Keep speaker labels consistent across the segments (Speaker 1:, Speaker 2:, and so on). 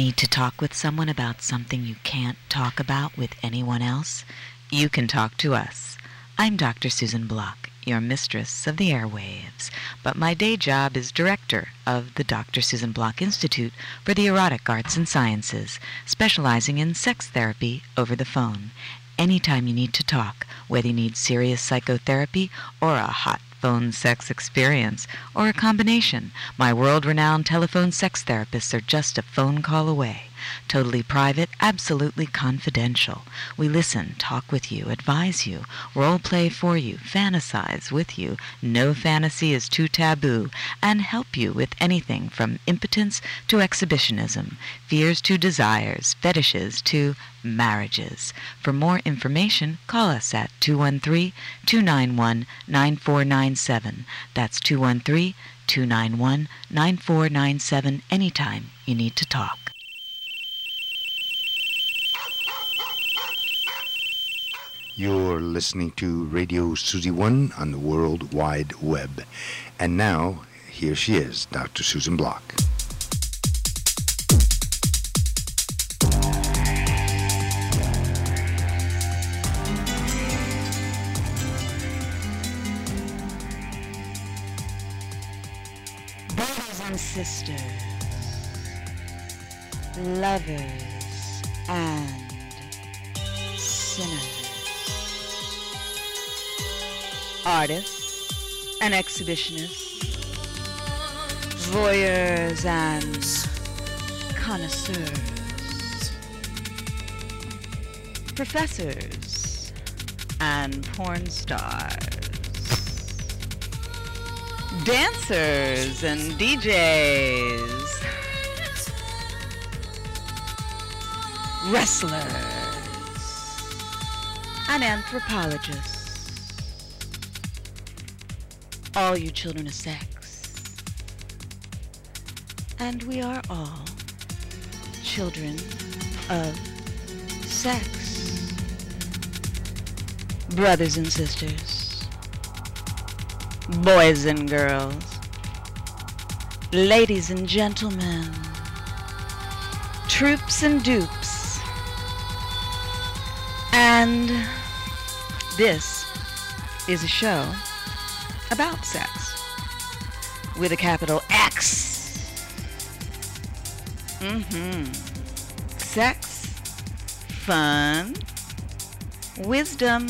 Speaker 1: Need to talk with someone about something you can't talk about with anyone else? You can talk to us. I'm Dr. Susan Block, your mistress of the airwaves, but my day job is director of the Dr. Susan Block Institute for the Erotic Arts and Sciences, specializing in sex therapy over the phone. Anytime you need to talk, whether you need serious psychotherapy or a hot phone sex experience, or a combination, my world-renowned telephone sex therapists are just a phone call away. Totally private, absolutely confidential. We listen, talk with you, advise you, role play for you, fantasize with you, no fantasy is too taboo, and help you with anything from impotence to exhibitionism, fears to desires, fetishes to marriages. For more information, call us at 213-291-9497. That's 213-291-9497 anytime you need to talk.
Speaker 2: You're listening to Radio Susie One on the World Wide Web. And now, here she is, Dr. Susan Block.
Speaker 1: Brothers and sisters, lovers and sinners, artists and exhibitionists, voyeurs and connoisseurs, professors and porn stars, dancers and DJs, wrestlers and anthropologists. All you children of sex. And we are all children of sex. Brothers and sisters, boys and girls, ladies and gentlemen, troops and dupes. And this is a show about sex with a capital X. Sex, fun, wisdom.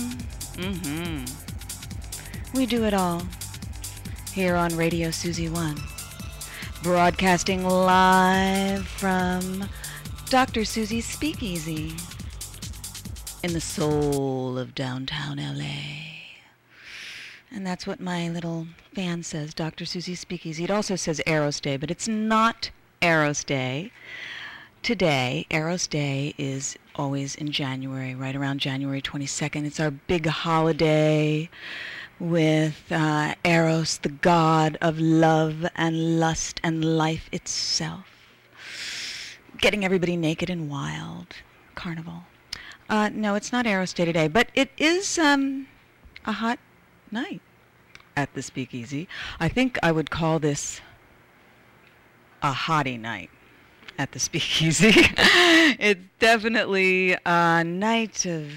Speaker 1: We do it all here on Radio Susie One, broadcasting live from Dr. Susie's Speakeasy in the soul of downtown LA. And that's what my little fan says, Dr. Susie's Speakeasy. It also says Eros Day, but it's not Eros Day. Today, Eros Day is always in January, right around January 22nd. It's our big holiday with Eros, the god of love and lust and life itself. Getting everybody naked and wild. Carnival. No, it's not Eros Day today, but it is a hot night at the Speakeasy. I think I would call this a hottie night at the Speakeasy. It's definitely a night of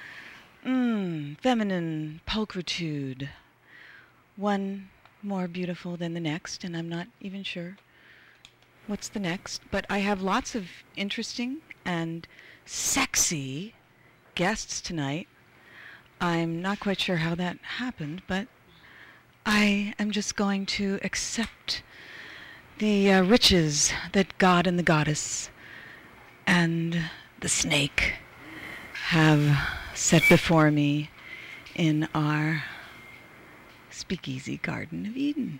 Speaker 1: feminine pulchritude. One more beautiful than the next, and I'm not even sure what's the next, but I have lots of interesting and sexy guests tonight. I'm not quite sure how that happened, but I am just going to accept the riches that God and the goddess and the snake have set before me in our Speakeasy Garden of Eden.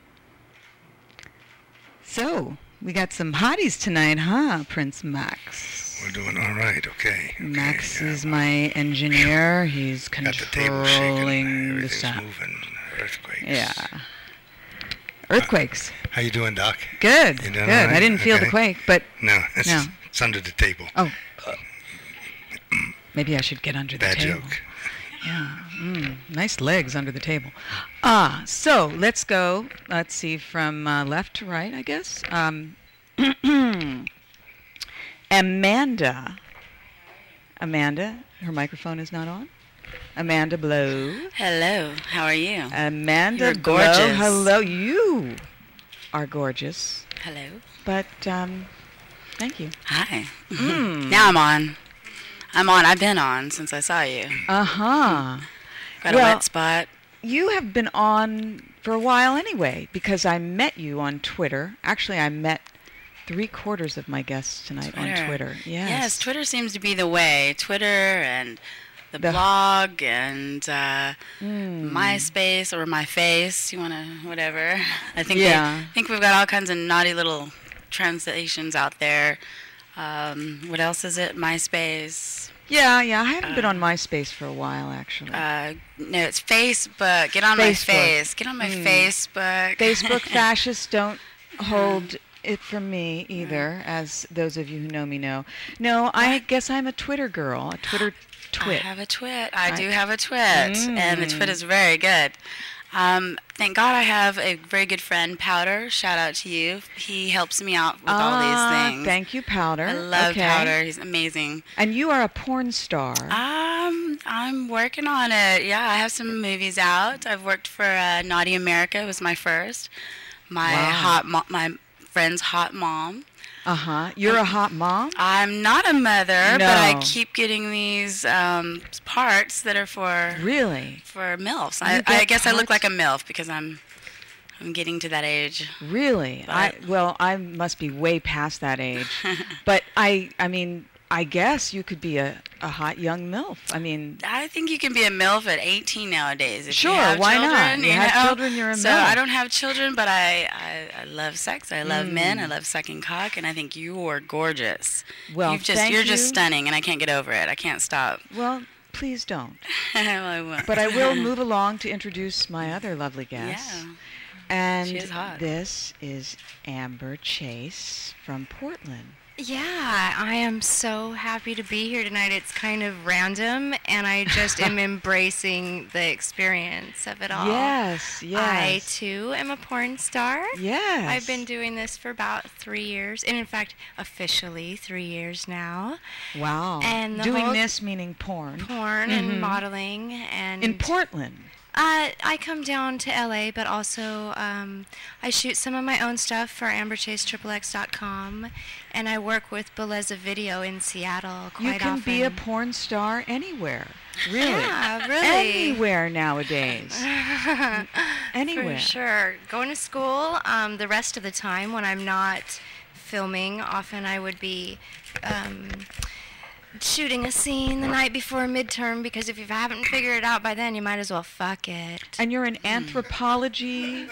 Speaker 1: So, we got some hotties tonight, huh, Prince Max?
Speaker 2: We're doing all right, okay.
Speaker 1: Max is my engineer. He's controlling the sound.
Speaker 2: Moving. Earthquakes.
Speaker 1: Yeah. Earthquakes.
Speaker 2: How you doing, Doc?
Speaker 1: Good.
Speaker 2: You doing
Speaker 1: Good.
Speaker 2: all right?
Speaker 1: I didn't feel the quake, but
Speaker 2: No, it's under the table.
Speaker 1: Oh. Maybe I should get under the
Speaker 2: Bad
Speaker 1: table.
Speaker 2: joke.
Speaker 1: Yeah. Nice legs under the table. So let's go. Let's see, from left to right, I guess. Amanda. Amanda, her microphone is not on. Amanda Blow.
Speaker 3: Hello, how are you?
Speaker 1: Amanda
Speaker 3: You're
Speaker 1: Blow.
Speaker 3: gorgeous.
Speaker 1: Hello, you are gorgeous.
Speaker 3: Hello.
Speaker 1: But, thank you.
Speaker 3: Hi. Now I'm on. I've been on since I saw you.
Speaker 1: Uh-huh.
Speaker 3: Got a
Speaker 1: Well,
Speaker 3: wet spot.
Speaker 1: You have been on for a while anyway, because I met you on Twitter. Actually, I met 3/4 of my guests tonight on Twitter.
Speaker 3: Yes, Twitter seems to be the way. Twitter and the blog and MySpace or My Face. You want to, whatever. I think I think we've got all kinds of naughty little translations out there. What else is it? MySpace.
Speaker 1: Yeah, I haven't been on MySpace for a while, actually.
Speaker 3: No, it's Facebook. Get on my face. Get on my Facebook.
Speaker 1: Facebook fascists don't hold it from me either, as those of you who know me know. No, I guess I'm a Twitter girl, a Twitter twit.
Speaker 3: I have a twit. I do have a twit, and the twit is very good. Thank God I have a very good friend, Powder. Shout out to you. He helps me out with all these things.
Speaker 1: Thank you, Powder.
Speaker 3: I love Powder. He's amazing.
Speaker 1: And you are a porn star.
Speaker 3: I'm working on it. Yeah, I have some movies out. I've worked for Naughty America. It was my first. My friend's hot mom.
Speaker 1: You're a hot mom?
Speaker 3: I'm not a mother, but I keep getting these parts that are for MILFs. I guess I look like a MILF because I'm getting to that age.
Speaker 1: Really? I must be way past that age. But I mean, I guess you could be a hot young MILF. I mean,
Speaker 3: I think you can be a MILF at 18 nowadays. If
Speaker 1: sure,
Speaker 3: you have
Speaker 1: why
Speaker 3: children,
Speaker 1: not? You have children, you're a MILF.
Speaker 3: So I don't have children, but I love sex. I love men. I love sucking cock, and I think you're gorgeous.
Speaker 1: Well,
Speaker 3: you're just stunning, and I can't get over it. I can't stop.
Speaker 1: Well, please don't.
Speaker 3: Well, I won't.
Speaker 1: But I will move along to introduce my other lovely guest.
Speaker 3: Yeah.
Speaker 1: And
Speaker 3: she is hot.
Speaker 1: This is Amber Chase from Portland.
Speaker 4: Yeah, I am so happy to be here tonight. It's kind of random, and I just am embracing the experience of it all.
Speaker 1: Yes.
Speaker 4: I, too, am a porn star.
Speaker 1: Yes.
Speaker 4: I've been doing this for about 3 years, and in fact, officially 3 years now.
Speaker 1: Wow.
Speaker 4: And
Speaker 1: doing this meaning porn.
Speaker 4: Porn and modeling. And
Speaker 1: in Portland?
Speaker 4: I come down to LA, but also I shoot some of my own stuff for AmberChaseXXX.com, and I work with Beleza Video in Seattle quite often.
Speaker 1: You can be a porn star anywhere. Really?
Speaker 4: Yeah, really.
Speaker 1: Anywhere nowadays. Anywhere.
Speaker 4: For sure. Going to school, the rest of the time when I'm not filming, often I would be shooting a scene the night before a midterm, because if you haven't figured it out by then, you might as well fuck it.
Speaker 1: And you're an anthropologist?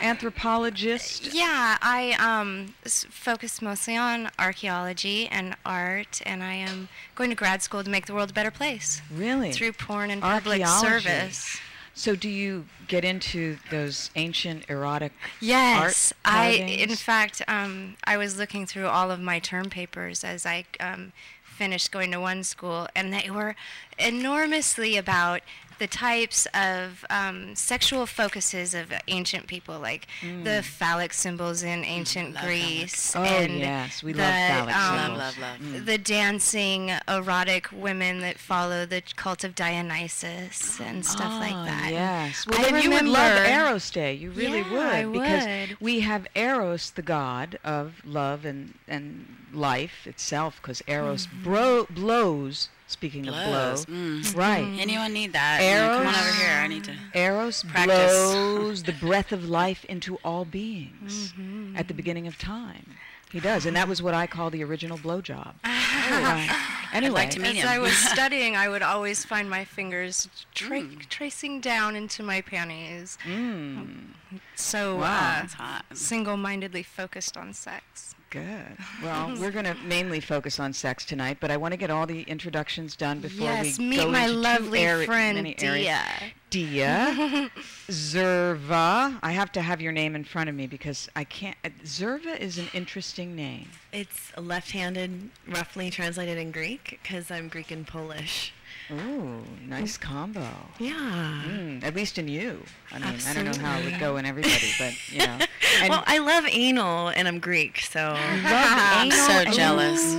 Speaker 4: Yeah, I focus mostly on archaeology and art, and I am going to grad school to make the world a better place.
Speaker 1: Really?
Speaker 4: Through porn and public service.
Speaker 1: So do you get into those ancient erotic
Speaker 4: Yes,
Speaker 1: art carvings?
Speaker 4: in fact, I was looking through all of my term papers as I finished going to one school, and they were enormously about the types of sexual focuses of ancient people, like the phallic symbols in ancient Greece.
Speaker 1: And yes, we love phallic symbols.
Speaker 3: Love.
Speaker 4: The dancing, erotic women that follow the cult of Dionysus and stuff like that.
Speaker 1: Yes. Well, then you would love Eros Day. You really would.
Speaker 4: I
Speaker 1: because
Speaker 4: would.
Speaker 1: we have Eros, the god of love and life itself, because Eros blows. Speaking of blow, right?
Speaker 3: Anyone need that?
Speaker 1: Eros,
Speaker 3: come on over here. I need to.
Speaker 1: Eros blows the breath of life into all beings at the beginning of time. He does, and that was what I call the original blowjob. Anyway,
Speaker 3: I'd like to meet him.
Speaker 4: As I was studying, I would always find my fingers tracing down into my panties. So
Speaker 3: that's hot.
Speaker 4: single-mindedly focused on sex.
Speaker 1: Good. Well, we're going to mainly focus on sex tonight, but I want to get all the introductions done before we
Speaker 4: meet
Speaker 1: go
Speaker 4: my
Speaker 1: into
Speaker 4: lovely friend, Dia.
Speaker 1: Dia. Zerva. I have to have your name in front of me because I can't. Zerva is an interesting name.
Speaker 5: It's left-handed, roughly translated in Greek, because I'm Greek and Polish.
Speaker 1: Ooh, nice combo.
Speaker 5: Yeah.
Speaker 1: At least in you. I mean, I don't know how it would go in everybody, but, you know.
Speaker 5: Well, I love anal, and I'm Greek, so.
Speaker 1: You love anal
Speaker 3: so
Speaker 1: and
Speaker 3: jealous.
Speaker 1: Greek.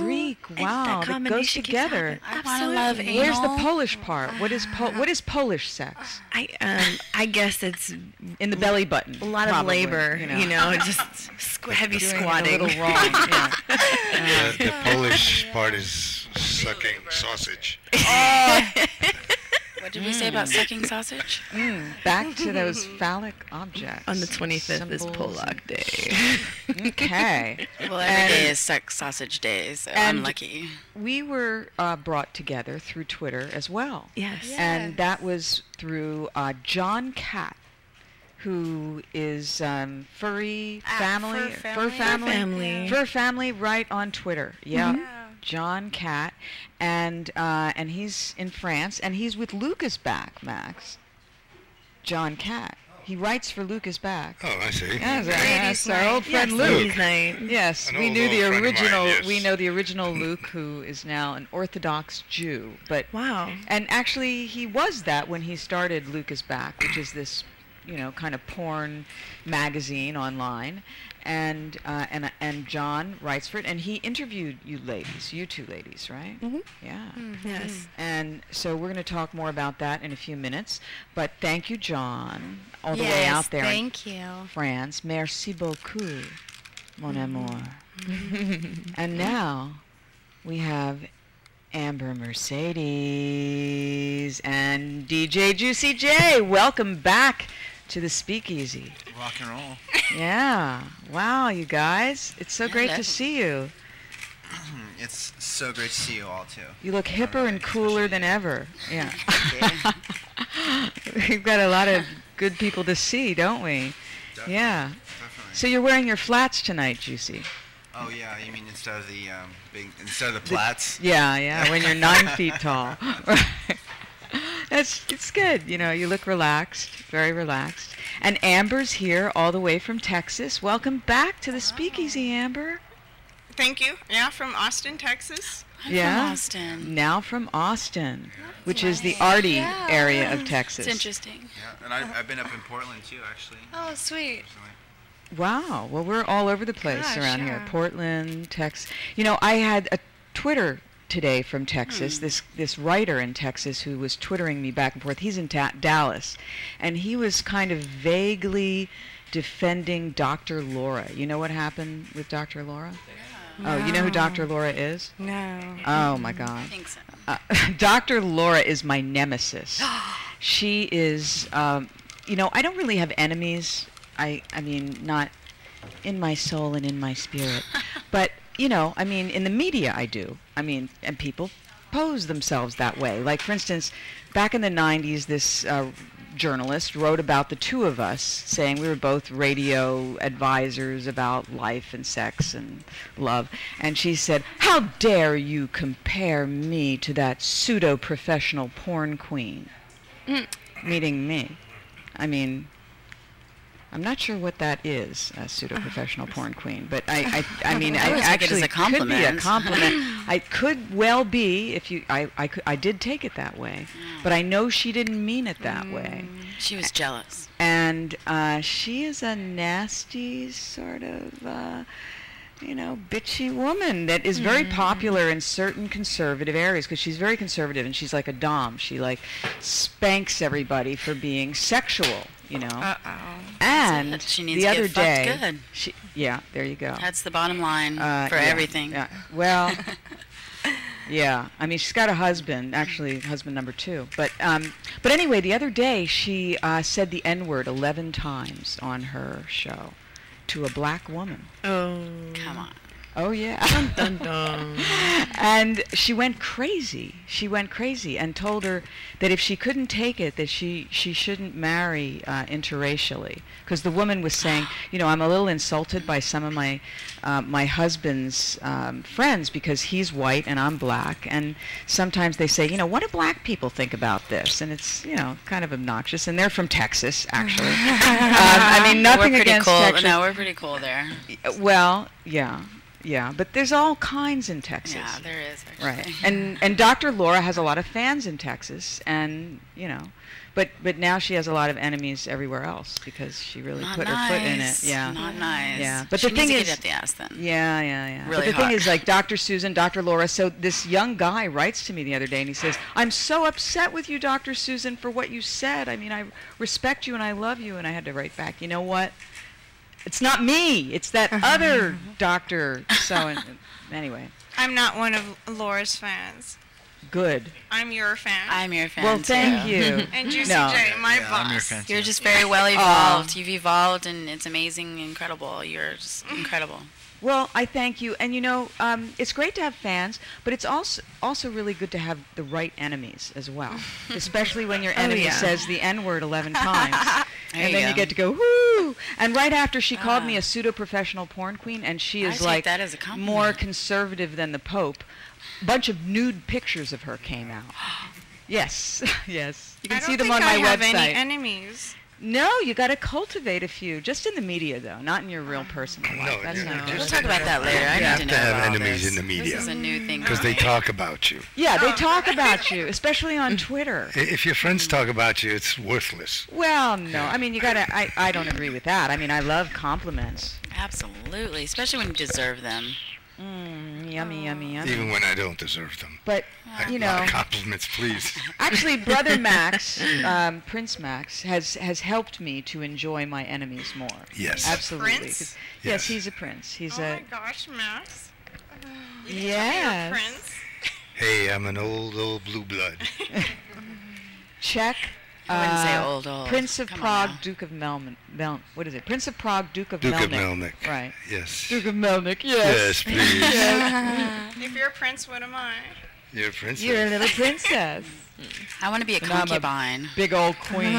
Speaker 1: wow, that goes together.
Speaker 3: I want to love anal.
Speaker 1: Where's the Polish part? What is Polish sex?
Speaker 5: I guess it's
Speaker 1: in the belly button.
Speaker 5: A lot of labor, just heavy squatting.
Speaker 1: A little wrong.
Speaker 2: The Polish part is sucking sausage.
Speaker 3: What did we say about sucking sausage?
Speaker 1: Back to those phallic objects.
Speaker 5: On the 25th is Polak Day.
Speaker 1: Okay.
Speaker 3: Well, every day is sausage day, so I'm lucky.
Speaker 1: We were brought together through Twitter as well.
Speaker 5: Yes.
Speaker 1: And that was through John Cat, who is Fur Family right on Twitter. Yeah. Mm-hmm. John Cat, and he's in France, and he's with Lucas Back, Max. John Cat. He writes for Lucas Back.
Speaker 2: Oh, I see.
Speaker 1: Yes, our old friend Luke.
Speaker 2: Yes,
Speaker 1: we knew the original. Mine, yes. We know the original Luke, who is now an Orthodox Jew. But
Speaker 5: wow.
Speaker 1: And actually, he was that when he started Lucas Back, which is this, kind of porn magazine online. And John writes for it, and he interviewed you two ladies, right?
Speaker 5: Mm-hmm.
Speaker 1: Yeah.
Speaker 5: Mm-hmm. Yes.
Speaker 1: And so we're going to talk more about that in a few minutes. But thank you, John, all the way out there
Speaker 4: in
Speaker 1: France. Merci beaucoup, mon amour. And now we have Amber Mercedes and DJ Juicy J. Welcome back to the Speakeasy.
Speaker 6: Rock and roll.
Speaker 1: Yeah. Wow, you guys. It's so great to see you.
Speaker 6: It's so great to see you all, too.
Speaker 1: You look hipper and cooler than ever. Yeah. We've got a lot of good people to see, don't we?
Speaker 6: Definitely.
Speaker 1: Yeah.
Speaker 6: Definitely.
Speaker 1: So you're wearing your flats tonight, Juicy.
Speaker 6: Oh, yeah. You mean instead of the plaits?
Speaker 1: Yeah. When you're 9 feet tall. Right. It's good. You look relaxed, very relaxed. And Amber's here all the way from Texas. Welcome back to the Speakeasy, Amber.
Speaker 7: Thank you. Yeah, from Austin, Texas.
Speaker 3: I'm from Austin.
Speaker 1: Now from Austin, which is the arty area of Texas.
Speaker 3: It's interesting.
Speaker 6: Yeah, and I've been up in Portland, too, actually.
Speaker 4: Oh, sweet.
Speaker 1: Wow. Well, we're all over the place around here. Portland, Texas. I had a Twitter today from Texas, this writer in Texas who was twittering me back and forth. He's in Dallas, and he was kind of vaguely defending Dr. Laura. You know what happened with Dr. Laura?
Speaker 4: No.
Speaker 1: Oh, you know who Dr. Laura is?
Speaker 4: No.
Speaker 1: Oh, my God.
Speaker 3: I think so.
Speaker 1: Dr. Laura is my nemesis. She is, I don't really have enemies. I mean, not in my soul and in my spirit. But in the media I do. And people pose themselves that way. Like, for instance, back in the 90s, this journalist wrote about the two of us, saying we were both radio advisors about life and sex and love. And she said, "How dare you compare me to that pseudo-professional porn queen?" Meaning me. I'm not sure what that is, a pseudo-professional porn queen, but I actually
Speaker 3: it could
Speaker 1: be a compliment. I could well be I did take it that way, but I know she didn't mean it that way.
Speaker 3: She was jealous.
Speaker 1: And she is a nasty sort of, bitchy woman that is very popular in certain conservative areas because she's very conservative and she's like a dom. She spanks everybody for being sexual. And
Speaker 3: she needs
Speaker 1: the
Speaker 3: to
Speaker 1: other
Speaker 3: get
Speaker 1: day,
Speaker 3: good.
Speaker 1: there you go.
Speaker 3: That's the bottom line for everything.
Speaker 1: Yeah. Well, yeah. She's got a husband, actually, husband number 2. But anyway, the other day she said the N-word 11 times on her show to a black woman.
Speaker 5: Oh,
Speaker 3: come on.
Speaker 1: Oh, yeah.
Speaker 5: Dun, dun, dun.
Speaker 1: And she went crazy. She went crazy and told her that if she couldn't take it, that she shouldn't marry interracially. Because the woman was saying, I'm a little insulted by some of my husband's friends because he's white and I'm black. And sometimes they say, what do black people think about this? And it's, kind of obnoxious. And they're from Texas, actually. Nothing against
Speaker 3: cool.
Speaker 1: Texas.
Speaker 3: No, we're pretty cool there.
Speaker 1: Well, yeah. Yeah, but there's all kinds in Texas.
Speaker 3: Yeah, there is, actually.
Speaker 1: Right. And Dr. Laura has a lot of fans in Texas, and, you know, but now she has a lot of enemies everywhere else because she really put her foot in it. Yeah.
Speaker 3: Not nice.
Speaker 1: Yeah. But
Speaker 3: she
Speaker 1: the thing
Speaker 3: needs
Speaker 1: is,
Speaker 3: to get at the ass then.
Speaker 1: Yeah.
Speaker 3: Really
Speaker 1: but the
Speaker 3: hard.
Speaker 1: thing is, like, Dr. Susan, Dr. Laura, so this young guy writes to me the other day and he says, "I'm so upset with you, Dr. Susan, for what you said. I mean, I respect you and I love you." And I had to write back, "You know what? It's not me. It's that other doctor." So, anyway.
Speaker 7: I'm not one of Laura's fans.
Speaker 1: Good.
Speaker 7: I'm your fan.
Speaker 3: I'm your fan.
Speaker 1: Well,
Speaker 3: too.
Speaker 1: thank you.
Speaker 7: And Juicy J, my boss.
Speaker 6: I'm your fan.
Speaker 3: You're just very well evolved. You've evolved, and it's amazing, incredible. You're just incredible.
Speaker 1: Well, I thank you. And, you know, it's great to have fans, but it's also really good to have the right enemies as well, especially when your enemy says the N-word 11 times. And then you get to go, whoo! And right after she called me a pseudo-professional porn queen, and she is like
Speaker 3: that as a compliment.
Speaker 1: more conservative than the Pope, a bunch of nude pictures of her came out. Yes, yes. You can see them on my website.
Speaker 7: I don't think I have any enemies.
Speaker 1: No, you got to cultivate a few, just in the media, though, not in your real personal life.
Speaker 2: No,
Speaker 1: That's not
Speaker 3: We'll talk about that later. I
Speaker 2: You
Speaker 3: need
Speaker 2: have
Speaker 3: to
Speaker 2: to
Speaker 3: know
Speaker 2: have
Speaker 3: about
Speaker 2: enemies
Speaker 3: this.
Speaker 2: in the media.
Speaker 3: This is a new thing.
Speaker 2: Because they talk about you.
Speaker 1: Yeah, they talk about you, especially on Twitter.
Speaker 2: If your friends talk about you, it's worthless.
Speaker 1: Well, no. I mean, you got to... I don't agree with that. I mean, I love compliments.
Speaker 3: Absolutely, especially when you deserve them.
Speaker 1: Yummy, yummy, yummy.
Speaker 2: Even when I don't deserve them.
Speaker 1: But, you
Speaker 2: A lot
Speaker 1: know...
Speaker 2: of compliments, please.
Speaker 1: Actually, Brother Max, Prince Max, has helped me to enjoy my enemies more.
Speaker 2: Yes.
Speaker 1: Absolutely.
Speaker 7: Prince?
Speaker 1: Yes, he's a prince. He's
Speaker 7: Oh
Speaker 1: a...
Speaker 7: my gosh, Max.
Speaker 1: Yes.
Speaker 7: Prince.
Speaker 2: Hey, I'm an old blue blood.
Speaker 1: Check.
Speaker 3: I wouldn't say old.
Speaker 1: Prince of
Speaker 3: Come on
Speaker 1: Prague,
Speaker 3: now.
Speaker 1: Duke of What is it? Prince of Prague, Duke of
Speaker 2: Duke
Speaker 1: Melnik.
Speaker 2: of Melnik.
Speaker 1: Right.
Speaker 2: Yes.
Speaker 1: Duke of Melnik, yes.
Speaker 2: Yes, please.
Speaker 7: If you're a prince, what am I?
Speaker 2: You're a princess.
Speaker 1: You're a little princess.
Speaker 3: I want to be a
Speaker 1: And I'm a
Speaker 3: concubine.
Speaker 1: Big old queen.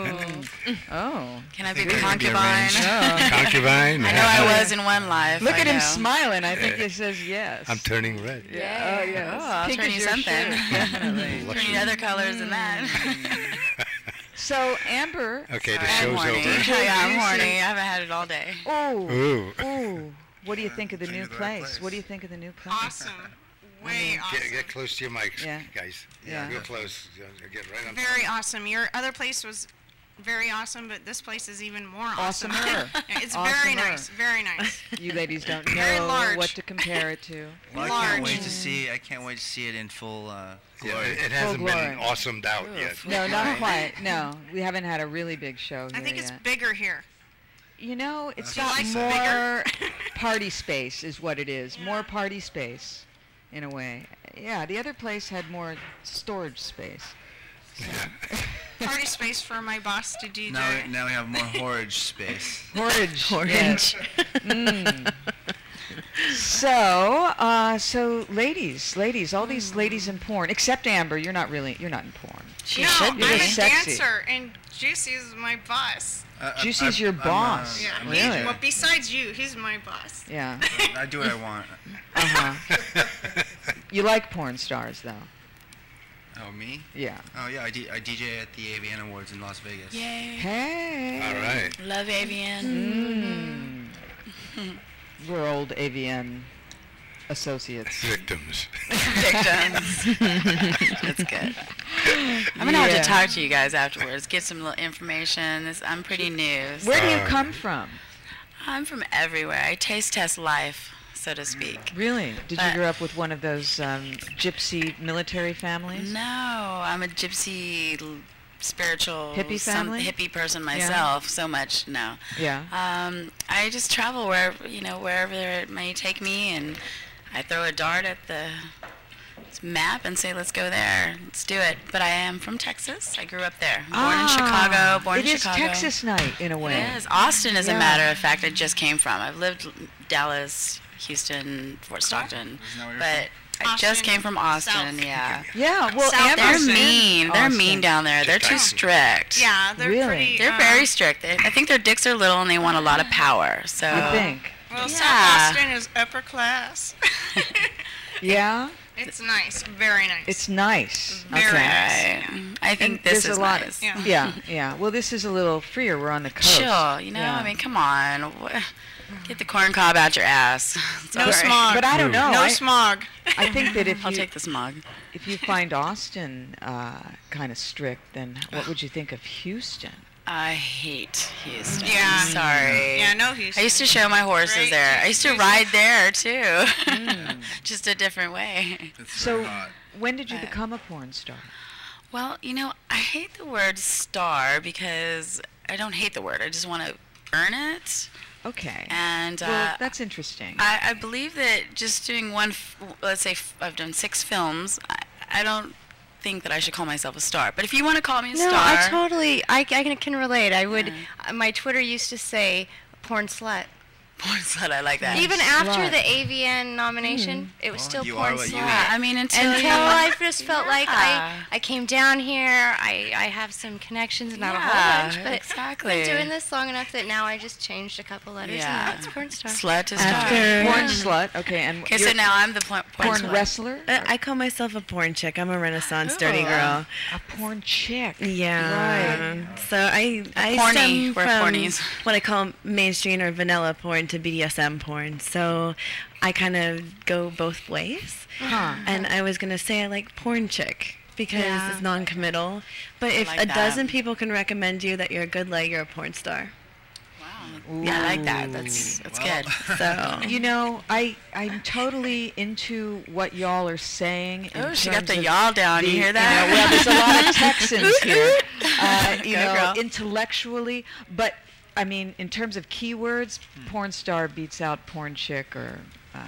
Speaker 1: Oh.
Speaker 3: Can I be
Speaker 6: Think
Speaker 3: the
Speaker 6: it could be
Speaker 3: concubine?
Speaker 6: arranged.
Speaker 1: Oh.
Speaker 2: Concubine.
Speaker 3: I know I was in one life.
Speaker 1: Look
Speaker 3: I
Speaker 1: at him
Speaker 3: know.
Speaker 1: smiling. I think he says yes.
Speaker 2: I'm turning red.
Speaker 1: Yeah. Oh, yes.
Speaker 3: Oh, I'll
Speaker 1: Pink
Speaker 3: turn
Speaker 1: is
Speaker 3: you
Speaker 1: your
Speaker 3: something.
Speaker 1: shirt, definitely.
Speaker 3: Turn you other colors than that.
Speaker 1: So, Amber.
Speaker 2: Okay, the
Speaker 3: I'm
Speaker 2: show's
Speaker 3: horny.
Speaker 2: over.
Speaker 3: Yeah, I'm horny. I haven't had it all day.
Speaker 1: Oh.
Speaker 2: Ooh.
Speaker 1: Ooh. What do you think of the
Speaker 6: Think
Speaker 1: new
Speaker 6: of the right
Speaker 1: place?
Speaker 6: place.
Speaker 1: What do you think of the new place?
Speaker 7: Awesome. Way awesome.
Speaker 2: Get close to your mics,
Speaker 1: Yeah.
Speaker 2: guys.
Speaker 1: Yeah.
Speaker 2: Real close. Get right on
Speaker 7: Very awesome. Your other place was very awesome, but this place is even more awesome.
Speaker 1: Awesomer.
Speaker 7: Yeah, it's very
Speaker 1: Awesomer.
Speaker 7: nice. Very nice.
Speaker 1: You ladies don't
Speaker 7: Very
Speaker 1: know
Speaker 7: large.
Speaker 1: what to compare it to.
Speaker 6: Well, I
Speaker 7: Large.
Speaker 6: can't wait to see. I can't wait to see it in full
Speaker 2: Yeah,
Speaker 6: glory.
Speaker 2: it hasn't
Speaker 1: Full
Speaker 2: been
Speaker 1: glory.
Speaker 2: awesomed out yet.
Speaker 1: No, not quite. No, we haven't had a really big show
Speaker 7: I
Speaker 1: here
Speaker 7: think it's
Speaker 1: yet.
Speaker 7: bigger here.
Speaker 1: You know, it's
Speaker 6: That's
Speaker 1: got
Speaker 7: what she
Speaker 1: more
Speaker 7: said.
Speaker 1: party space is what it is. More party space, in a way. Yeah, the other place had more storage space.
Speaker 7: Party space for my boss to DJ.
Speaker 6: Now we have more horage space.
Speaker 1: Porridge. Yes. So ladies, all these ladies in porn, except Amber, you're not in porn.
Speaker 3: She
Speaker 7: no,
Speaker 3: should
Speaker 7: I'm
Speaker 3: be.
Speaker 1: You're
Speaker 7: a
Speaker 1: sexy.
Speaker 7: dancer, and Juicy's my boss.
Speaker 1: Juicy's your boss.
Speaker 7: Yeah,
Speaker 1: Really?
Speaker 7: well, besides you, he's my boss.
Speaker 1: Yeah.
Speaker 6: I do what I want.
Speaker 1: Uh-huh. You like porn stars, though.
Speaker 6: Oh, me?
Speaker 1: Yeah.
Speaker 6: Oh, yeah. I DJ at the AVN Awards in Las Vegas.
Speaker 3: Yay.
Speaker 1: Hey.
Speaker 2: All right.
Speaker 3: Love Avian.
Speaker 1: We're old AVN associates.
Speaker 2: Victims.
Speaker 3: Victims. That's good. I'm going to have to talk to you guys afterwards, get some little information. I'm pretty new. So
Speaker 1: Where do you come from?
Speaker 3: I'm from everywhere. I taste test life, so to speak.
Speaker 1: Really? Did you
Speaker 3: But-
Speaker 1: grow up with one of those gypsy military families?
Speaker 3: No, I'm a gypsy spiritual
Speaker 1: Hippie family?
Speaker 3: hippie person myself. So much no.
Speaker 1: Yeah.
Speaker 3: I just travel wherever it may take me, and I throw a dart at the map and say, let's go there, let's do it. But I am from Texas. I grew up there. Born in Chicago. Born in Chicago.
Speaker 1: It is Texas night in a way.
Speaker 3: It is. Austin, as
Speaker 1: Yeah.
Speaker 3: a matter of fact, I just came from. I've lived Dallas, Houston, Fort Stockton,
Speaker 6: Isn't that where you're
Speaker 3: but I just
Speaker 7: Austin,
Speaker 3: came from Austin.
Speaker 7: South.
Speaker 3: Yeah.
Speaker 1: Yeah. Well,
Speaker 7: South
Speaker 3: They're
Speaker 1: Amber's
Speaker 7: Austin.
Speaker 3: mean. They're
Speaker 1: Austin.
Speaker 3: mean down there. They're too strict.
Speaker 7: Yeah, they're
Speaker 1: Really?
Speaker 7: pretty.
Speaker 3: They're very strict. I think their dicks are little and they want a lot of power. So
Speaker 1: You think?
Speaker 7: Well,
Speaker 3: Yeah.
Speaker 7: South Austin is upper class.
Speaker 1: Yeah.
Speaker 7: It's nice. Very nice.
Speaker 1: It's nice.
Speaker 7: Very
Speaker 1: Okay.
Speaker 3: Right. I think
Speaker 1: And
Speaker 3: this
Speaker 1: there's
Speaker 3: is
Speaker 1: a lot
Speaker 3: nice.
Speaker 7: Yeah.
Speaker 1: Yeah. Yeah. Well, this is a little freer. We're on the coast.
Speaker 3: Chill,
Speaker 1: Yeah.
Speaker 3: I mean, come on. Get the corn cob out your ass.
Speaker 7: No
Speaker 3: Sorry.
Speaker 7: smog.
Speaker 1: But I don't know.
Speaker 7: No
Speaker 1: I-
Speaker 7: smog.
Speaker 1: I think that if
Speaker 3: I'll
Speaker 1: you
Speaker 3: take the smog.
Speaker 1: if you find Austin kind of strict, then what would you think of Houston?
Speaker 3: I hate Houston.
Speaker 7: Yeah.
Speaker 3: Sorry.
Speaker 7: Yeah, no Houston.
Speaker 3: I used to show my horses
Speaker 7: Great.
Speaker 3: there. I used to ride there too. Just a different way.
Speaker 6: It's
Speaker 1: So,
Speaker 6: very hot.
Speaker 1: when did you become a porn star?
Speaker 3: Well, I hate the word star because I don't hate the word. I just want to earn it.
Speaker 1: Okay.
Speaker 3: And
Speaker 1: Well, that's interesting.
Speaker 3: I believe that just doing let's say I've done 6 films, I don't think that I should call myself a star. But if you want to call me a
Speaker 4: No,
Speaker 3: star.
Speaker 4: I totally, I can relate. I would, my Twitter used to say porn slut.
Speaker 3: Porn slut, I like that.
Speaker 4: Even after
Speaker 1: Slut.
Speaker 4: the AVN nomination, it was
Speaker 6: Well,
Speaker 4: still
Speaker 6: you
Speaker 4: porn
Speaker 6: are what you
Speaker 4: slut.
Speaker 6: eat.
Speaker 3: I mean, until
Speaker 4: I just felt like
Speaker 3: Yeah.
Speaker 4: I came down here, I have some connections, not a
Speaker 3: Yeah,
Speaker 4: whole bunch, but
Speaker 3: exactly.
Speaker 4: I've been doing this long enough that now I just changed a couple letters and now it's porn star.
Speaker 3: Slut to star.
Speaker 5: After-
Speaker 1: porn slut. Okay, and
Speaker 3: Okay,
Speaker 1: you're
Speaker 3: so now I'm the porn
Speaker 1: porn
Speaker 3: slut.
Speaker 1: wrestler.
Speaker 5: I call myself a porn chick. I'm a Renaissance dirty
Speaker 3: Ooh.
Speaker 5: girl.
Speaker 1: A porn chick.
Speaker 5: Yeah.
Speaker 1: Right.
Speaker 5: So I
Speaker 3: porny.
Speaker 5: stem
Speaker 3: We're
Speaker 5: from
Speaker 3: pornies.
Speaker 5: what I call mainstream or vanilla porn to BDSM porn. So I kind of go both ways.
Speaker 1: Huh.
Speaker 5: And I was gonna say I like porn chick because
Speaker 4: Yeah.
Speaker 5: it's non-committal. But if
Speaker 3: like
Speaker 5: a
Speaker 3: that.
Speaker 5: dozen people can recommend you that you're a good leg, you're a porn star.
Speaker 3: Wow. Yeah, I like that. That's
Speaker 6: Well,
Speaker 3: good.
Speaker 5: So
Speaker 1: You know, I'm totally into what y'all are saying. in
Speaker 3: Oh, she got
Speaker 1: terms
Speaker 3: the
Speaker 1: of
Speaker 3: y'all down. You hear that?
Speaker 1: well, there's a lot of Texans here. You
Speaker 3: Go,
Speaker 1: know,
Speaker 3: girl.
Speaker 1: intellectually, but I mean, in terms of keywords, porn star beats out porn chick or.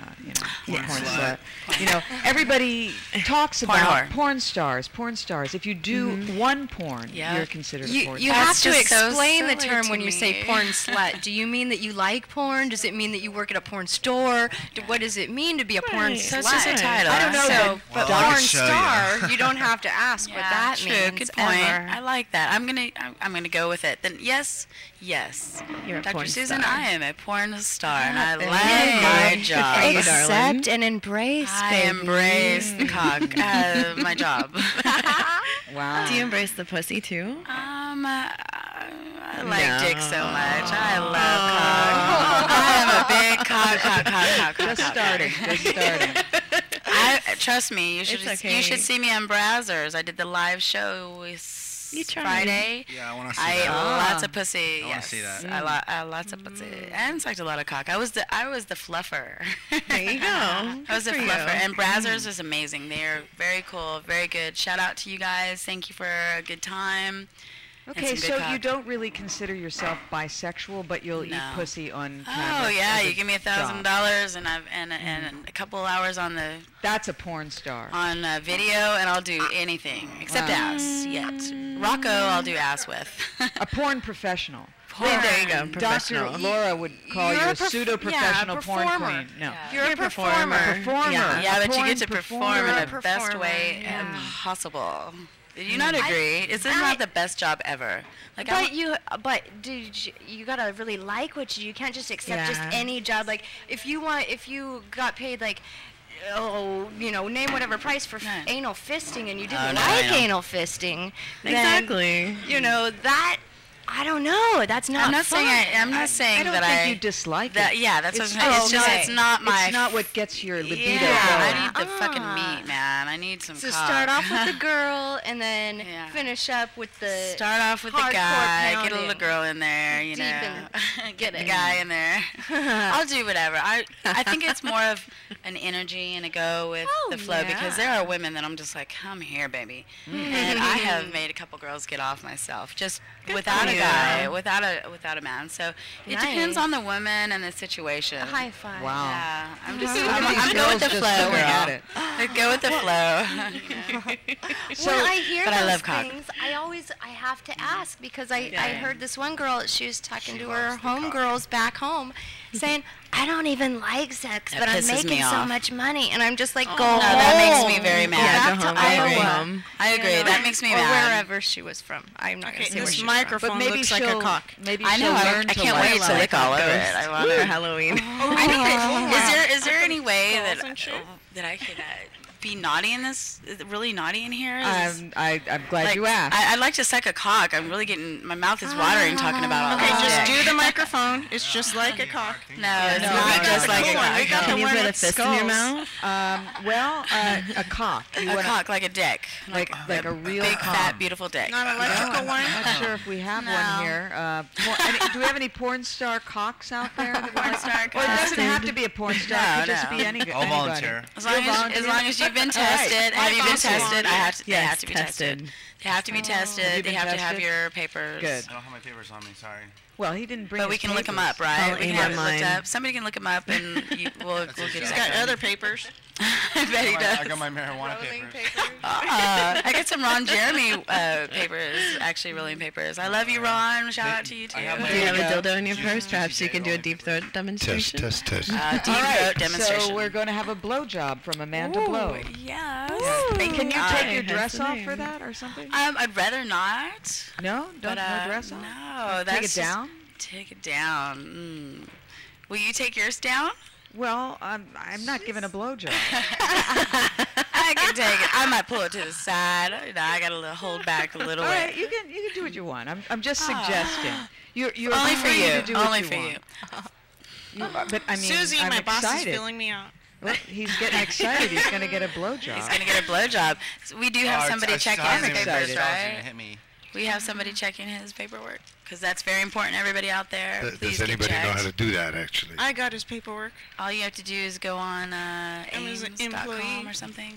Speaker 1: Porn
Speaker 6: slut.
Speaker 1: slut. You know, everybody talks
Speaker 3: Porn
Speaker 1: about
Speaker 3: whore.
Speaker 1: porn stars. If you do one porn,
Speaker 3: Yeah.
Speaker 1: you're considered a
Speaker 4: You,
Speaker 1: porn
Speaker 4: you
Speaker 1: star.
Speaker 4: have
Speaker 3: That's
Speaker 4: to
Speaker 3: just so
Speaker 4: explain the
Speaker 3: silly
Speaker 4: term
Speaker 3: to
Speaker 4: when you say
Speaker 3: me.
Speaker 4: porn slut. Do you mean that you like porn? Does it mean that you work at a porn store? What does it mean to be a porn
Speaker 5: Right.
Speaker 4: slut?
Speaker 3: So it's just a title.
Speaker 4: I don't know,
Speaker 3: So-
Speaker 4: though, but
Speaker 6: Well, I could
Speaker 4: porn
Speaker 6: show
Speaker 4: star, you don't have to ask what that
Speaker 3: true.
Speaker 4: means.
Speaker 3: Good point.
Speaker 4: ever.
Speaker 3: I like that. I'm gonna go with it. Then yes.
Speaker 5: You're a
Speaker 3: Dr.
Speaker 5: porn
Speaker 3: Susan,
Speaker 5: star.
Speaker 3: I am a porn star, and I
Speaker 5: there
Speaker 3: like
Speaker 5: you go.
Speaker 3: my
Speaker 5: Good
Speaker 3: job.
Speaker 5: for you,
Speaker 4: Accept
Speaker 5: darling.
Speaker 4: and embrace,
Speaker 3: I
Speaker 4: baby.
Speaker 3: embrace the cock. My job.
Speaker 1: Wow.
Speaker 5: do you embrace the pussy too?
Speaker 3: I like dick so much. I love cock. I am a big cock.
Speaker 1: Just starting.
Speaker 3: Trust me, you should
Speaker 5: It's okay.
Speaker 3: you should see me on Brazzers. I did the live show
Speaker 5: You tried.
Speaker 3: Friday.
Speaker 6: Yeah, I want to see
Speaker 3: I ate
Speaker 6: that.
Speaker 3: lots of pussy.
Speaker 6: I wanna
Speaker 3: yes.
Speaker 6: see that.
Speaker 3: I lots of pussy and sucked a lot of cock. I was the fluffer.
Speaker 5: There you go.
Speaker 3: I was a
Speaker 5: Good for
Speaker 3: fluffer,
Speaker 5: you.
Speaker 3: and Brazzers is amazing. They are very cool, very good. Shout out to you guys. Thank you for a good time. and
Speaker 1: Okay,
Speaker 3: some good
Speaker 1: so you
Speaker 3: cock.
Speaker 1: don't really consider yourself bisexual, but you'll eat
Speaker 3: No.
Speaker 1: pussy on camera.
Speaker 3: Oh yeah,
Speaker 1: as a
Speaker 3: you give me
Speaker 1: job.
Speaker 3: $1,000 and a couple hours on the
Speaker 1: That's a porn star.
Speaker 3: video, and I'll do anything except
Speaker 1: Wow.
Speaker 3: ass. Yet Rocco, I'll do ass with.
Speaker 1: A porn professional.
Speaker 5: There you go.
Speaker 1: Dr.
Speaker 5: Professional.
Speaker 1: Laura would call
Speaker 4: You're
Speaker 1: you
Speaker 4: a
Speaker 1: a
Speaker 4: perf-
Speaker 1: pseudo-professional
Speaker 4: yeah, a
Speaker 1: porn
Speaker 4: performer.
Speaker 1: queen. No.
Speaker 3: Yeah.
Speaker 4: You're a performer.
Speaker 1: Performer.
Speaker 5: Yeah.
Speaker 3: Yeah,
Speaker 1: A
Speaker 3: but you
Speaker 1: porn
Speaker 3: get to perform in
Speaker 4: You're
Speaker 3: the
Speaker 4: a
Speaker 3: best
Speaker 4: performer,
Speaker 3: way
Speaker 4: yeah.
Speaker 3: impossible. Did you not agree? Isn't that the best job ever? Like,
Speaker 4: But you gotta really like what you can't just accept just
Speaker 5: Yeah.
Speaker 4: any job. Like if you got paid like, name whatever price for
Speaker 3: Right.
Speaker 4: anal fisting and you
Speaker 3: Oh,
Speaker 4: didn't
Speaker 3: no,
Speaker 4: like
Speaker 3: I know.
Speaker 4: anal fisting, then,
Speaker 5: Exactly.
Speaker 4: that I don't know. That's not.
Speaker 3: I'm not
Speaker 4: fun.
Speaker 3: saying I'm not saying
Speaker 1: I don't
Speaker 3: that
Speaker 1: think you dislike
Speaker 3: that.
Speaker 1: it.
Speaker 3: Yeah, that's
Speaker 1: It's-
Speaker 3: what I'm saying. It's
Speaker 1: oh,
Speaker 3: just
Speaker 1: no.
Speaker 3: it's not my.
Speaker 1: It's not what gets your libido
Speaker 3: Yeah,
Speaker 1: going.
Speaker 3: I need the fucking
Speaker 4: Ah.
Speaker 3: meat, man. I need some.
Speaker 4: So
Speaker 3: cock.
Speaker 4: start off with the girl and then
Speaker 3: Yeah.
Speaker 4: finish up with the.
Speaker 3: Start off with the
Speaker 4: hardcore
Speaker 3: guy, get a
Speaker 4: pounding.
Speaker 3: little girl in there, you
Speaker 4: Deep
Speaker 3: know, get the
Speaker 4: it.
Speaker 3: guy in there. I'll do whatever. I think it's more of an energy and a go with
Speaker 4: Oh,
Speaker 3: the flow because there
Speaker 4: yeah.
Speaker 3: are women that I'm just like, come here, baby, and I have made a couple girls get off myself just without a
Speaker 5: you.
Speaker 3: guy, without a man. So it depends
Speaker 4: Nice.
Speaker 3: on the woman and the situation.
Speaker 4: A high five.
Speaker 1: Wow.
Speaker 3: Yeah, I'm just
Speaker 1: These
Speaker 3: I'm going
Speaker 1: girls
Speaker 3: with the
Speaker 1: just
Speaker 3: flow,
Speaker 1: forget
Speaker 3: girl.
Speaker 1: it.
Speaker 3: I go with the flow. you know.
Speaker 1: So,
Speaker 4: when I hear
Speaker 3: but I
Speaker 4: those
Speaker 3: love cock.
Speaker 4: things, I have to ask because I
Speaker 5: Yeah.
Speaker 4: heard this one girl. She was talking to her
Speaker 6: loves the cock.
Speaker 4: homegirls back home, saying, "I don't even like sex,
Speaker 3: That
Speaker 4: but I'm
Speaker 3: pisses me
Speaker 4: making so
Speaker 3: off.
Speaker 4: much money," and I'm just like, "Go
Speaker 3: No,
Speaker 4: home."
Speaker 3: that makes me very
Speaker 4: Go
Speaker 3: mad.
Speaker 5: Yeah,
Speaker 4: back
Speaker 5: go home.
Speaker 4: to
Speaker 3: I
Speaker 4: Iowa.
Speaker 3: agree. I agree.
Speaker 4: You know,
Speaker 3: That makes me
Speaker 4: or
Speaker 3: mad.
Speaker 4: wherever she was from. I'm not
Speaker 7: Okay,
Speaker 4: gonna say where
Speaker 7: this
Speaker 4: she's
Speaker 7: microphone
Speaker 1: but maybe
Speaker 7: looks like a
Speaker 1: she'll
Speaker 7: cock.
Speaker 1: maybe
Speaker 3: I know.
Speaker 1: she'll
Speaker 3: I
Speaker 1: learn to
Speaker 3: can't
Speaker 1: like
Speaker 3: wait to
Speaker 1: it.
Speaker 3: lick all over it.
Speaker 5: Ghost
Speaker 3: I
Speaker 5: for
Speaker 3: want to.
Speaker 5: Halloween.
Speaker 3: I need to, is there any way
Speaker 7: Balls
Speaker 3: that
Speaker 7: and shit.
Speaker 3: that I could be naughty in this, really naughty in here?
Speaker 1: I'm glad
Speaker 3: Like,
Speaker 1: you asked.
Speaker 3: I'd like to suck a cock. I'm really getting, my mouth is watering talking about all
Speaker 7: Okay,
Speaker 3: this.
Speaker 7: just
Speaker 3: dick.
Speaker 7: do the microphone. It's just like a cock.
Speaker 3: No, it's
Speaker 1: No,
Speaker 3: not
Speaker 1: no,
Speaker 3: just
Speaker 1: no,
Speaker 3: like
Speaker 1: no.
Speaker 3: a cock.
Speaker 7: We got
Speaker 5: Can
Speaker 7: the
Speaker 5: you
Speaker 7: one
Speaker 5: put a
Speaker 7: with
Speaker 5: fist in your
Speaker 7: skulls.
Speaker 5: mouth?
Speaker 1: Well, a cock. You
Speaker 3: A
Speaker 1: wanna-
Speaker 3: cock, like a dick.
Speaker 1: like a real
Speaker 3: big,
Speaker 1: cock.
Speaker 3: fat, beautiful dick.
Speaker 7: Not an electrical one.
Speaker 1: I'm not sure if we have
Speaker 3: No.
Speaker 1: one here. Do we have any porn star cocks out there? That
Speaker 3: Porn
Speaker 1: like-
Speaker 3: star
Speaker 1: Well, it
Speaker 3: cocks.
Speaker 1: doesn't have to be a porn star.
Speaker 3: No,
Speaker 1: It could just
Speaker 3: no.
Speaker 1: be any.
Speaker 6: I'll volunteer.
Speaker 3: As long as you've been tested, have you been tested? They have to be tested. They have to be tested.
Speaker 1: Have you
Speaker 3: They
Speaker 1: been
Speaker 3: have to have
Speaker 1: tested?
Speaker 3: your papers.
Speaker 1: Good.
Speaker 6: I don't have my papers on me. Sorry.
Speaker 1: Well, he didn't bring.
Speaker 3: But we
Speaker 1: his
Speaker 3: can look them
Speaker 1: papers.
Speaker 3: up, right?
Speaker 5: I'll
Speaker 3: We can
Speaker 5: aim
Speaker 3: have
Speaker 5: on
Speaker 3: it looked
Speaker 5: mine.
Speaker 3: up. Somebody can look them up, and we'll get
Speaker 6: his
Speaker 3: it.
Speaker 7: He's got other papers.
Speaker 3: I bet he does.
Speaker 6: I got my marijuana papers.
Speaker 3: I got some Ron Jeremy papers, actually rolling papers. I love you, Ron. Shout out to you too.
Speaker 6: I have
Speaker 5: Do
Speaker 6: my-
Speaker 5: you have a
Speaker 1: go.
Speaker 5: dildo in your purse? Perhaps you can do a deep throat
Speaker 2: Test,
Speaker 5: demonstration.
Speaker 2: test, test.
Speaker 3: Deep
Speaker 1: All
Speaker 3: throat
Speaker 1: right,
Speaker 3: demonstration.
Speaker 1: so we're going to have a blowjob from Amanda Blow.
Speaker 3: Yes.
Speaker 1: Can you
Speaker 3: God.
Speaker 1: take your
Speaker 5: That's
Speaker 1: dress
Speaker 5: the
Speaker 1: off
Speaker 5: name.
Speaker 1: for that or something?
Speaker 3: I'd rather not.
Speaker 1: No,
Speaker 3: But,
Speaker 1: no dress off.
Speaker 3: No, that's
Speaker 1: Take it
Speaker 3: just-
Speaker 1: down.
Speaker 3: Take it down. Will you take yours down?
Speaker 1: Well, I'm not giving a blowjob.
Speaker 3: I can take it. I might pull it to the side. You know, I got to hold back a little
Speaker 1: All right,
Speaker 3: bit.
Speaker 1: you can do what you want. I'm just suggesting. You're
Speaker 3: Only for
Speaker 1: free
Speaker 3: you.
Speaker 1: to do what
Speaker 3: Only
Speaker 1: you
Speaker 3: for
Speaker 1: want.
Speaker 3: you.
Speaker 1: But I mean,
Speaker 7: Susie,
Speaker 1: I'm
Speaker 7: my boss is
Speaker 1: excited.
Speaker 7: filling me out.
Speaker 1: Look, he's getting excited. He's going to get a blowjob.
Speaker 3: He's gonna get a blowjob. So we do have somebody checking his
Speaker 1: I'm
Speaker 3: papers,
Speaker 1: excited.
Speaker 3: right?
Speaker 6: Hit me.
Speaker 3: We have somebody checking his paperwork because that's very important. Everybody out there, please
Speaker 2: Does anybody
Speaker 3: get
Speaker 2: know
Speaker 3: checked.
Speaker 2: how to do that, actually?
Speaker 7: I got his paperwork.
Speaker 3: All you have to do is go on
Speaker 7: I'm his
Speaker 3: ames.com
Speaker 7: employee.
Speaker 3: or something.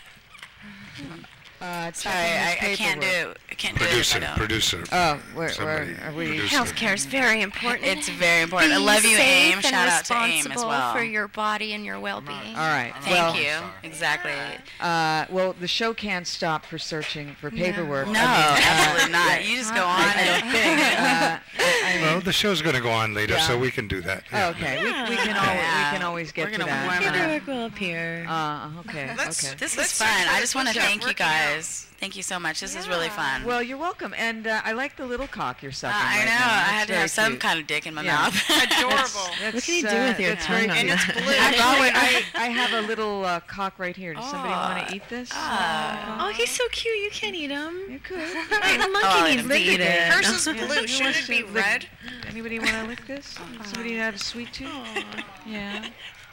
Speaker 1: Sorry,
Speaker 3: Sorry, I can't do it. I can't do it if I don't.
Speaker 2: Producer.
Speaker 1: Oh,
Speaker 2: Somebody,
Speaker 1: are we?
Speaker 2: producer.
Speaker 4: Healthcare is very important.
Speaker 3: It's very important. I
Speaker 4: Be
Speaker 3: love you,
Speaker 4: safe
Speaker 3: AIM.
Speaker 4: and
Speaker 3: Shout out to AIM as
Speaker 4: responsible
Speaker 3: well.
Speaker 4: for your body and your well-being.
Speaker 1: All right.
Speaker 3: Thank
Speaker 1: well,
Speaker 3: you. Exactly.
Speaker 1: Well, the show can't stop for searching for paperwork.
Speaker 3: No,
Speaker 1: I mean,
Speaker 3: absolutely not. You just go on.
Speaker 1: I don't think.
Speaker 2: Well, the show's going to go on later,
Speaker 1: Yeah.
Speaker 2: so we can do that.
Speaker 1: Oh, okay, we can always get
Speaker 3: We're
Speaker 1: to
Speaker 3: gonna
Speaker 1: that.
Speaker 3: warm it up.
Speaker 5: Paperwork will appear.
Speaker 1: Okay.
Speaker 7: Let's-
Speaker 1: Okay.
Speaker 3: This
Speaker 7: Let's
Speaker 3: is fun.
Speaker 7: search for
Speaker 3: I
Speaker 7: the
Speaker 3: just want to
Speaker 7: stuff
Speaker 3: thank you
Speaker 7: working out.
Speaker 3: guys. Thank you so much. This is really fun.
Speaker 1: Well, you're welcome, and I like the little cock you're sucking.
Speaker 3: I
Speaker 1: right
Speaker 3: know.
Speaker 1: now.
Speaker 3: I
Speaker 1: That's
Speaker 3: had to
Speaker 1: very
Speaker 3: have some
Speaker 1: cute.
Speaker 3: kind of dick in my
Speaker 1: Yeah.
Speaker 3: mouth.
Speaker 7: Adorable.
Speaker 5: What can you do with your
Speaker 1: that's very
Speaker 5: tongue on
Speaker 7: And
Speaker 1: cute.
Speaker 7: it's
Speaker 5: that?
Speaker 7: blue.
Speaker 1: Actually, I have a little cock right here. Does somebody want to eat this?
Speaker 5: Oh, he's so cute. You can't eat him.
Speaker 1: You could.
Speaker 5: The monkey
Speaker 3: Oh,
Speaker 5: needs to eat it.
Speaker 7: Hers is blue. Shouldn't it be
Speaker 1: Lick-
Speaker 7: red?
Speaker 1: Anybody want to lick this? Somebody have a sweet tooth? Yeah.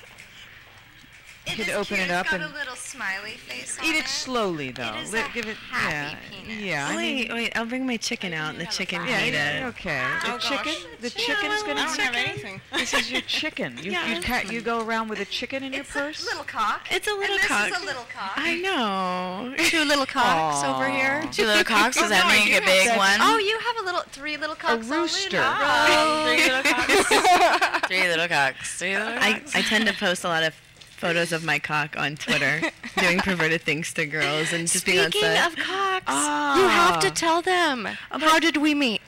Speaker 1: Could open it up and
Speaker 4: little smiley face
Speaker 1: eat it slowly, though.
Speaker 4: is
Speaker 1: Let-
Speaker 4: a
Speaker 1: give it.
Speaker 4: happy
Speaker 1: Yeah.
Speaker 4: penis.
Speaker 1: Yeah. I mean,
Speaker 5: Wait, I'll bring my chicken out and the chicken can eat it.
Speaker 1: Okay. The
Speaker 7: Oh,
Speaker 1: chicken.
Speaker 7: gosh.
Speaker 1: The chicken is
Speaker 7: I
Speaker 1: gonna.
Speaker 7: don't have anything.
Speaker 1: This is your chicken. You go around with a chicken in your purse.
Speaker 4: Little cock.
Speaker 5: It's a little cock.
Speaker 4: little cock.
Speaker 5: I know.
Speaker 4: 2 little cocks over here.
Speaker 3: 2 little cocks. Does
Speaker 7: Oh,
Speaker 3: that
Speaker 7: no, I
Speaker 3: make
Speaker 7: do
Speaker 3: a
Speaker 7: have
Speaker 3: big
Speaker 1: that.
Speaker 3: one?
Speaker 4: Oh, you have 3 little cocks. all in
Speaker 1: rooster.
Speaker 4: a row.
Speaker 3: 3 little cocks. 3 little cocks. 3 little cocks.
Speaker 5: I tend to post a lot of photos of my cock on Twitter, doing perverted things to girls and just being on
Speaker 4: Speaking
Speaker 5: set.
Speaker 4: of cocks, you have to tell them. How did we meet?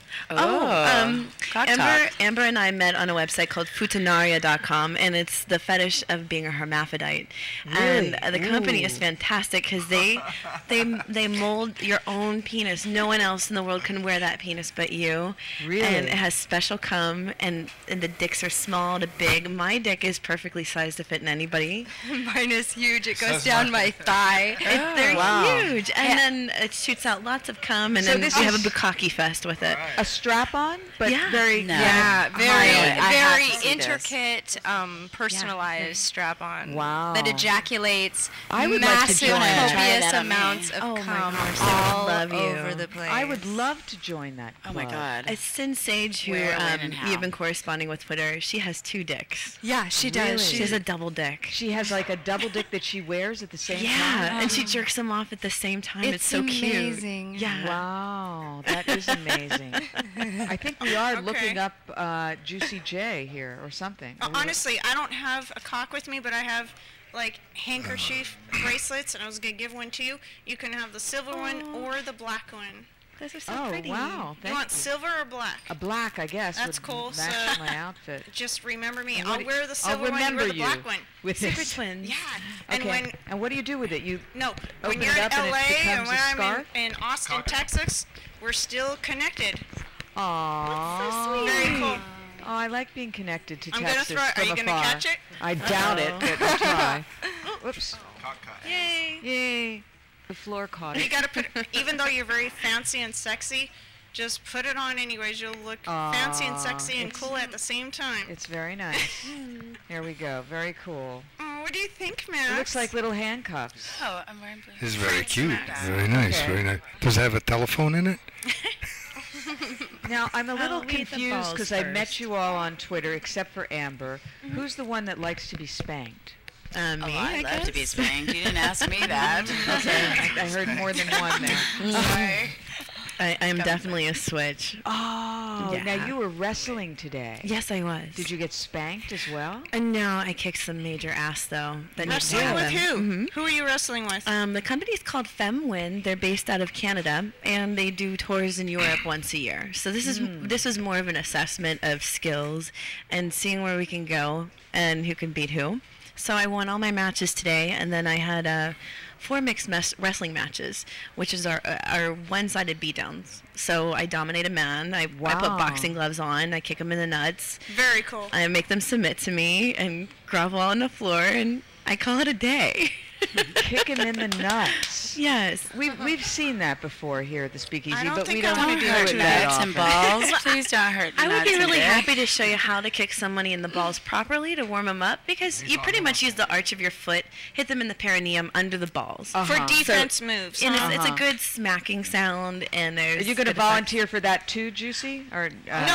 Speaker 3: Cock talk.
Speaker 5: Amber and I met on a website called Futanaria.com, and it's the fetish of being a hermaphrodite.
Speaker 1: Really?
Speaker 5: And the company is
Speaker 1: Ooh.
Speaker 5: fantastic because they mold your own penis. No one else in the world can wear that penis but you.
Speaker 1: Really?
Speaker 5: And it has special cum, and the dicks are small to big. My dick is perfectly sized to fit in anybody.
Speaker 4: Mine is huge. It
Speaker 6: So
Speaker 4: goes down
Speaker 6: smart.
Speaker 4: my thigh.
Speaker 5: They're
Speaker 1: wow.
Speaker 5: huge, and then it shoots out lots of cum, and
Speaker 1: So
Speaker 5: then
Speaker 1: this
Speaker 5: we have a
Speaker 1: is-
Speaker 5: bukkake fest with it.
Speaker 1: A strap-on, but
Speaker 5: Yeah.
Speaker 1: very.
Speaker 3: No.
Speaker 4: Yeah,
Speaker 3: I have
Speaker 4: very
Speaker 3: to see this.
Speaker 4: intricate, personalized strap-on.
Speaker 1: Wow.
Speaker 4: That ejaculates
Speaker 1: I would like to
Speaker 4: massive,
Speaker 1: join that.
Speaker 3: Try
Speaker 4: copious
Speaker 3: that on me.
Speaker 4: amounts of
Speaker 5: Oh my
Speaker 4: cum
Speaker 5: gosh, I would
Speaker 4: all
Speaker 5: love you.
Speaker 4: over the place.
Speaker 1: I would love to join that
Speaker 3: Oh
Speaker 1: club.
Speaker 3: my God.
Speaker 5: It's Sin Sage, who
Speaker 3: Where, when, and
Speaker 5: you've
Speaker 3: how?
Speaker 5: been corresponding with Twitter. She has 2 dicks.
Speaker 4: Yeah, she
Speaker 1: Really?
Speaker 4: does.
Speaker 5: She has a double dick.
Speaker 1: She has like a double dick that she wears at the same time.
Speaker 5: Yeah, and she jerks them off at the same time. It's so
Speaker 4: amazing.
Speaker 5: cute. Yeah.
Speaker 1: Wow, that is amazing. I think we are
Speaker 7: Okay.
Speaker 1: looking up Juicy J here or something.
Speaker 7: Honestly, I don't have a cock with me, but I have like handkerchief bracelets, and I was gonna give one to you. You can have the silver one or the black one.
Speaker 5: Those are so
Speaker 1: Oh
Speaker 5: pretty.
Speaker 1: wow!
Speaker 7: You
Speaker 1: Thank
Speaker 7: want silver or black?
Speaker 1: a black, I guess.
Speaker 7: That's
Speaker 1: would
Speaker 7: cool,
Speaker 1: Match
Speaker 7: so-
Speaker 1: my outfit.
Speaker 7: Just remember me.
Speaker 1: And what
Speaker 7: I'll
Speaker 1: do-
Speaker 7: wear the
Speaker 1: I'll
Speaker 7: silver one. You
Speaker 1: remember
Speaker 7: wear the
Speaker 1: you
Speaker 7: black one.
Speaker 1: with
Speaker 5: Super
Speaker 1: this.
Speaker 5: twins.
Speaker 7: Yeah. And
Speaker 1: Okay.
Speaker 7: when
Speaker 1: And what do you do with it? You
Speaker 7: no,
Speaker 1: Open
Speaker 7: when you're
Speaker 1: it
Speaker 7: in
Speaker 1: up and it
Speaker 7: LA and
Speaker 1: becomes
Speaker 7: when
Speaker 1: a
Speaker 7: I'm
Speaker 1: scarf?
Speaker 7: in Austin, Texas, we're still connected.
Speaker 1: Aww.
Speaker 7: Very cool.
Speaker 1: Oh, I like being connected to
Speaker 7: I'm gonna
Speaker 1: Texas
Speaker 7: throw it. Are
Speaker 1: from
Speaker 7: you gonna
Speaker 1: afar.
Speaker 7: catch it?
Speaker 1: I doubt it, but I'll try. Whoops.
Speaker 7: Yay!
Speaker 1: Yay. The floor caught
Speaker 7: You
Speaker 1: it.
Speaker 7: gotta put, even though you're very fancy and sexy, just put it on anyways. You'll look fancy and sexy and cool at the same time.
Speaker 1: It's very nice. Here we go. Very cool.
Speaker 7: Oh, what do you think, Max?
Speaker 1: It looks like little handcuffs.
Speaker 3: Oh, I'm wearing blue.
Speaker 2: This is very cute.
Speaker 3: Max.
Speaker 2: Very nice.
Speaker 1: Okay.
Speaker 2: Very nice. Does it have a telephone in it?
Speaker 1: Now, I'm a little
Speaker 5: I'll read the
Speaker 1: confused
Speaker 5: balls
Speaker 1: because I met
Speaker 5: first.
Speaker 1: you all on Twitter, except for Amber. Who's the one that likes to be spanked?
Speaker 3: Oh,
Speaker 5: Me,
Speaker 3: I love to be
Speaker 5: guess.
Speaker 3: spanked. You didn't ask me that.
Speaker 1: Okay, I heard more than one there.
Speaker 3: Sorry.
Speaker 5: I'm definitely a switch.
Speaker 1: Oh, now
Speaker 5: Yeah.
Speaker 1: you were wrestling today.
Speaker 5: Yes, I was.
Speaker 1: Did you get spanked as well?
Speaker 5: And no, I kicked some major ass though. That needs to
Speaker 7: Wrestling with
Speaker 5: happen.
Speaker 7: who?
Speaker 5: Mhm.
Speaker 7: Who are you wrestling with?
Speaker 5: The company's called FemWin. They're based out of Canada, and they do tours in Europe once a year. So this was more of an assessment of skills and seeing where we can go and who can beat who. So I won all my matches today, and then I had 4 mixed wrestling matches, which is our one-sided beatdowns. So I dominate a man. I put
Speaker 1: Wow.
Speaker 5: boxing gloves on. I kick him in the nuts.
Speaker 7: Very cool.
Speaker 5: I make them submit to me and grovel on the floor, and I call it a day.
Speaker 1: Kick him in the nuts.
Speaker 5: Yes.
Speaker 1: We've seen that before here at the Speakeasy,
Speaker 7: I don't
Speaker 1: but we
Speaker 7: think I
Speaker 1: don't
Speaker 7: wanna
Speaker 1: do
Speaker 7: do that
Speaker 1: it
Speaker 7: today.
Speaker 1: that
Speaker 3: Nuts
Speaker 1: often.
Speaker 3: and balls. Please don't hurt
Speaker 5: I would
Speaker 3: nuts
Speaker 5: be
Speaker 3: and
Speaker 5: really
Speaker 3: dick.
Speaker 5: happy to show you how to kick somebody in the balls properly to warm them up, because you pretty much use the arch of your foot, hit them in the perineum under the balls.
Speaker 7: For
Speaker 1: Uh-huh.
Speaker 7: defense moves.
Speaker 5: And
Speaker 7: huh?
Speaker 5: it's a
Speaker 1: Uh-huh.
Speaker 5: good smacking sound, and there's.
Speaker 1: Are you going to
Speaker 5: good effect.
Speaker 1: volunteer for that too, Juicy? Or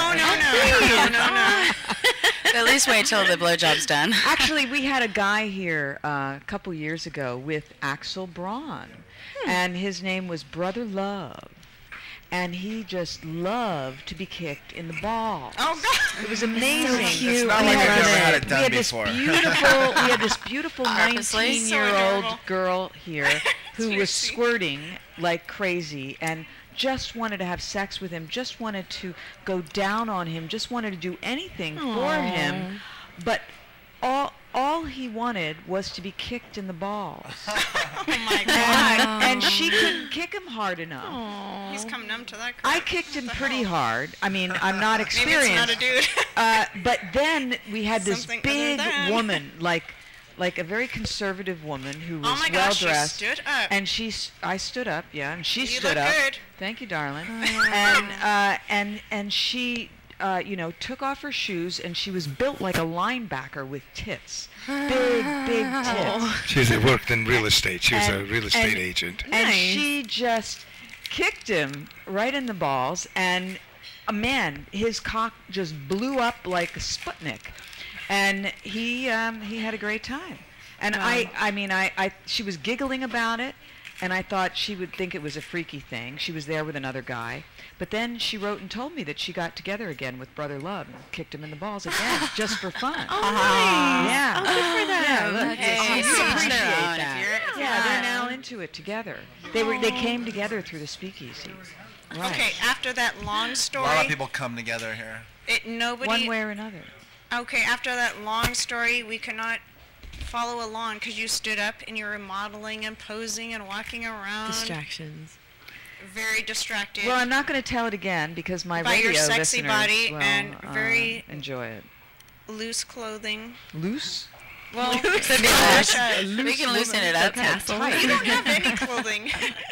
Speaker 7: No.
Speaker 3: At least wait till the blowjob's done.
Speaker 1: Actually, we had a guy here a couple years ago with Axel Braun, and his name was Brother Love, and he just loved to be kicked in the balls.
Speaker 7: Oh, God.
Speaker 1: It was amazing.
Speaker 5: cute.
Speaker 6: It's not
Speaker 1: We
Speaker 6: like
Speaker 1: had
Speaker 6: I've
Speaker 1: this-
Speaker 6: ever had it
Speaker 1: we
Speaker 6: done
Speaker 1: had this
Speaker 6: before.
Speaker 1: we had this beautiful
Speaker 3: Purposely?
Speaker 7: So
Speaker 1: 19-year-old
Speaker 7: adorable.
Speaker 1: girl here who was
Speaker 7: Seriously.
Speaker 1: squirting like crazy and just wanted to have sex with him, just wanted to go down on him, just wanted to do anything for him, but all he wanted was to be kicked in the balls.
Speaker 7: Oh, my God.
Speaker 1: And she couldn't kick him hard enough.
Speaker 7: He's come numb to that
Speaker 1: I
Speaker 7: crap.
Speaker 1: kicked him pretty hard. I mean, I'm not
Speaker 7: Maybe
Speaker 1: experienced.
Speaker 7: it's not a dude.
Speaker 1: But then we had this
Speaker 7: Something other
Speaker 1: big
Speaker 7: than.
Speaker 1: woman, like a very conservative woman who was
Speaker 7: Oh my
Speaker 1: well
Speaker 7: gosh, she
Speaker 1: dressed.
Speaker 7: stood up.
Speaker 1: And I stood up, yeah, and she
Speaker 7: You
Speaker 1: stood
Speaker 7: look
Speaker 1: up.
Speaker 7: good.
Speaker 1: Thank you, darling. And she, took off her shoes, and she was built like a linebacker with tits, big tits.
Speaker 2: She's worked in real estate. She was a
Speaker 1: And-
Speaker 2: real estate
Speaker 1: and-
Speaker 2: agent.
Speaker 1: And
Speaker 5: Nice.
Speaker 1: she just kicked him right in the balls, and man, his cock just blew up like a Sputnik, and he had a great time. And she was giggling about it, and I thought she would think it was a freaky thing. She was there with another guy, but then she wrote and told me that she got together again with Brother Love and kicked him in the balls again, just for fun.
Speaker 5: Oh, nice.
Speaker 1: Yeah.
Speaker 5: Oh, good for them.
Speaker 1: Yeah, look,
Speaker 3: Hey,
Speaker 1: you
Speaker 3: to each their
Speaker 1: appreciate
Speaker 3: own. If
Speaker 1: that.
Speaker 3: you're-
Speaker 1: Yeah, they're now into it together. They came together through the Speakeasy. Right.
Speaker 7: Okay, after that long
Speaker 6: A
Speaker 7: story,
Speaker 6: lot of people come together here.
Speaker 7: nobody.
Speaker 1: One way or another.
Speaker 7: Okay, after that long story, we could not follow along because you stood up and you were modeling and posing and walking around.
Speaker 5: Distractions.
Speaker 7: Very distracted.
Speaker 1: Well, I'm not going to tell it again because my
Speaker 7: By your
Speaker 1: radio
Speaker 7: sexy
Speaker 1: listeners
Speaker 7: body
Speaker 1: will,
Speaker 7: and very-
Speaker 1: enjoy it.
Speaker 7: Loose clothing.
Speaker 1: Loose?
Speaker 7: Well,
Speaker 3: We can loosen it up.
Speaker 7: you don't have any clothing.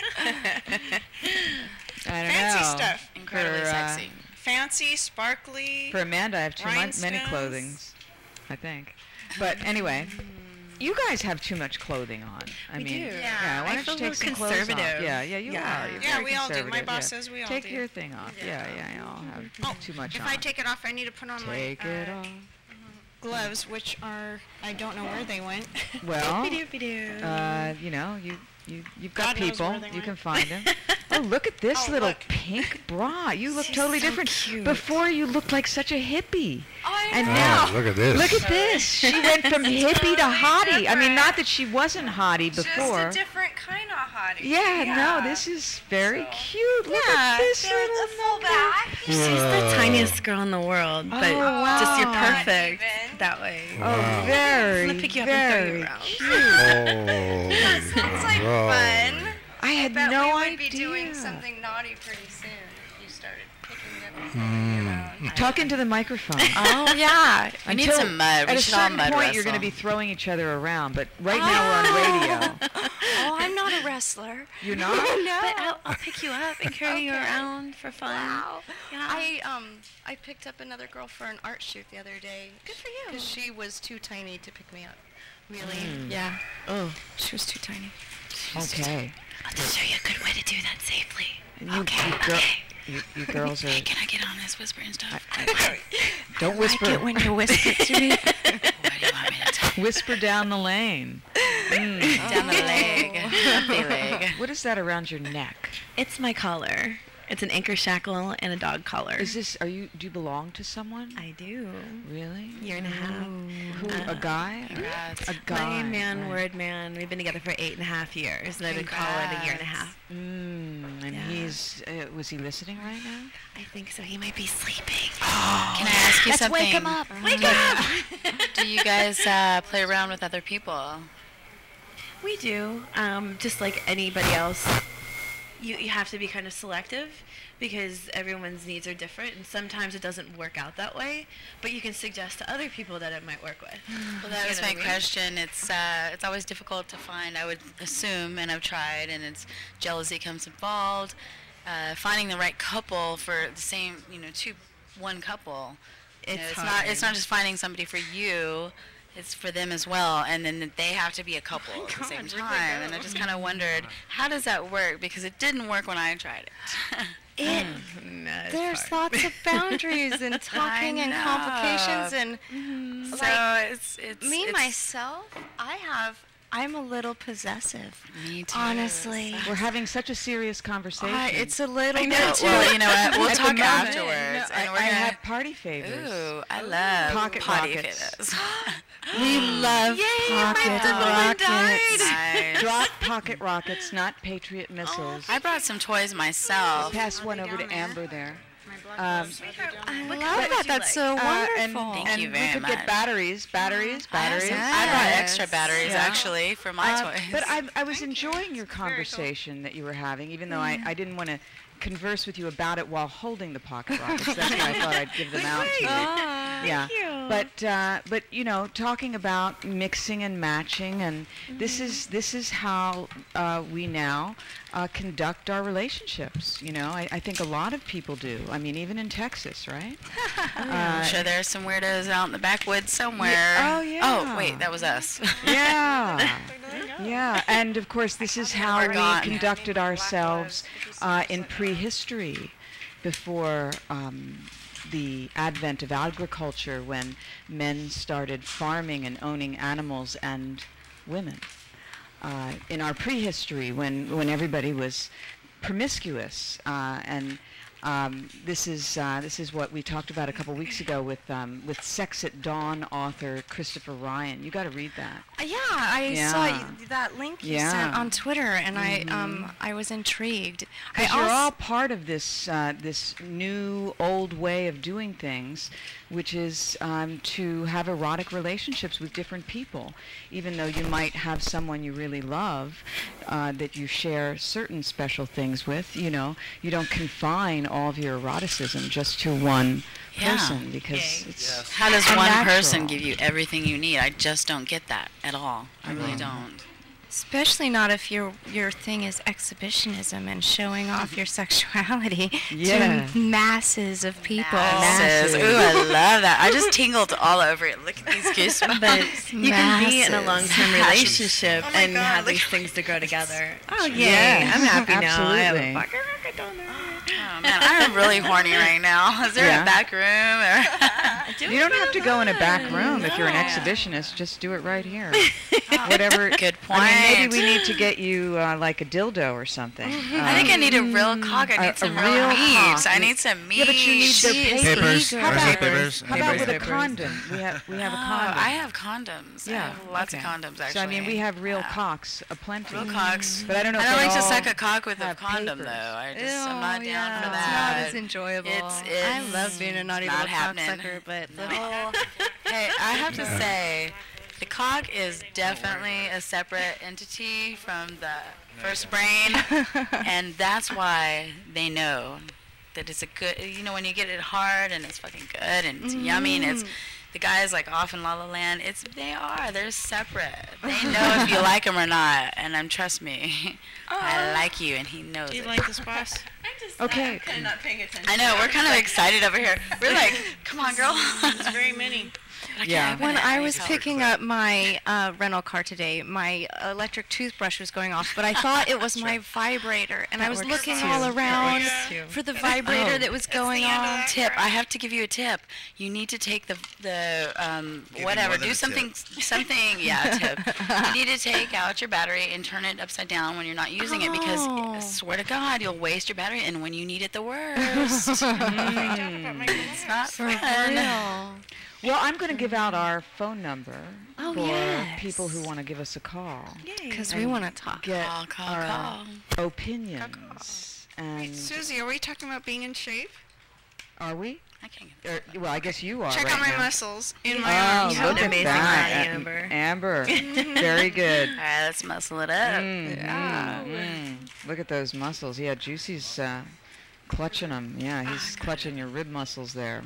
Speaker 1: I don't
Speaker 7: Fancy
Speaker 1: know.
Speaker 7: stuff.
Speaker 3: Incredibly
Speaker 1: For,
Speaker 3: sexy.
Speaker 7: Fancy, sparkly.
Speaker 1: For Amanda, I have too many
Speaker 7: Rhinestones.
Speaker 1: clothings, I think. But anyway, you guys have too much clothing on. I
Speaker 5: We
Speaker 1: mean,
Speaker 5: do.
Speaker 1: yeah. Why
Speaker 5: I
Speaker 1: don't
Speaker 5: feel
Speaker 1: you take
Speaker 5: a
Speaker 1: some
Speaker 5: little
Speaker 1: clothes off?
Speaker 5: conservative.
Speaker 1: Yeah, you
Speaker 5: Yeah.
Speaker 1: are. You're
Speaker 7: Yeah,
Speaker 1: very
Speaker 7: we all do. My
Speaker 1: conservative,
Speaker 7: boss
Speaker 1: yeah.
Speaker 7: says we all
Speaker 1: Take
Speaker 7: do.
Speaker 1: your thing off. Yeah, you all have too much
Speaker 7: If
Speaker 1: on.
Speaker 7: I take it off, I need to put on
Speaker 1: Take
Speaker 7: my
Speaker 1: it off.
Speaker 7: gloves, which are, I don't know where they went.
Speaker 1: Well,
Speaker 5: Doopy-doo.
Speaker 1: you've got
Speaker 7: God knows
Speaker 1: people.
Speaker 7: where they
Speaker 1: You
Speaker 7: went.
Speaker 1: can find them. Oh, look at this
Speaker 7: Oh,
Speaker 1: little
Speaker 7: look.
Speaker 1: pink bra. You look
Speaker 5: She's
Speaker 1: totally
Speaker 5: so
Speaker 1: different.
Speaker 5: cute.
Speaker 1: Before you looked like such a hippie.
Speaker 7: I
Speaker 1: And
Speaker 2: Oh,
Speaker 1: now,
Speaker 2: look at this.
Speaker 1: look at this. She went from hippie to hottie. I mean, not that she wasn't hottie before.
Speaker 7: different kind of hottie.
Speaker 1: Yeah, no, this is very cute. Look
Speaker 5: Yeah,
Speaker 1: at this little number.
Speaker 5: She's the tiniest girl in the world, but
Speaker 1: Oh,
Speaker 5: just you're
Speaker 1: wow.
Speaker 5: perfect that way.
Speaker 1: Oh, very,
Speaker 5: I'm gonna pick you up and throw you
Speaker 1: very
Speaker 5: around.
Speaker 1: cute.
Speaker 6: Sounds
Speaker 8: like
Speaker 2: wow.
Speaker 8: fun.
Speaker 1: I had
Speaker 8: Bet
Speaker 1: no
Speaker 8: we would
Speaker 1: idea.
Speaker 8: be doing something naughty pretty soon if you started picking
Speaker 1: Talk into the microphone.
Speaker 3: Oh yeah, we need some mud.
Speaker 1: At
Speaker 3: We
Speaker 1: a
Speaker 3: should all
Speaker 1: certain
Speaker 3: mud
Speaker 1: point,
Speaker 3: wrestle.
Speaker 1: you're going to be throwing each other around, but right now we're on radio.
Speaker 4: Oh, I'm not a wrestler.
Speaker 1: You're not?
Speaker 4: But I'll pick you up and carry you around for fun.
Speaker 8: Wow.
Speaker 4: Yeah.
Speaker 8: I picked up another girl for an art shoot the other day.
Speaker 4: Good for you.
Speaker 8: Because she was too tiny to pick me up. Really?
Speaker 4: Yeah.
Speaker 1: Oh,
Speaker 8: She was too tiny.
Speaker 1: okay.
Speaker 4: I'll just show you a good way to do that safely.
Speaker 1: And you girls are...
Speaker 3: Can I get on this whispering stuff?
Speaker 1: Don't whisper.
Speaker 4: I like it when you whisper to me.
Speaker 3: What do you want me to tell
Speaker 1: Whisper down the lane.
Speaker 3: you? Down the leg, happy leg.
Speaker 1: What is that around your neck?
Speaker 5: It's my collar. It's an anchor shackle and a dog collar.
Speaker 1: Do you belong to someone?
Speaker 5: I do.
Speaker 1: Really?
Speaker 5: Year and a half.
Speaker 1: Who, a guy?
Speaker 3: Congrats.
Speaker 1: A guy.
Speaker 5: My man,
Speaker 1: right.
Speaker 5: word man. We've been together for 8.5 years, and I've been calling a year and a half.
Speaker 1: And
Speaker 5: Yeah.
Speaker 1: he's, was he listening right now?
Speaker 5: I think so. He might be sleeping.
Speaker 3: Can I ask you
Speaker 4: Let's
Speaker 3: something?
Speaker 4: wake him up.
Speaker 5: Wake up!
Speaker 3: Do you guys play around with other people?
Speaker 5: We do. Just like anybody else, you have to be kind of selective because everyone's needs are different, and sometimes it doesn't work out that way. But you can suggest to other people that it might work with.
Speaker 3: Well, that was my question. It's always difficult to find. I would assume, and I've tried, and it's jealousy comes involved. Finding the right couple for the same, one couple.
Speaker 5: It's
Speaker 3: It's not just finding somebody for you. It's for them as well, and then they have to be a couple at the same time. And I just kind of wondered, how does that work? Because it didn't work when I tried it.
Speaker 8: There's lots of boundaries and talking and
Speaker 3: know.
Speaker 8: complications and
Speaker 3: So it's
Speaker 8: me myself. I'm a little possessive.
Speaker 3: Me too.
Speaker 8: Honestly,
Speaker 1: We're having such a serious conversation.
Speaker 8: it's a little
Speaker 1: I know,
Speaker 8: bit
Speaker 1: too.
Speaker 3: Well, you know what? We'll
Speaker 1: At the
Speaker 3: talk
Speaker 1: moment,
Speaker 3: afterwards.
Speaker 1: no,
Speaker 3: and we're
Speaker 1: I
Speaker 3: gonna
Speaker 1: have party favors.
Speaker 3: Ooh, I love
Speaker 1: Pocket
Speaker 3: potty
Speaker 1: rockets.
Speaker 3: favors.
Speaker 8: We love pocket rockets.
Speaker 3: Nice.
Speaker 1: Drop pocket rockets, not Patriot missiles.
Speaker 3: I brought some toys myself.
Speaker 1: Pass one over to Amber there.
Speaker 8: I love that. That's so
Speaker 1: And,
Speaker 8: wonderful.
Speaker 3: Thank
Speaker 1: and
Speaker 3: you
Speaker 1: we
Speaker 3: very
Speaker 1: could
Speaker 3: much.
Speaker 1: get batteries.
Speaker 3: I brought
Speaker 8: Yes.
Speaker 3: extra batteries
Speaker 1: Yeah.
Speaker 3: actually for my toys.
Speaker 1: But I was enjoying your conversation that you were having, even though I didn't want to converse with you about it while holding the pocket rockets. That's why I thought I'd give them out to you. Yeah. But talking about mixing and matching, and this is how we now conduct our relationships. I think a lot of people do. I mean, even in Texas, right?
Speaker 3: I'm sure there's some weirdos out in the backwoods somewhere.
Speaker 1: Oh, yeah.
Speaker 3: Oh wait, that was us.
Speaker 1: Yeah. Yeah, and of course this is how
Speaker 3: We're
Speaker 1: we
Speaker 3: gone.
Speaker 1: conducted ourselves in prehistory, before the advent of agriculture, when men started farming and owning animals and women. In our prehistory, when everybody was promiscuous, and this is what we talked about a couple weeks ago with Sex at Dawn author Christopher Ryan. You got to read that.
Speaker 8: I
Speaker 1: Yeah.
Speaker 8: saw that link you
Speaker 1: Yeah.
Speaker 8: sent on Twitter, and I was intrigued.
Speaker 1: Because you're all part of this this new old way of doing things, which is to have erotic relationships with different people, even though you might have someone you really love that you share certain special things with. You don't confine all of your eroticism just to one
Speaker 3: Yeah.
Speaker 1: person, because it's
Speaker 3: How does one
Speaker 1: unnatural.
Speaker 3: person give you everything you need? I just don't get that at all. I really don't.
Speaker 8: Especially not if your thing is exhibitionism and showing off your sexuality
Speaker 1: Yeah.
Speaker 8: to masses of people.
Speaker 3: Masses. Ooh, I love that. I just tingled all over it. Look at these goosebumps.
Speaker 5: But you can be in a
Speaker 8: Masses.
Speaker 5: long-term relationship
Speaker 3: my
Speaker 5: and
Speaker 3: God,
Speaker 5: have
Speaker 3: look
Speaker 5: these
Speaker 3: at
Speaker 5: things to go together.
Speaker 8: Oh, yay.
Speaker 1: Yeah,
Speaker 5: I'm happy now. I have a
Speaker 1: absolutely.
Speaker 5: pocket rocket on there.
Speaker 3: Oh, man, I'm really horny right now. Is there
Speaker 1: Yeah.
Speaker 3: a back room? Or
Speaker 1: You don't have to go in a back room if you're an
Speaker 3: No.
Speaker 1: exhibitionist. Just do it right here. Whatever.
Speaker 3: Good
Speaker 1: I mean, maybe
Speaker 3: point.
Speaker 1: we need to get you like a dildo or something.
Speaker 3: I think I need a real cock. I
Speaker 1: a
Speaker 3: need some
Speaker 1: real
Speaker 3: real meat.
Speaker 1: cock.
Speaker 3: I need some meat.
Speaker 1: Yeah, but you need the
Speaker 6: Papers.
Speaker 1: How about,
Speaker 6: Papers.
Speaker 1: how about with a
Speaker 5: Papers.
Speaker 1: condom? We have a condom.
Speaker 3: I have condoms. I
Speaker 1: Yeah,
Speaker 3: have lots
Speaker 1: okay.
Speaker 3: of condoms, actually.
Speaker 1: So I mean, we have real cocks aplenty.
Speaker 3: Real cocks.
Speaker 1: But I don't know.
Speaker 3: I
Speaker 1: if
Speaker 3: don't
Speaker 1: they
Speaker 3: like to
Speaker 1: all
Speaker 3: suck a cock with a
Speaker 1: have
Speaker 3: condom,
Speaker 1: papers.
Speaker 3: though. I'm not down for
Speaker 8: It's
Speaker 3: that.
Speaker 8: not as enjoyable.
Speaker 3: It's
Speaker 8: I love being a naughty
Speaker 3: not
Speaker 8: little
Speaker 3: happening.
Speaker 8: cocksucker, but the
Speaker 3: No.
Speaker 8: whole
Speaker 3: Hey, I have to say, the cock is definitely a separate entity from the first brain, and that's why they know that it's a good, when you get it hard and it's fucking good and it's yummy and it's, the guy's like off in La La Land, they're separate. They know if you like them or not, and trust me, I like you and he knows
Speaker 7: Do you
Speaker 3: it.
Speaker 7: like this boss?
Speaker 1: Okay.
Speaker 5: I'm kind of not paying attention.
Speaker 3: I know, we're kind of excited over here. We're like, come on, girl.
Speaker 7: It's very mini.
Speaker 1: Yeah.
Speaker 8: When I was picking up my rental car today, my electric toothbrush was going off, but I thought it was my vibrator, and I was looking all around for the vibrator that was going on.
Speaker 3: Tip, I have to give you a tip. You need to take the whatever,
Speaker 6: more than
Speaker 3: do
Speaker 6: a
Speaker 3: something, tip. You need to take out your battery and turn it upside down when you're not using it, because swear to God, you'll waste your battery, and when you need it the worst. It's not fun.
Speaker 1: Well, I'm going to give out our phone number
Speaker 8: Oh,
Speaker 1: for
Speaker 8: yes.
Speaker 1: people who want to give us a call.
Speaker 8: Because we want to talk.
Speaker 1: Get
Speaker 3: Call.
Speaker 1: our opinions. And
Speaker 7: Susie, are we talking about being in shape?
Speaker 1: are we?
Speaker 3: I can't get
Speaker 1: Well, I guess you are.
Speaker 7: Check
Speaker 1: right
Speaker 7: out my
Speaker 1: now.
Speaker 7: muscles in my
Speaker 1: Oh,
Speaker 7: arms.
Speaker 5: You have
Speaker 1: look
Speaker 5: an
Speaker 1: at
Speaker 5: amazing
Speaker 1: that.
Speaker 5: body, Amber.
Speaker 1: Amber. Very good.
Speaker 3: All right, let's muscle it up.
Speaker 1: Look at those muscles. Yeah, Juicy's clutching them. Yeah, he's clutching your rib muscles there.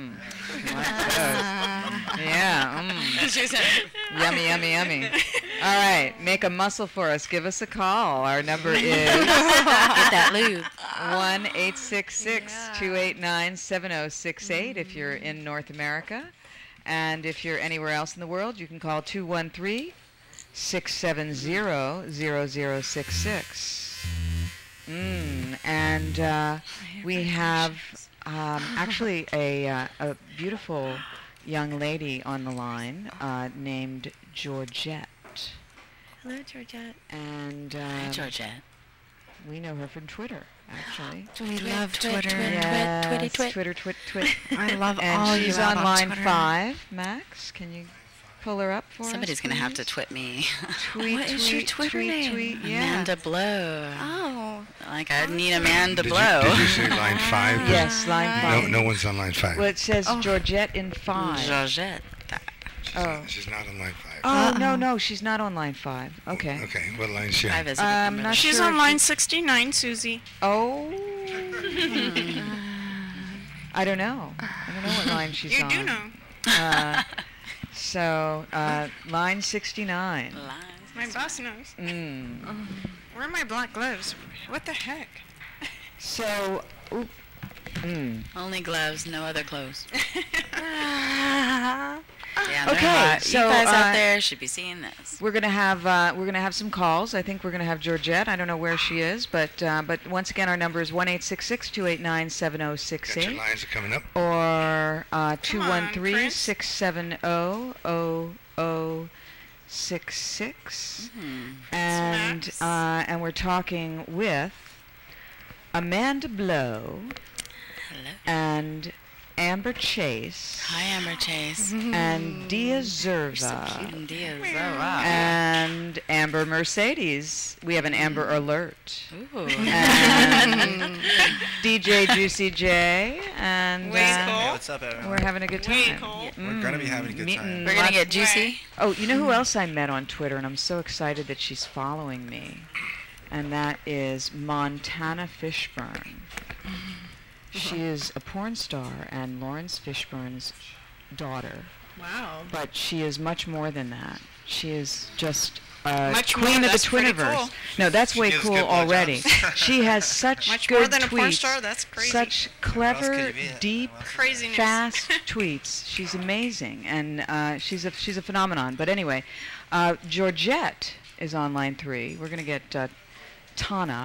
Speaker 1: Yeah. Yummy, yummy, yummy. All right, make a muscle for us. Give us a call. Our number is
Speaker 3: Get that lube.
Speaker 1: 1-866-289-7068 if you're in North America. And if you're anywhere else in the world, you can call 213-670-0066. And we have actually a beautiful young lady on the line named Georgette.
Speaker 5: Hello, Georgette.
Speaker 1: And
Speaker 3: Hi, Georgette.
Speaker 1: we know her from Twitter, actually.
Speaker 8: We love Twitter.
Speaker 1: Yes,
Speaker 3: twit.
Speaker 1: Twitter.
Speaker 8: I love
Speaker 1: And
Speaker 8: all you
Speaker 1: she's
Speaker 8: out
Speaker 1: on line
Speaker 8: Twitter.
Speaker 1: 5. Max, can you pull her up for
Speaker 3: Somebody's
Speaker 1: us?
Speaker 3: going to have to
Speaker 1: please?
Speaker 3: twit me.
Speaker 1: Tweet,
Speaker 8: What is your Twitter name?
Speaker 1: Yeah.
Speaker 3: Amanda Blow.
Speaker 8: Oh.
Speaker 3: Like, I need Amanda
Speaker 2: Did
Speaker 3: Blow.
Speaker 2: you say line 5?
Speaker 1: Yes, line 5.
Speaker 2: No one's on line 5.
Speaker 1: Well, it says Georgette in 5.
Speaker 3: Georgette.
Speaker 2: She's not on line 5.
Speaker 1: Oh, no, she's not on line 5. Okay.
Speaker 2: Okay, what line is she
Speaker 3: I
Speaker 2: on?
Speaker 3: visited
Speaker 1: I'm
Speaker 3: them.
Speaker 1: not
Speaker 7: She's
Speaker 1: sure
Speaker 7: on
Speaker 1: if
Speaker 7: line 69, Susie.
Speaker 1: Oh. I don't know. I don't know what line she's
Speaker 7: You
Speaker 1: on.
Speaker 7: do know.
Speaker 1: So, line 69.
Speaker 7: My boss knows.
Speaker 1: Mm.
Speaker 7: Where are my black gloves? What the heck?
Speaker 1: So,
Speaker 3: Only gloves, no other clothes. Yeah,
Speaker 1: Okay,
Speaker 3: they're hot.
Speaker 1: so,
Speaker 3: you guys out
Speaker 1: uh,
Speaker 3: there should be seeing this.
Speaker 1: we're gonna have some calls. I think we're gonna have Georgette. I don't know where she is, but once again, our number is 1-866-289-7068.
Speaker 2: Got your lines are coming up.
Speaker 1: Or
Speaker 7: Come on, Prince.
Speaker 1: 213-670-0066. And
Speaker 7: Max.
Speaker 1: and we're talking with Amanda Blow
Speaker 3: Hello.
Speaker 1: and Amber Chase
Speaker 3: Hi, Amber Chase.
Speaker 1: and Dia Zerva
Speaker 3: And Diaz. Oh, wow.
Speaker 1: and Amber Mercedes. We have an Amber Alert.
Speaker 3: Ooh.
Speaker 1: And DJ Juicy J, and
Speaker 7: Way
Speaker 6: Hey,
Speaker 7: cool.
Speaker 6: what's up, everyone?
Speaker 1: we're having a good
Speaker 7: Way
Speaker 1: time.
Speaker 7: cool.
Speaker 6: We're gonna be having a good
Speaker 1: Meeting
Speaker 6: time.
Speaker 3: We're going to get
Speaker 1: lots-
Speaker 3: juicy.
Speaker 1: Oh, you know who else I met on Twitter, and I'm so excited that she's following me, and that is Montana Fishburne. She is a porn star and Lawrence Fishburne's daughter,
Speaker 5: Wow.
Speaker 1: but she is much more than that. She is just a
Speaker 7: Much more,
Speaker 1: queen of the
Speaker 7: that's pretty
Speaker 1: Twiniverse.
Speaker 7: cool.
Speaker 1: No, that's
Speaker 6: She
Speaker 1: way
Speaker 6: gives
Speaker 1: cool
Speaker 6: good
Speaker 1: already.
Speaker 6: blowjobs.
Speaker 1: She has such
Speaker 7: Much
Speaker 1: good
Speaker 7: more than a porn
Speaker 1: tweets,
Speaker 7: star? That's crazy.
Speaker 1: such
Speaker 6: could
Speaker 1: clever,
Speaker 6: you be?
Speaker 1: deep,
Speaker 7: Craziness.
Speaker 1: fast tweets. She's amazing, and she's a phenomenon. But anyway, Georgette is on line 3. We're gonna get Montana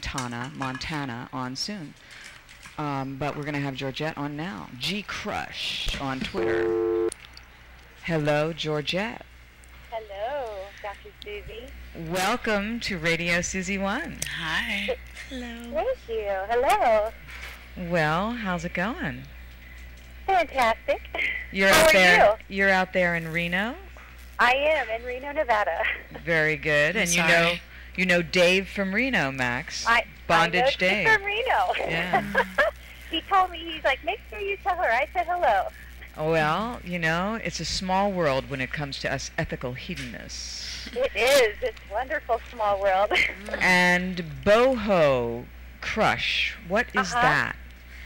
Speaker 1: on soon. But we're gonna have Georgette on now. G Crush on Twitter. Hello, Georgette.
Speaker 9: Hello, Dr. Susie.
Speaker 1: Welcome to Radio Susie One.
Speaker 3: Hi.
Speaker 9: Thank you. Hello.
Speaker 1: Well, how's it going?
Speaker 9: Fantastic.
Speaker 1: You're
Speaker 9: How
Speaker 1: out
Speaker 9: are
Speaker 1: there. You're out there in Reno.
Speaker 9: I am in Reno, Nevada.
Speaker 1: Very good. And
Speaker 3: Sorry.
Speaker 1: you know Dave from Reno, Max.
Speaker 9: I
Speaker 1: Bondage
Speaker 9: know she's
Speaker 1: Dave.
Speaker 9: from Reno.
Speaker 1: Yeah.
Speaker 9: He told me, he's like, make sure you tell her I said hello.
Speaker 1: Well, you know, it's a small world when it comes to us ethical hedonists.
Speaker 9: It is. It's a wonderful small world.
Speaker 1: And boho crush, what is
Speaker 9: Uh-huh.
Speaker 1: that?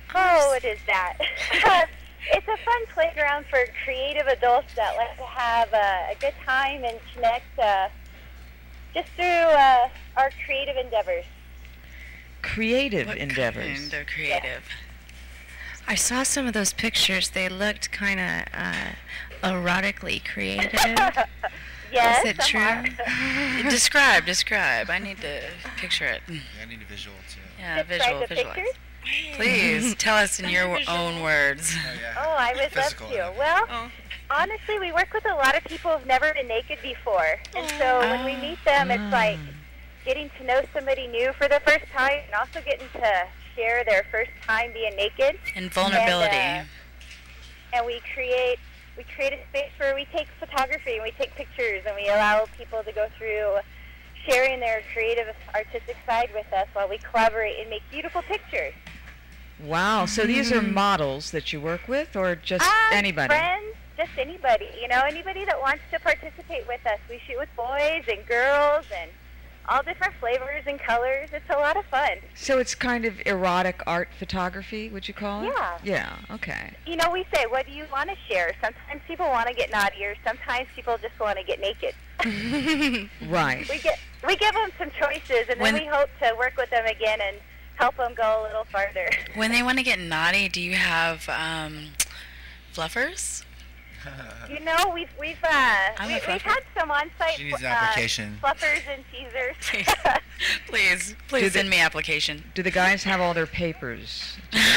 Speaker 9: Oh, what is that? It's a fun playground for creative adults that like to have a good time and connect just through our creative endeavors.
Speaker 1: Creative
Speaker 3: What
Speaker 1: endeavors.
Speaker 3: kind of creative?
Speaker 4: I saw some of those pictures. They looked kind of erotically creative.
Speaker 9: Yes,
Speaker 4: Is it
Speaker 9: some are.
Speaker 4: true?
Speaker 3: Describe. I need to picture it.
Speaker 6: Yeah, I need a visual too.
Speaker 3: Yeah,
Speaker 9: Describe the
Speaker 3: visualize.
Speaker 9: pictures?
Speaker 3: Please tell us in your own words.
Speaker 6: Oh yeah.
Speaker 9: Oh, I would
Speaker 6: Physical
Speaker 9: love to.
Speaker 6: and
Speaker 9: Well,
Speaker 7: Oh.
Speaker 9: honestly, we work with a lot of people who've never been naked before. And so when we meet them, it's like getting to know somebody new for the first time and also getting to share their first time being naked.
Speaker 3: And vulnerability.
Speaker 9: And we create a space where we take photography and we take pictures and we allow people to go through sharing their creative artistic side with us while we collaborate and make beautiful pictures.
Speaker 1: Wow. So these are models that you work with, or just anybody?
Speaker 9: Friends, just anybody. Anybody that wants to participate with us. We shoot with boys and girls and all different flavors and colors. It's a lot of fun.
Speaker 1: So it's kind of erotic art photography, would you call it?
Speaker 9: Yeah.
Speaker 1: Yeah. Okay.
Speaker 9: We say, what do you want to share? Sometimes people want to get naughty, or sometimes people just want to get naked.
Speaker 1: Right.
Speaker 9: We give them some choices, and then we hope to work with them again and help them go a little farther.
Speaker 3: When they want to get naughty, do you have fluffers?
Speaker 9: We've had some on-site
Speaker 6: She needs an application.
Speaker 9: fluffers and teasers.
Speaker 3: Please
Speaker 1: Do
Speaker 3: send me application.
Speaker 1: Do the guys have all their papers?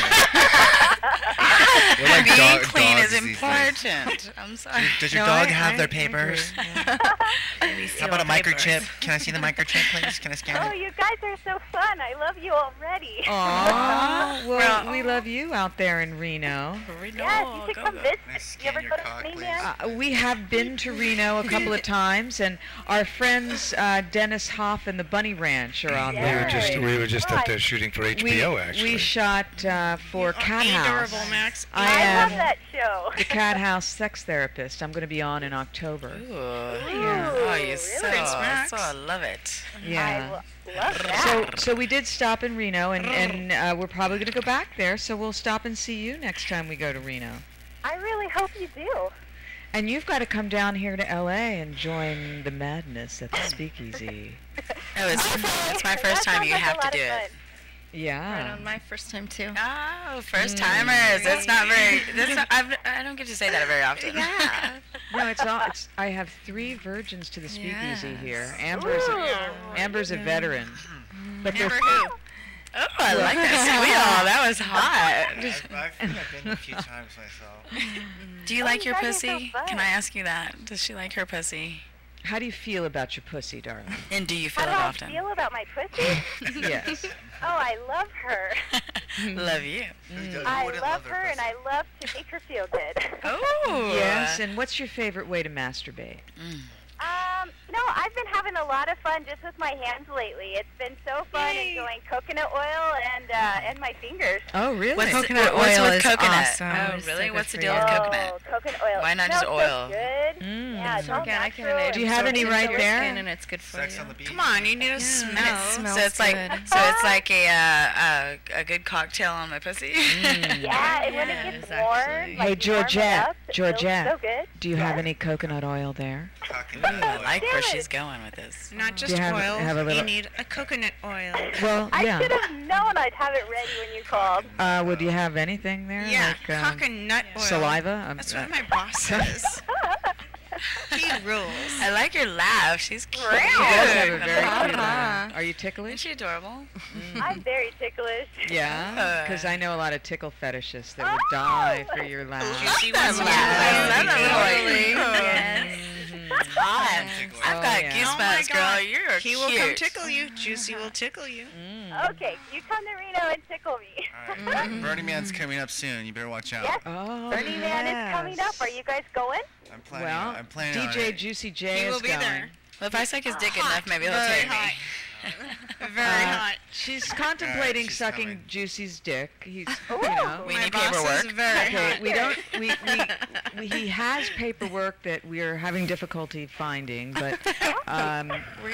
Speaker 6: We're like
Speaker 3: Being clean
Speaker 6: dogs
Speaker 3: is
Speaker 6: these days.
Speaker 3: important. I'm sorry.
Speaker 6: Does your
Speaker 1: No,
Speaker 6: dog
Speaker 1: I-
Speaker 6: have
Speaker 1: I
Speaker 6: their
Speaker 1: agree,
Speaker 6: papers?
Speaker 1: yeah.
Speaker 6: How about a microchip? Can I see the microchip, please? Can I scan
Speaker 9: Oh,
Speaker 6: it?
Speaker 9: you guys are so fun. I love you already.
Speaker 1: Aw, well, we love you out there in Reno.
Speaker 9: Yes, you should come visit.
Speaker 6: Can I scan
Speaker 9: You ever
Speaker 6: your
Speaker 9: go to
Speaker 6: cock,
Speaker 9: Disney,
Speaker 6: please?
Speaker 9: man?
Speaker 1: We have been to Reno a couple of times, and our friends Dennis Hoff and the Bunny Ranch are out
Speaker 9: Yeah.
Speaker 1: there.
Speaker 10: We were just up there shooting for HBO, actually.
Speaker 1: We shot for Cat House.
Speaker 7: Adorable, Max.
Speaker 1: I
Speaker 9: I
Speaker 1: am
Speaker 9: love that show.
Speaker 1: the Cat House sex therapist. I'm going to be on in October.
Speaker 3: Ooh.
Speaker 1: Yeah.
Speaker 3: Oh, you
Speaker 9: really?
Speaker 3: so
Speaker 7: Max.
Speaker 3: love it.
Speaker 1: Yeah.
Speaker 9: Love that.
Speaker 1: So we did stop in Reno, and we're probably going to go back there. So we'll stop and see you next time we go to Reno.
Speaker 9: I really hope you do.
Speaker 1: And you've got to come down here to LA and join the madness at the Speakeasy.
Speaker 3: Oh, it's my first time.
Speaker 9: That
Speaker 3: You
Speaker 9: sounds
Speaker 3: have
Speaker 9: like
Speaker 3: to
Speaker 9: a
Speaker 3: do
Speaker 9: lot of
Speaker 3: it.
Speaker 9: fun.
Speaker 1: Yeah.
Speaker 8: My first time too.
Speaker 3: Oh, first timers. That's not very. I don't get to say that very often.
Speaker 8: Yeah.
Speaker 1: No, I have 3 virgins to the Speakeasy
Speaker 8: Yes.
Speaker 1: here.
Speaker 9: Ooh.
Speaker 1: Amber's a veteran. But they're
Speaker 7: Amber who?
Speaker 3: Oh, I like that squeal. That was hot.
Speaker 6: I've been a few times myself.
Speaker 3: Do you
Speaker 9: Oh,
Speaker 3: like
Speaker 9: you
Speaker 3: your
Speaker 9: guys are so
Speaker 3: pussy?
Speaker 9: fun.
Speaker 3: Can I ask you that? Does she like her pussy?
Speaker 1: How do you feel about your pussy, darling?
Speaker 3: And do you
Speaker 9: How
Speaker 3: feel
Speaker 9: do
Speaker 3: it
Speaker 9: I
Speaker 3: often?
Speaker 9: feel about my pussy?
Speaker 1: Yes.
Speaker 9: Oh, I love her.
Speaker 3: Love you.
Speaker 9: I love her, and I love to make her feel good.
Speaker 3: Oh.
Speaker 1: Yes, and what's your favorite way to masturbate?
Speaker 9: I've been having a lot of fun just with my hands lately. It's been so fun enjoying coconut oil and my fingers.
Speaker 1: Oh, really?
Speaker 3: What's
Speaker 4: Coconut
Speaker 3: what's
Speaker 4: oil
Speaker 3: with
Speaker 4: is
Speaker 3: coconut?
Speaker 4: awesome.
Speaker 3: Oh,
Speaker 4: It's
Speaker 3: really?
Speaker 4: so
Speaker 3: What's
Speaker 4: good
Speaker 3: the
Speaker 4: for
Speaker 3: deal
Speaker 4: you.
Speaker 3: with coconut?
Speaker 9: Oh, coconut oil.
Speaker 3: Why not
Speaker 9: Smells
Speaker 3: just oil?
Speaker 9: So good.
Speaker 1: Mm.
Speaker 9: Yeah, it's all
Speaker 8: Organic and
Speaker 9: natural.
Speaker 1: Do you have any right there?
Speaker 8: And it's good for
Speaker 6: Sex
Speaker 8: you.
Speaker 6: on the beach.
Speaker 7: Come on, you need to
Speaker 8: And
Speaker 7: smell.
Speaker 8: it smells
Speaker 3: So it's like
Speaker 8: good.
Speaker 3: a good cocktail on my pussy.
Speaker 9: Yeah, and when it gets
Speaker 8: Yes,
Speaker 9: warm,
Speaker 8: actually.
Speaker 9: like
Speaker 1: Hey,
Speaker 9: you warm it
Speaker 1: Georgette,
Speaker 9: up, it
Speaker 1: Georgette,
Speaker 9: feels so good.
Speaker 1: do you have
Speaker 9: Yes.
Speaker 1: any coconut oil there?
Speaker 3: I like where
Speaker 9: Damn
Speaker 3: she's
Speaker 9: it.
Speaker 3: going with this.
Speaker 7: Not just
Speaker 1: you have-
Speaker 7: oil.
Speaker 1: have a little-
Speaker 7: You need a coconut oil.
Speaker 1: Well,
Speaker 9: I
Speaker 1: yeah.
Speaker 9: should have known I'd have it ready when you called.
Speaker 1: Would you have anything there?
Speaker 7: Yeah,
Speaker 1: Like
Speaker 7: coconut oil.
Speaker 1: saliva?
Speaker 7: That's what my boss says. He rules.
Speaker 3: I like your laugh. She's cute.
Speaker 1: She does have a very cute laugh. Are you
Speaker 3: Isn't
Speaker 1: ticklish?
Speaker 3: she adorable?
Speaker 9: I'm very ticklish.
Speaker 1: Yeah, because I know a lot of tickle fetishists that would die for your laugh.
Speaker 7: Juicy wants to
Speaker 3: Hot. I've got
Speaker 1: yeah.
Speaker 3: goosebumps,
Speaker 7: Oh my
Speaker 3: girl.
Speaker 7: God.
Speaker 3: You're
Speaker 7: He
Speaker 3: cute.
Speaker 7: will come tickle you. Juicy will tickle you.
Speaker 9: Okay, you come to Reno and tickle me.
Speaker 6: All right. Burning Man's coming up soon. You better watch out.
Speaker 9: Yes,
Speaker 1: Oh,
Speaker 9: Burning Man is coming up. Are you guys going?
Speaker 6: I'm planning.
Speaker 1: Well,
Speaker 6: I'm planning on
Speaker 1: DJ
Speaker 6: it.
Speaker 1: Juicy J
Speaker 7: He
Speaker 1: is
Speaker 7: will be
Speaker 1: going.
Speaker 7: there.
Speaker 3: Well, if I suck his dick enough, maybe he'll
Speaker 7: Very
Speaker 3: take me.
Speaker 7: hot. Very hot.
Speaker 1: She's contemplating
Speaker 6: she's
Speaker 1: sucking
Speaker 6: coming.
Speaker 1: Juicy's dick. He's,
Speaker 3: We
Speaker 7: My
Speaker 3: need
Speaker 7: boss
Speaker 3: paperwork.
Speaker 7: is very
Speaker 1: Okay,
Speaker 7: hot.
Speaker 1: we don't. He has paperwork that we are having difficulty finding, but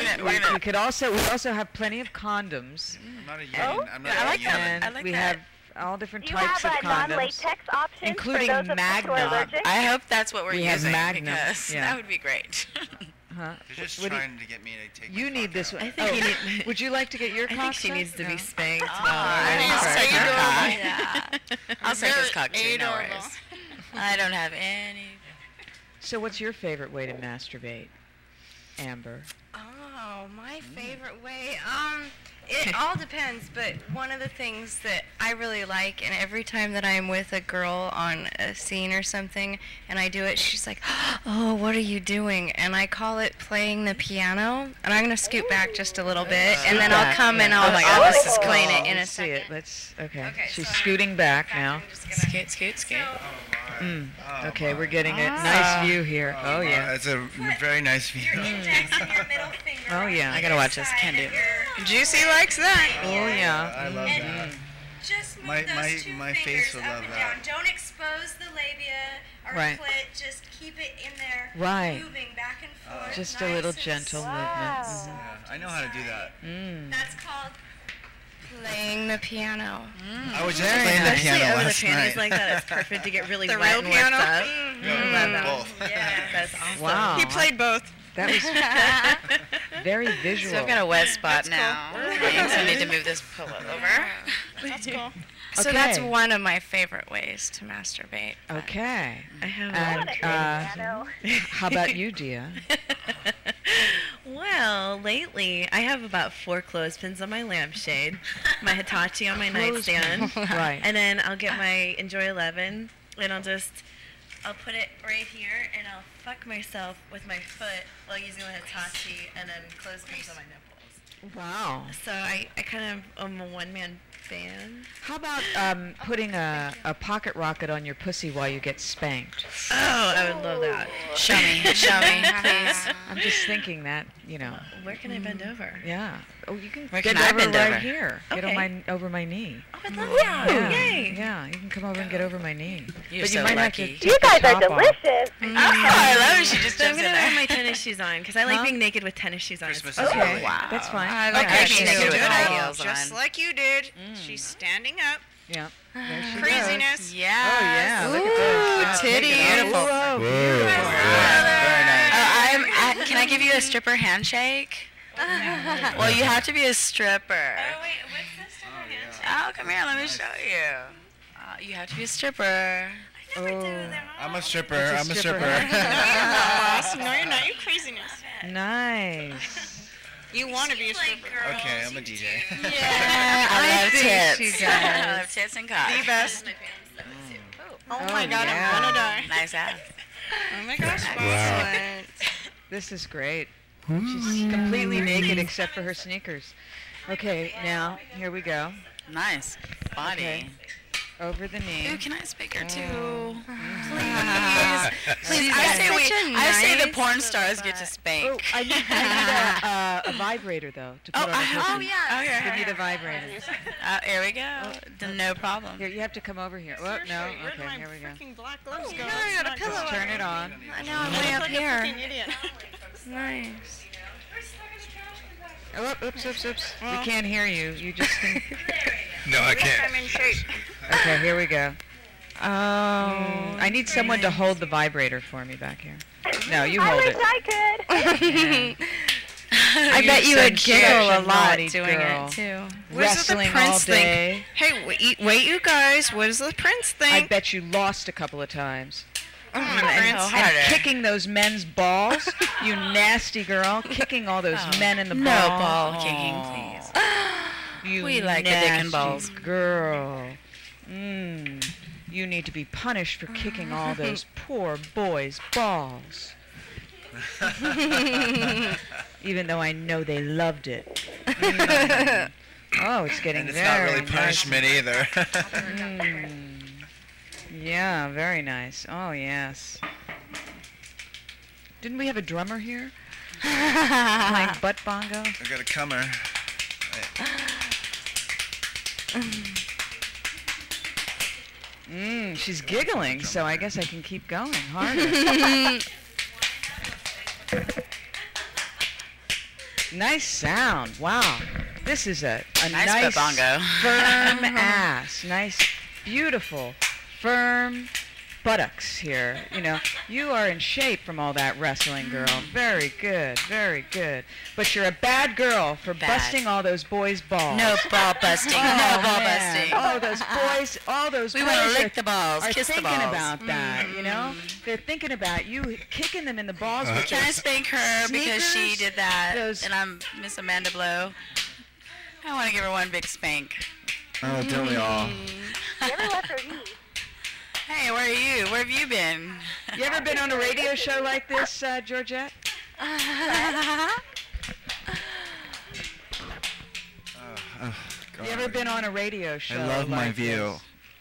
Speaker 1: we also have plenty of condoms,
Speaker 6: I'm not a union. I'm not
Speaker 3: I
Speaker 6: a
Speaker 3: like
Speaker 6: union.
Speaker 3: that.
Speaker 1: and
Speaker 3: I like
Speaker 1: we
Speaker 3: that.
Speaker 1: have all different
Speaker 9: Do you
Speaker 1: types
Speaker 9: have
Speaker 1: of
Speaker 9: a
Speaker 1: condoms,
Speaker 9: non-latex option
Speaker 1: including
Speaker 9: for those of us who are
Speaker 1: Magnum.
Speaker 9: allergic?
Speaker 3: I hope that's what we're
Speaker 1: We have
Speaker 3: using
Speaker 1: Magnum,
Speaker 3: because
Speaker 1: yeah.
Speaker 3: that would be great.
Speaker 1: Huh?
Speaker 6: You're just
Speaker 1: What do you-
Speaker 6: trying to get me to take.
Speaker 1: You
Speaker 6: my
Speaker 1: need
Speaker 6: cock
Speaker 1: this
Speaker 6: out.
Speaker 1: one.
Speaker 5: I think you need.
Speaker 1: Would you like to get your
Speaker 5: I
Speaker 1: cock
Speaker 5: think she
Speaker 1: sucked?
Speaker 5: needs to
Speaker 1: No.
Speaker 5: be spanked.
Speaker 3: I'll suck his cock too, no
Speaker 7: adorable.
Speaker 3: worries. I don't have any.
Speaker 1: So what's your favorite way to masturbate, Amber?
Speaker 4: Oh, my favorite way. It all depends, but one of the things that I really like, and every time that I'm with a girl on a scene or something, and I do it, she's like, "Oh, what are you doing?" And I call it playing the piano. And I'm gonna scoot back just a little bit, and then I'll come and I'll,
Speaker 1: Oh my
Speaker 4: I'll
Speaker 1: God, this is
Speaker 4: explain
Speaker 1: cool.
Speaker 4: it in a
Speaker 1: Let's see
Speaker 4: second.
Speaker 1: it. Let's. Okay.
Speaker 4: Okay,
Speaker 1: She's
Speaker 4: so
Speaker 1: scooting back now.
Speaker 3: Scoot, scoot, scoot.
Speaker 1: Okay, we're getting a nice view here. Oh yeah.
Speaker 6: It's a very nice view.
Speaker 1: Oh yeah.
Speaker 3: I gotta watch this. Can do.
Speaker 7: Juicy likes that.
Speaker 1: Oh yeah.
Speaker 6: I love that.
Speaker 4: Just move
Speaker 6: My-
Speaker 4: those
Speaker 6: my-
Speaker 4: two
Speaker 6: my
Speaker 4: fingers
Speaker 6: face would
Speaker 4: up
Speaker 6: love
Speaker 4: and
Speaker 6: that.
Speaker 4: down. Don't expose the labia or
Speaker 1: Right.
Speaker 4: clit. Just keep it in there,
Speaker 1: Right.
Speaker 4: moving back and forth.
Speaker 1: Just a
Speaker 4: nice
Speaker 1: little
Speaker 4: and
Speaker 1: gentle
Speaker 4: slow.
Speaker 1: movement.
Speaker 6: Yeah, I know how to do that.
Speaker 4: That's called playing the piano.
Speaker 6: I was just
Speaker 1: Very
Speaker 6: playing the
Speaker 1: nice.
Speaker 6: piano
Speaker 5: Over the
Speaker 6: last
Speaker 5: panties
Speaker 6: night.
Speaker 5: like that, it's perfect to get really
Speaker 7: The
Speaker 5: wet
Speaker 7: real
Speaker 5: and
Speaker 7: piano?
Speaker 5: worked up. Love that.
Speaker 6: Both.
Speaker 5: Yeah, that's awesome.
Speaker 1: Wow.
Speaker 7: He played both.
Speaker 1: That was very visual.
Speaker 3: So I've got a wet spot
Speaker 7: That's
Speaker 3: now.
Speaker 7: cool.
Speaker 3: Thanks. I need to move this pillow over.
Speaker 7: That's cool.
Speaker 4: So that's
Speaker 1: Okay.
Speaker 4: one of my favorite ways to masturbate.
Speaker 1: Okay.
Speaker 5: I have
Speaker 1: And
Speaker 9: Piano.
Speaker 1: how about you, Dia?
Speaker 5: Well, lately I have about 4 clothespins on my lampshade, my Hitachi on my nightstand,
Speaker 1: Right.
Speaker 5: and then I'll get my Enjoy 11, and I'll put it right here, and I'll fuck myself with my foot while using my Hitachi, and then clothespins on my nipples.
Speaker 1: Wow.
Speaker 5: So I kind of am a one-man band.
Speaker 1: How about putting a pocket rocket on your pussy while you get spanked?
Speaker 5: Oh, I would love that.
Speaker 3: Show me, please.
Speaker 1: I'm just thinking that, you know.
Speaker 5: Where can I bend over?
Speaker 1: Yeah. Oh, you can
Speaker 3: Where
Speaker 1: get
Speaker 3: can I
Speaker 1: over
Speaker 3: bend
Speaker 1: right
Speaker 3: over?
Speaker 1: here. Get
Speaker 5: Okay.
Speaker 1: over my knee.
Speaker 5: Oh, I'd love that.
Speaker 1: Yeah.
Speaker 5: Yay.
Speaker 1: Yeah, you can come over and get over my knee.
Speaker 3: You're
Speaker 1: but you
Speaker 3: so
Speaker 1: might
Speaker 3: lucky.
Speaker 1: have to
Speaker 9: You
Speaker 1: take the
Speaker 9: guys are
Speaker 1: top off.
Speaker 9: delicious.
Speaker 3: Oh, I love it. She just
Speaker 5: So I'm
Speaker 3: jumps in
Speaker 5: gonna have
Speaker 3: there.
Speaker 5: my tennis shoes on because I like
Speaker 1: Huh?
Speaker 5: being naked with tennis shoes on. It's
Speaker 6: Christmas
Speaker 5: fun.
Speaker 6: is
Speaker 1: Okay,
Speaker 6: early.
Speaker 3: Wow.
Speaker 1: that's fine.
Speaker 3: I
Speaker 7: Okay,
Speaker 3: like
Speaker 7: she's
Speaker 3: naked
Speaker 7: doing
Speaker 3: with
Speaker 7: it
Speaker 3: high heels
Speaker 7: just
Speaker 3: on.
Speaker 7: like you did. She's standing up.
Speaker 1: Yeah. There she goes.
Speaker 7: Craziness.
Speaker 3: Yeah.
Speaker 1: Oh yeah, look at this.
Speaker 3: Ooh, titty.
Speaker 1: Beautiful.
Speaker 6: Whoa,
Speaker 1: Beautiful.
Speaker 6: very nice.
Speaker 3: Can I give you a stripper handshake? Well, you have to be a stripper.
Speaker 4: Oh, wait, what's this different handshake?
Speaker 3: Oh, come here. Let me show you. You have to be a stripper.
Speaker 1: Oh,
Speaker 6: I'm a stripper.
Speaker 1: That's
Speaker 6: I'm
Speaker 1: a
Speaker 6: a
Speaker 1: stripper.
Speaker 6: stripper.
Speaker 7: No, you're not. You craziness.
Speaker 1: nice.
Speaker 7: You want to be a stripper.
Speaker 6: Okay, I'm a DJ.
Speaker 3: Yeah, I love
Speaker 1: think she
Speaker 3: tits.
Speaker 1: does.
Speaker 3: I love tits and cock.
Speaker 7: The best. Oh my God,
Speaker 1: yeah.
Speaker 7: I'm gonna die.
Speaker 3: Nice ass.
Speaker 7: Oh my gosh.
Speaker 2: Wow.
Speaker 1: This is great. She's completely naked except for her sneakers. Okay, now here we go.
Speaker 3: Nice body.
Speaker 1: Okay. Over the knee.
Speaker 3: Ooh, can I speak her too?
Speaker 1: Ah.
Speaker 3: Please.
Speaker 4: Such a
Speaker 3: I say the
Speaker 4: nice
Speaker 3: porn stars get to spank.
Speaker 1: Oh, I need a vibrator though to put on her pussy.
Speaker 3: yeah.
Speaker 1: Give me the vibrator.
Speaker 3: Here we go. No problem.
Speaker 1: Here, you have to come over here. Oh, no.
Speaker 7: Where'd
Speaker 1: Okay,
Speaker 7: my
Speaker 1: here we go.
Speaker 7: freaking black gloves go?
Speaker 4: no, I got a pillow.
Speaker 1: Let's turn it on.
Speaker 4: I know, I'm
Speaker 7: I
Speaker 4: way
Speaker 7: look
Speaker 4: up
Speaker 7: like a
Speaker 4: here.
Speaker 7: freaking idiot.
Speaker 4: Nice.
Speaker 1: Oh, oops. We can't hear you. You just can...
Speaker 10: No, I
Speaker 7: I'm
Speaker 10: can't.
Speaker 7: in shape.
Speaker 1: Okay, here we go. Oh, I need someone to hold the vibrator for me back here. No, you
Speaker 9: I
Speaker 1: hold
Speaker 9: wish
Speaker 1: it.
Speaker 9: I could.
Speaker 4: I bet you would
Speaker 1: such
Speaker 4: giggle
Speaker 1: a
Speaker 4: a lot
Speaker 1: naughty
Speaker 4: doing
Speaker 1: girl.
Speaker 4: it too.
Speaker 7: What does the
Speaker 1: Wrestling all
Speaker 7: prince
Speaker 1: day.
Speaker 7: Hey, wait, you guys. What does the prince
Speaker 1: I
Speaker 7: think?
Speaker 1: bet you lost a couple of times.
Speaker 7: Oh,
Speaker 1: And
Speaker 7: prince.
Speaker 1: kicking those men's balls, you nasty girl. Kicking all those men in the
Speaker 3: No
Speaker 1: balls.
Speaker 3: ball kicking, please.
Speaker 1: You
Speaker 3: We like a dick and
Speaker 1: nasty
Speaker 3: balls.
Speaker 1: girl. You need to be punished for kicking all those poor boys' balls. Even though I know they loved it. Oh, it's getting
Speaker 6: And it's
Speaker 1: very
Speaker 6: not really
Speaker 1: nice.
Speaker 6: punishment either.
Speaker 1: Yeah, very nice. Oh, yes. Didn't we have a drummer here? Playing butt bongo?
Speaker 6: I got a comer.
Speaker 1: She's giggling, so I guess I can keep going harder. Nice sound. Wow. This is a
Speaker 3: nice bongo.
Speaker 1: firm ass. Nice, beautiful, firm buttocks here. You know, you are in shape from all that wrestling, girl. Very good, very good. But you're a bad girl for busting all those boys' balls.
Speaker 3: No ball busting. No ball busting.
Speaker 1: All those boys,
Speaker 3: We want to lick the balls,
Speaker 1: are
Speaker 3: kiss the
Speaker 1: thinking
Speaker 3: balls.
Speaker 1: about that, you know? They're thinking about you kicking them in the balls with
Speaker 3: Can I
Speaker 1: those
Speaker 3: spank her because she
Speaker 1: sneakers?
Speaker 3: did that?
Speaker 1: Those-
Speaker 3: And I'm Miss Amanda Blow. I want to give her one big spank.
Speaker 6: Oh, don't we all?
Speaker 9: You ever left her heat?
Speaker 3: Hey, where are you? Where have you been?
Speaker 1: You ever been on a radio show like this, Georgette? You ever been on a radio show?
Speaker 6: I love my
Speaker 1: like
Speaker 6: view.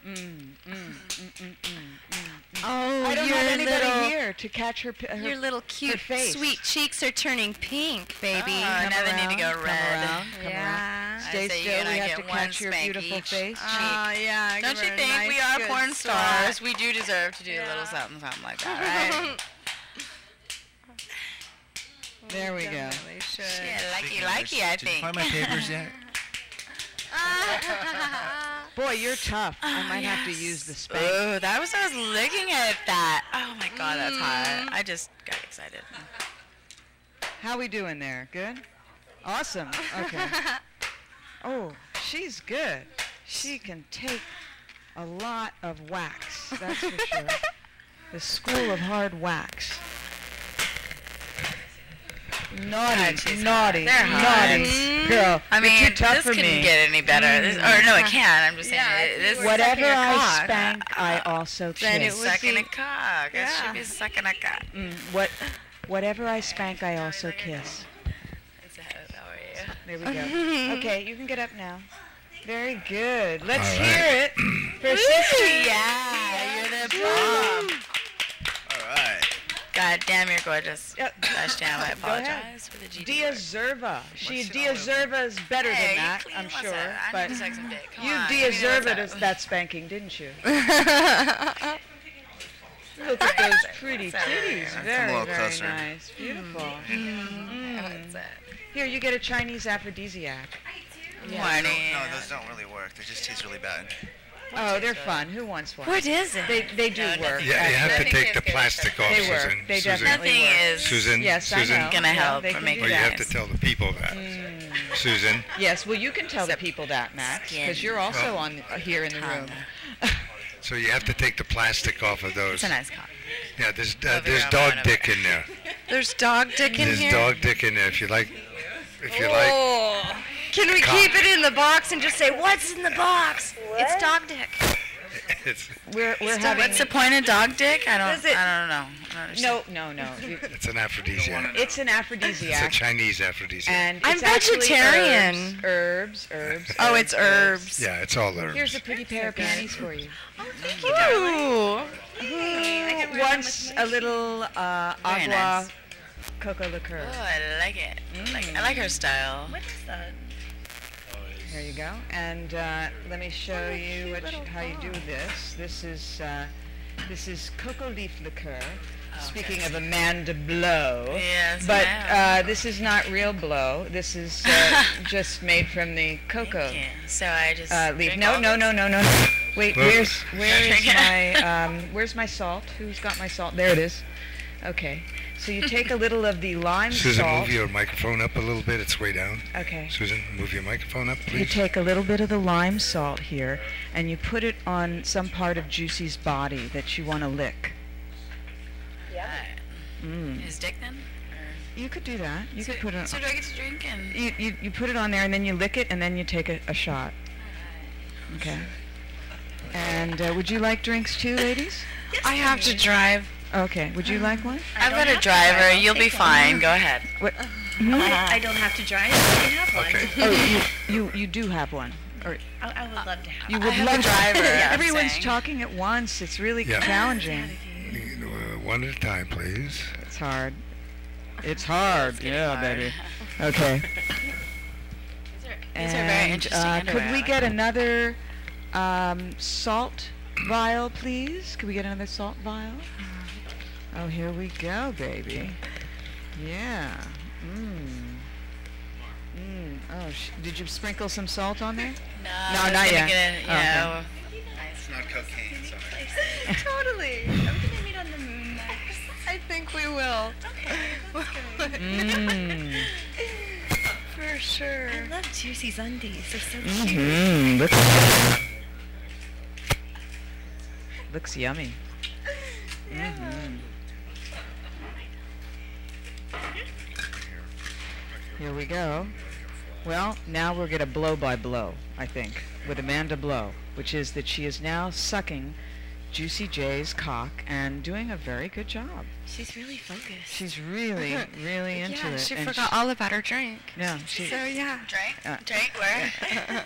Speaker 8: Oh,
Speaker 1: I don't
Speaker 8: your
Speaker 1: have anybody
Speaker 8: little,
Speaker 1: here to catch her.
Speaker 8: your little cute,
Speaker 1: face.
Speaker 8: sweet cheeks are turning pink, baby.
Speaker 3: Oh, now they need to go
Speaker 1: Come
Speaker 3: red.
Speaker 1: around, come around. Stay
Speaker 3: I say you
Speaker 1: still.
Speaker 3: and
Speaker 1: We
Speaker 3: I
Speaker 1: have
Speaker 3: get
Speaker 1: to
Speaker 3: one
Speaker 1: catch your
Speaker 3: spank
Speaker 1: beautiful
Speaker 3: each
Speaker 1: face.
Speaker 8: Yeah.
Speaker 3: Don't you think we are porn stars? We do deserve to do a little something, something like that, right?
Speaker 1: There we go.
Speaker 3: Yeah, likey, I
Speaker 6: Did you
Speaker 3: think.
Speaker 6: find my papers yet?
Speaker 1: Boy, you're tough. I might have to use the spank.
Speaker 3: Oh, that was I was looking at that. Oh my God, that's hot. I just got excited.
Speaker 1: How we doing there? Good? Awesome. Okay. Oh, she's good. She can take a lot of wax. That's for sure. The school of hard wax. Naughty,
Speaker 3: she's
Speaker 1: naughty,
Speaker 3: hot. They're
Speaker 1: naughty
Speaker 3: hot.
Speaker 1: girl.
Speaker 3: I mean,
Speaker 1: You're too tough
Speaker 3: this
Speaker 1: for
Speaker 3: couldn't
Speaker 1: me.
Speaker 3: get any better. Or no, it can. I'm just saying. This
Speaker 1: Whatever
Speaker 3: sucking a
Speaker 1: I
Speaker 3: cock.
Speaker 1: spank, I also
Speaker 3: Then it
Speaker 1: kiss.
Speaker 3: was sucking a cock. It should be sucking a cock.
Speaker 1: Whatever I spank, I also kiss.
Speaker 3: How are you?
Speaker 1: There we go. Okay, you can get up now. Very good. Let's
Speaker 2: All right.
Speaker 1: hear it for Sister.
Speaker 3: Yeah, you're the bomb.
Speaker 6: All right.
Speaker 3: God damn, you're gorgeous. Gosh damn, I
Speaker 1: Go ahead.
Speaker 3: apologize for the GD
Speaker 1: Dia
Speaker 3: word.
Speaker 1: Zerva. She
Speaker 6: What's it
Speaker 1: Dia
Speaker 6: all
Speaker 1: Zerva is better
Speaker 3: Hey,
Speaker 1: than
Speaker 3: you
Speaker 1: that,
Speaker 3: clean
Speaker 1: I'm
Speaker 3: what's
Speaker 1: sure.
Speaker 3: that? I
Speaker 1: But
Speaker 3: need to suck some dick. Come
Speaker 1: you
Speaker 3: on,
Speaker 1: Dia
Speaker 3: give me what's
Speaker 1: Zerva
Speaker 3: up.
Speaker 1: that spanking, didn't you? Look at those pretty titties.
Speaker 6: Come a
Speaker 1: Very,
Speaker 6: little
Speaker 1: very
Speaker 6: closer.
Speaker 1: nice. Beautiful.
Speaker 3: What's that?
Speaker 1: Here, you get a Chinese aphrodisiac.
Speaker 3: Morning.
Speaker 6: No, those don't really work. They just taste really bad.
Speaker 1: Oh, they're fun. Who wants one?
Speaker 8: What is it?
Speaker 1: They do
Speaker 3: No,
Speaker 1: work.
Speaker 10: Yeah, you have to
Speaker 3: Nothing
Speaker 10: take the
Speaker 3: tastes good
Speaker 10: plastic off,
Speaker 1: They work.
Speaker 10: Susan.
Speaker 1: They
Speaker 10: Susan,
Speaker 1: definitely
Speaker 3: Nothing
Speaker 1: work.
Speaker 3: is
Speaker 10: Susan,
Speaker 1: Yes, I
Speaker 10: Susan.
Speaker 1: know.
Speaker 3: gonna
Speaker 1: Yeah,
Speaker 3: help
Speaker 1: they
Speaker 3: or
Speaker 1: can
Speaker 3: make
Speaker 1: do
Speaker 10: Well, you
Speaker 1: that.
Speaker 10: have to tell the people that. Susan,
Speaker 1: Yes, well, you can tell the people that, Max, because you're also on here in the room.
Speaker 10: so you have to take the plastic off of those.
Speaker 3: It's a nice cock.
Speaker 10: Yeah, there's
Speaker 3: Love your
Speaker 10: dog
Speaker 3: aroma.
Speaker 10: dick in there.
Speaker 8: There's dog dick in
Speaker 10: There's
Speaker 8: here.
Speaker 10: dog dick in there. If you like,
Speaker 8: Oh. Can we
Speaker 10: Cock.
Speaker 8: keep it in the box and just say, what's in the box? It's dog dick.
Speaker 10: it's
Speaker 1: We're having.
Speaker 3: What's the point of dog dick? I don't
Speaker 1: Is it-
Speaker 3: know. I don't
Speaker 1: No.
Speaker 10: it's an aphrodisiac.
Speaker 1: It's an
Speaker 10: It's a
Speaker 1: aphrodisiac.
Speaker 10: Chinese aphrodisiac.
Speaker 1: And
Speaker 8: I'm
Speaker 1: it's actually
Speaker 8: vegetarian.
Speaker 1: Herbs.
Speaker 8: Oh, it's herbs.
Speaker 10: Yeah, it's all herbs.
Speaker 1: Here's a pretty pair of panties for you.
Speaker 8: Ooh.
Speaker 1: Once a little
Speaker 3: Very
Speaker 1: agua
Speaker 3: nice.
Speaker 1: coco liqueur.
Speaker 3: Oh, I like it. I like her style.
Speaker 1: There you go. And let me show you how you do this. This is cocoa leaf liqueur. Speaking of Amanda Blow.
Speaker 3: Yes,
Speaker 1: But
Speaker 3: ma'am.
Speaker 1: this is not real blow. This is just made from the cocoa
Speaker 3: Yeah. So I just
Speaker 1: leaf.
Speaker 3: drink
Speaker 1: No.
Speaker 3: all this?
Speaker 1: Wait,
Speaker 10: Well-
Speaker 1: where's my salt? Who's got my salt? There it is. Okay. So you take a little of the lime
Speaker 10: Susan,
Speaker 1: salt.
Speaker 10: move your microphone up a little bit. It's way down.
Speaker 1: Okay.
Speaker 10: Susan, move your microphone up,
Speaker 1: You
Speaker 10: please.
Speaker 1: take a little bit of the lime salt here, and you put it on some part of Juicy's body that you want to lick.
Speaker 3: His dick then?
Speaker 1: You could do that. You could put it.
Speaker 3: So do I get to drink and?
Speaker 1: You put it on there, and then you lick it, and then you take a shot. Okay. And would you like drinks too, ladies?
Speaker 3: I have to drive.
Speaker 1: Okay. Would you like one?
Speaker 3: I've got a driver. You'll be fine. Go ahead.
Speaker 1: What?
Speaker 11: I don't have to drive. I can have one.
Speaker 10: Okay.
Speaker 1: Oh, you do have one. Or
Speaker 11: I would love to have
Speaker 1: you
Speaker 11: one.
Speaker 1: would
Speaker 3: have
Speaker 1: love
Speaker 3: a driver, I'm
Speaker 1: Everyone's
Speaker 3: saying.
Speaker 1: talking at once. It's really
Speaker 10: Yeah.
Speaker 1: challenging.
Speaker 10: One at a time, please.
Speaker 1: It's hard. It's hard. Yeah,
Speaker 3: hard.
Speaker 1: baby. Okay.
Speaker 3: These are very interesting
Speaker 1: Could we
Speaker 3: underwear.
Speaker 1: get another salt vial, please? Could we get another salt vial? Oh, here we go, baby. Yeah. Oh, did you sprinkle some salt on there?
Speaker 3: No,
Speaker 1: No, not yet.
Speaker 3: Yeah.
Speaker 6: It's not cocaine, sorry.
Speaker 8: Totally. Are we gonna meet on the moon next? I think we will.
Speaker 1: Mm.
Speaker 8: For sure.
Speaker 11: I love Juicy's undies. They're so cute.
Speaker 1: Mm-hmm. Looks yummy. Mm-hmm. Here we go. Well, now we'll get a blow by blow, I think, with Amanda Blow, which is that she is now sucking Juicy J's cock and doing a very good job.
Speaker 11: She's really focused.
Speaker 1: She's really, really into
Speaker 8: Yeah,
Speaker 1: it.
Speaker 8: she
Speaker 1: and
Speaker 8: forgot all about her drink.
Speaker 1: Yeah, she.
Speaker 8: So yeah.
Speaker 3: Drink where?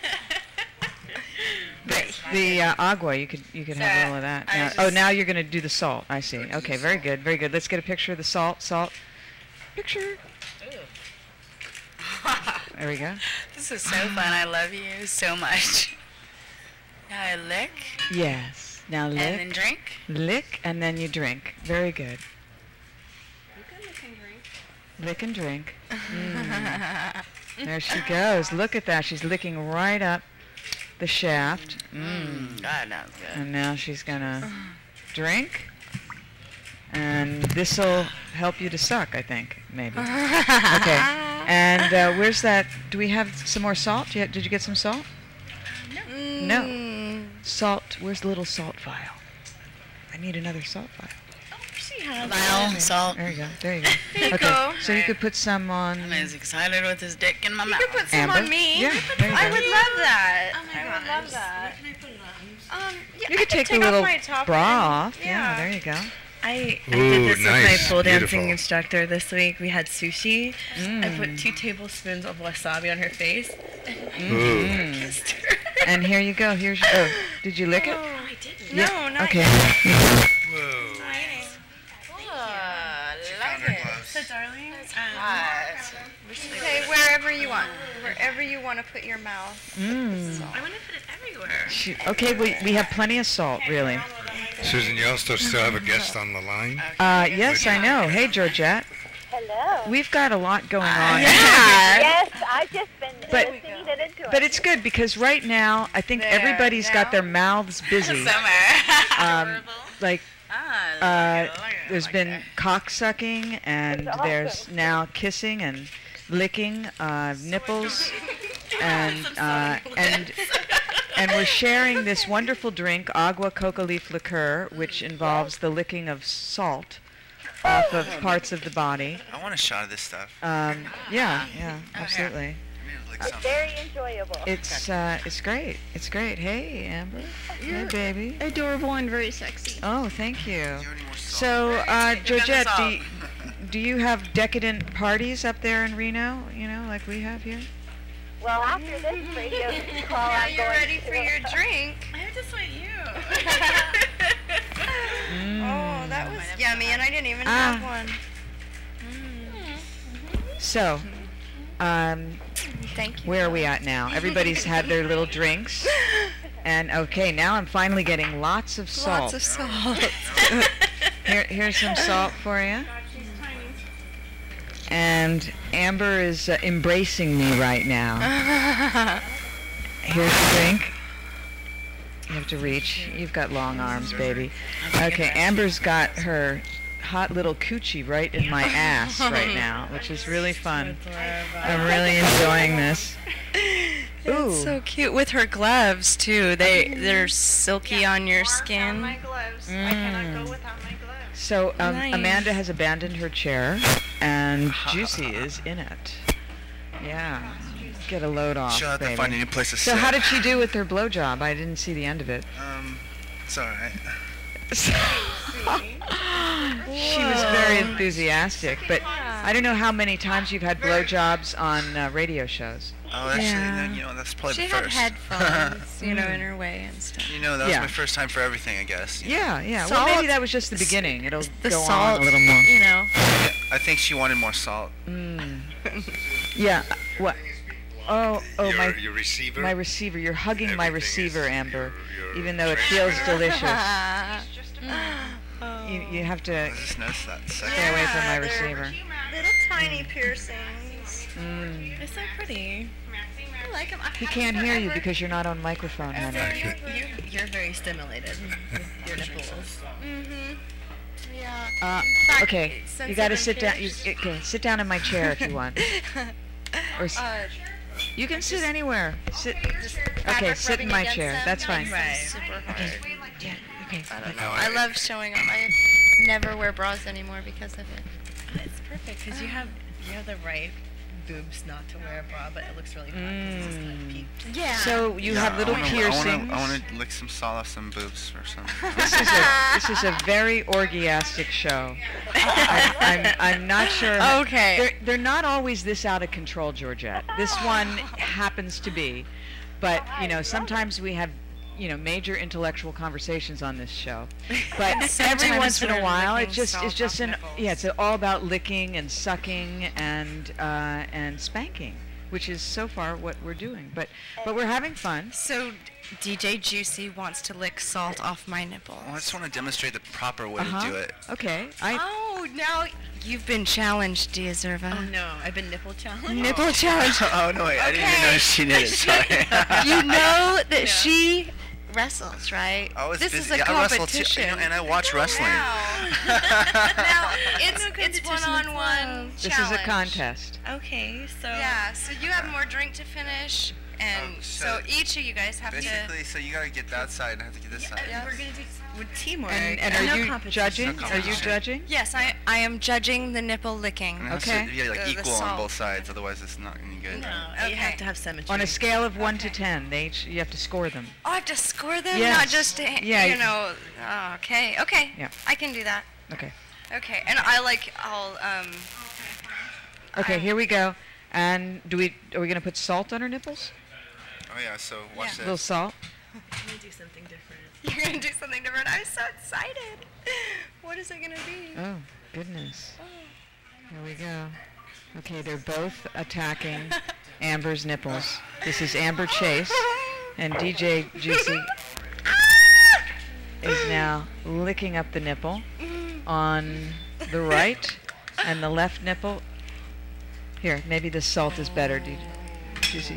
Speaker 1: The agua, you could have a little of that. Now, oh, now you're going to do the salt. I see. Okay, very good, very good. Let's get a picture of the salt. Picture. There we go.
Speaker 3: This is so fun. I love you so much. Now I lick.
Speaker 1: Yes. Now lick.
Speaker 3: And then drink.
Speaker 1: Lick and then you drink. Very good.
Speaker 7: You can lick and drink.
Speaker 1: Lick and drink. There she goes. Look at that. She's licking right up the shaft.
Speaker 3: God, that was good.
Speaker 1: And now she's gonna drink. And this'll help you to suck, I think, maybe. Okay. And where's that? Do we have some more salt? Did you get some salt? No. Salt. Where's the little salt vial? I need another salt vial.
Speaker 11: She has
Speaker 3: Vial, salt.
Speaker 1: There you go. There you go.
Speaker 8: There you
Speaker 1: Okay.
Speaker 8: go.
Speaker 1: So you could put some on.
Speaker 3: I'm as excited with his dick in my mouth.
Speaker 8: You could put some
Speaker 1: Amber?
Speaker 8: on me.
Speaker 1: Yeah. There you
Speaker 8: I
Speaker 1: go.
Speaker 8: would love that.
Speaker 11: Oh my
Speaker 8: I would
Speaker 11: gosh.
Speaker 8: love that.
Speaker 11: Can I put it on?
Speaker 8: Yeah,
Speaker 1: You
Speaker 8: I
Speaker 1: could take the
Speaker 8: off
Speaker 1: little
Speaker 8: my top
Speaker 1: bra
Speaker 8: end.
Speaker 1: off. Yeah. There you go.
Speaker 11: I
Speaker 10: Ooh,
Speaker 11: did this with my
Speaker 10: nice.
Speaker 11: pole dancing
Speaker 10: Beautiful.
Speaker 11: instructor this week. We had sushi. I
Speaker 1: Mm.
Speaker 11: put 2 tablespoons of wasabi on her face.
Speaker 10: Ooh.
Speaker 11: Kissed her.
Speaker 1: And here you go. Here's. Oh, did you lick it?
Speaker 11: Oh, I didn't.
Speaker 8: No, not
Speaker 1: Okay.
Speaker 10: Whoa.
Speaker 6: Found her gloves.
Speaker 11: So, darling,
Speaker 8: Okay, wherever you want. Wherever you want to put your mouth.
Speaker 1: Mm.
Speaker 11: I want to put it everywhere.
Speaker 1: Okay, we have plenty of salt, really.
Speaker 10: Susan, you also still have a guest on the line?
Speaker 1: Yes, I know. Hey, Georgette.
Speaker 9: Hello.
Speaker 1: We've got a lot going on.
Speaker 9: Yes, I've just been
Speaker 1: But-
Speaker 9: listening it into
Speaker 1: But
Speaker 9: it.
Speaker 1: it's good because right now I think
Speaker 8: There,
Speaker 1: everybody's got
Speaker 8: now.
Speaker 1: their mouths busy. Like there's been cock sucking and
Speaker 9: That's
Speaker 1: there's
Speaker 9: awesome.
Speaker 1: now kissing and licking nipples and we're sharing this wonderful drink, agua coca leaf liqueur, which involves the licking of salt off of parts of the body.
Speaker 6: I want a shot of this stuff.
Speaker 1: Yeah, absolutely.
Speaker 6: Like
Speaker 9: It's
Speaker 6: something.
Speaker 9: very enjoyable.
Speaker 1: It's great. It's great. Hey, Amber. Hey, baby.
Speaker 7: Adorable and very sexy.
Speaker 1: Oh, thank you.
Speaker 6: Do you have any more salt?
Speaker 1: So, Georgette,
Speaker 3: salt.
Speaker 1: do you have decadent parties up there in Reno? You know, like we have here?
Speaker 9: Well, after this radio call, I'm
Speaker 8: You're
Speaker 9: going
Speaker 8: ready
Speaker 9: to
Speaker 8: for your drink.
Speaker 11: I just want you.
Speaker 8: Oh, that was yummy, and I didn't even
Speaker 1: Ah.
Speaker 8: have one.
Speaker 1: So,
Speaker 8: Thank you.
Speaker 1: where are we at now? Everybody's had their little drinks. And, okay, now I'm finally getting lots of salt.
Speaker 8: Lots of salt.
Speaker 1: Here's some salt for you. And Amber is embracing me right now. Here's the drink. You have to reach. You've got long arms, baby. Okay, Amber's got her hot little coochie right in my ass right now, which is really fun. I'm really enjoying this. Ooh.
Speaker 8: It's so cute with her gloves too. They're silky on your
Speaker 7: On
Speaker 8: skin.
Speaker 7: my gloves. I cannot go without my gloves.
Speaker 1: So
Speaker 8: Nice.
Speaker 1: Amanda has abandoned her chair, and Juicy is in it. Yeah. Get a load off,
Speaker 6: She'll have to
Speaker 1: baby.
Speaker 6: find a new place to sit.
Speaker 1: So how did she do with her blowjob? I didn't see the end of it.
Speaker 6: It's alright.
Speaker 1: She was very enthusiastic, but I don't know how many times you've had blowjobs on radio shows.
Speaker 6: Oh, actually,
Speaker 8: Yeah.
Speaker 6: then, that's probably
Speaker 8: She
Speaker 6: the
Speaker 8: had
Speaker 6: first.
Speaker 8: headphones, in her way and stuff.
Speaker 6: That was
Speaker 1: Yeah.
Speaker 6: my first time for everything, I guess.
Speaker 1: Yeah. Well,
Speaker 8: Salt.
Speaker 1: maybe that was just the beginning. It'll
Speaker 8: The
Speaker 1: go
Speaker 8: salt,
Speaker 1: on a little more.
Speaker 6: I think she wanted more salt.
Speaker 1: Yeah. What? Oh,
Speaker 10: Your receiver?
Speaker 1: my receiver. You're hugging my
Speaker 10: Everything
Speaker 1: receiver,
Speaker 10: is
Speaker 1: Amber,
Speaker 10: your
Speaker 1: even though it feels delicious.
Speaker 8: Oh.
Speaker 1: You have to
Speaker 6: I just noticed that
Speaker 1: stay
Speaker 6: second.
Speaker 1: away from my
Speaker 8: they're
Speaker 1: receiver.
Speaker 8: Little tiny piercings.
Speaker 11: It's so pretty.
Speaker 8: like them.
Speaker 1: He can't hear you because you're not on microphone, honey.
Speaker 5: You're very stimulated with your nipples.
Speaker 8: Mm-hmm. Yeah.
Speaker 1: Okay, you got to sit down. Okay, sit down in my chair if you want. Or you can sit anywhere. Sit. Okay, sit in my chair. That's fine.
Speaker 8: Right. Super hard.
Speaker 1: Okay. Yeah. Okay.
Speaker 8: I don't know. I love showing them. I never wear bras anymore because of it.
Speaker 5: It's perfect because you have the right boobs not to wear a bra, but it looks really fun because it's kind of peaked.
Speaker 8: Yeah.
Speaker 1: So you have little piercings.
Speaker 6: I want to lick some salt off some boobs or something.
Speaker 1: This is a very orgiastic show. I'm not sure.
Speaker 8: Okay.
Speaker 1: They're not always this out of control, Georgette. This one happens to be, but sometimes we have major intellectual conversations on this show. But every once in a while, it's just it's all about licking and sucking and spanking, which is so far what we're doing. But we're having fun.
Speaker 8: So DJ Juicy wants to lick salt off my nipple.
Speaker 6: Well, I just want to demonstrate the proper way to do it.
Speaker 1: Okay.
Speaker 8: Now you've been challenged, Diazerva.
Speaker 5: Oh no, I've been nipple challenged.
Speaker 8: Nipple challenged.
Speaker 6: Oh no, wait, I didn't even know she did it. Sorry.
Speaker 8: You know that she wrestles, right?
Speaker 6: I was
Speaker 8: this
Speaker 6: busy.
Speaker 8: is a
Speaker 6: I wrestle too,
Speaker 8: competition.
Speaker 6: and I watch wrestling.
Speaker 8: Now it's one-on-one
Speaker 1: This is a
Speaker 8: challenge.
Speaker 1: contest.
Speaker 5: Okay, so
Speaker 8: Yeah, so you have more drink to finish, and so each of you guys have
Speaker 6: Basically, so you gotta get that side and I have to get this side.
Speaker 5: we're gonna do with teamwork.
Speaker 1: And are you judging?
Speaker 6: No
Speaker 1: Are you
Speaker 6: competition.
Speaker 1: judging?
Speaker 8: Yes, I am judging the nipple licking.
Speaker 6: And
Speaker 1: Okay.
Speaker 6: You gotta
Speaker 8: The
Speaker 6: equal on
Speaker 8: salt.
Speaker 6: both sides, otherwise it's not any good.
Speaker 5: No, you have to have symmetry.
Speaker 1: On a scale of 1 to 10, you have to score them.
Speaker 8: Oh, I have to score them,
Speaker 1: Yes.
Speaker 8: not just
Speaker 1: Yeah.
Speaker 8: Oh, okay.
Speaker 1: Yeah.
Speaker 8: I can do that.
Speaker 1: Okay.
Speaker 8: Okay, and I'll
Speaker 1: Okay, here we go. And are we going to put salt on our nipples?
Speaker 6: Oh yeah, so watch
Speaker 1: A
Speaker 6: this.
Speaker 1: little salt.
Speaker 5: I'm gonna do something different.
Speaker 8: You're gonna do something different. I'm so excited. What is it gonna be?
Speaker 1: Oh, goodness. Here we go. Okay, they're both attacking Amber's nipples. This is Amber Chase, and DJ Juicy is now licking up the nipple on the right, and the left nipple. Here, maybe the salt is better, DJ Juicy.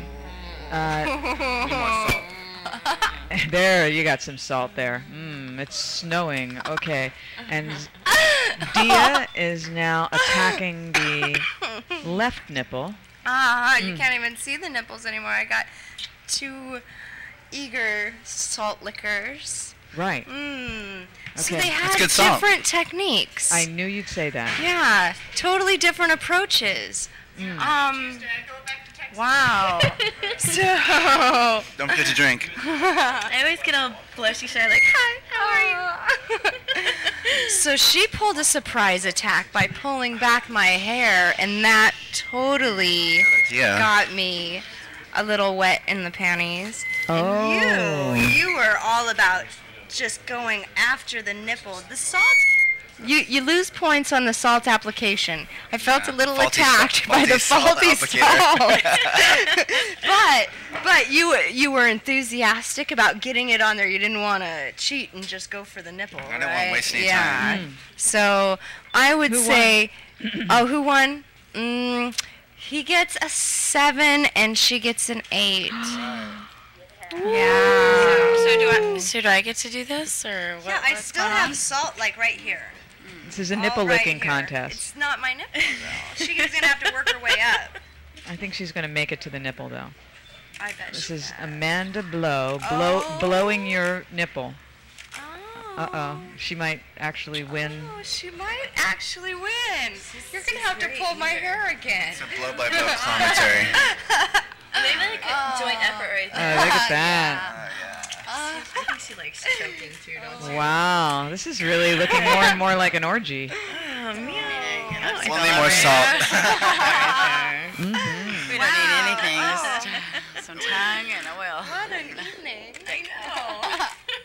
Speaker 1: There, you got some salt there. It's snowing. Okay. And Dia is now attacking the left nipple.
Speaker 8: You can't even see the nipples anymore. I got two eager salt lickers.
Speaker 1: Right.
Speaker 8: So
Speaker 1: Okay.
Speaker 8: they had
Speaker 6: good salt.
Speaker 8: different techniques.
Speaker 1: I knew you'd say that.
Speaker 8: Yeah, totally different approaches. Wow. So
Speaker 6: Don't forget to drink.
Speaker 5: I always get all blushy shy, like, hi, how are you?
Speaker 8: So she pulled a surprise attack by pulling back my hair, and that totally got me a little wet in the panties.
Speaker 1: Oh.
Speaker 8: And you were all about just going after the nipple. The salt, you lose points on the salt application. I felt a little attacked by the faulty salt. but you were enthusiastic about getting it on there. You didn't want to cheat and just go for the nipple.
Speaker 6: I didn't want to waste any time.
Speaker 8: So I would
Speaker 1: Who
Speaker 8: say, who won? He gets a 7 and she gets an 8. Yeah.
Speaker 3: So do I get to do this or what?
Speaker 8: Yeah, I still have salt like right here.
Speaker 1: This is a nipple licking contest.
Speaker 8: It's not my nipple though. She's gonna have to work her way up.
Speaker 1: I think she's going to make it to the nipple, though.
Speaker 8: I bet
Speaker 1: This
Speaker 8: she
Speaker 1: is
Speaker 8: has.
Speaker 1: Amanda blowing your nipple. Uh-oh. She might actually win.
Speaker 8: Oh, she might actually win. You're gonna have to pull my hair again.
Speaker 6: It's a blow-by-blow commentary.
Speaker 11: Maybe like a joint effort right
Speaker 1: Oh,
Speaker 11: there.
Speaker 1: look at that.
Speaker 5: I think she likes choking too, don't you?
Speaker 1: Wow. This is really looking more and more like an orgy.
Speaker 5: Oh, man.
Speaker 6: We'll need more salt.
Speaker 3: We don't need anything. Just some tongue and oil.
Speaker 8: What an evening. I know.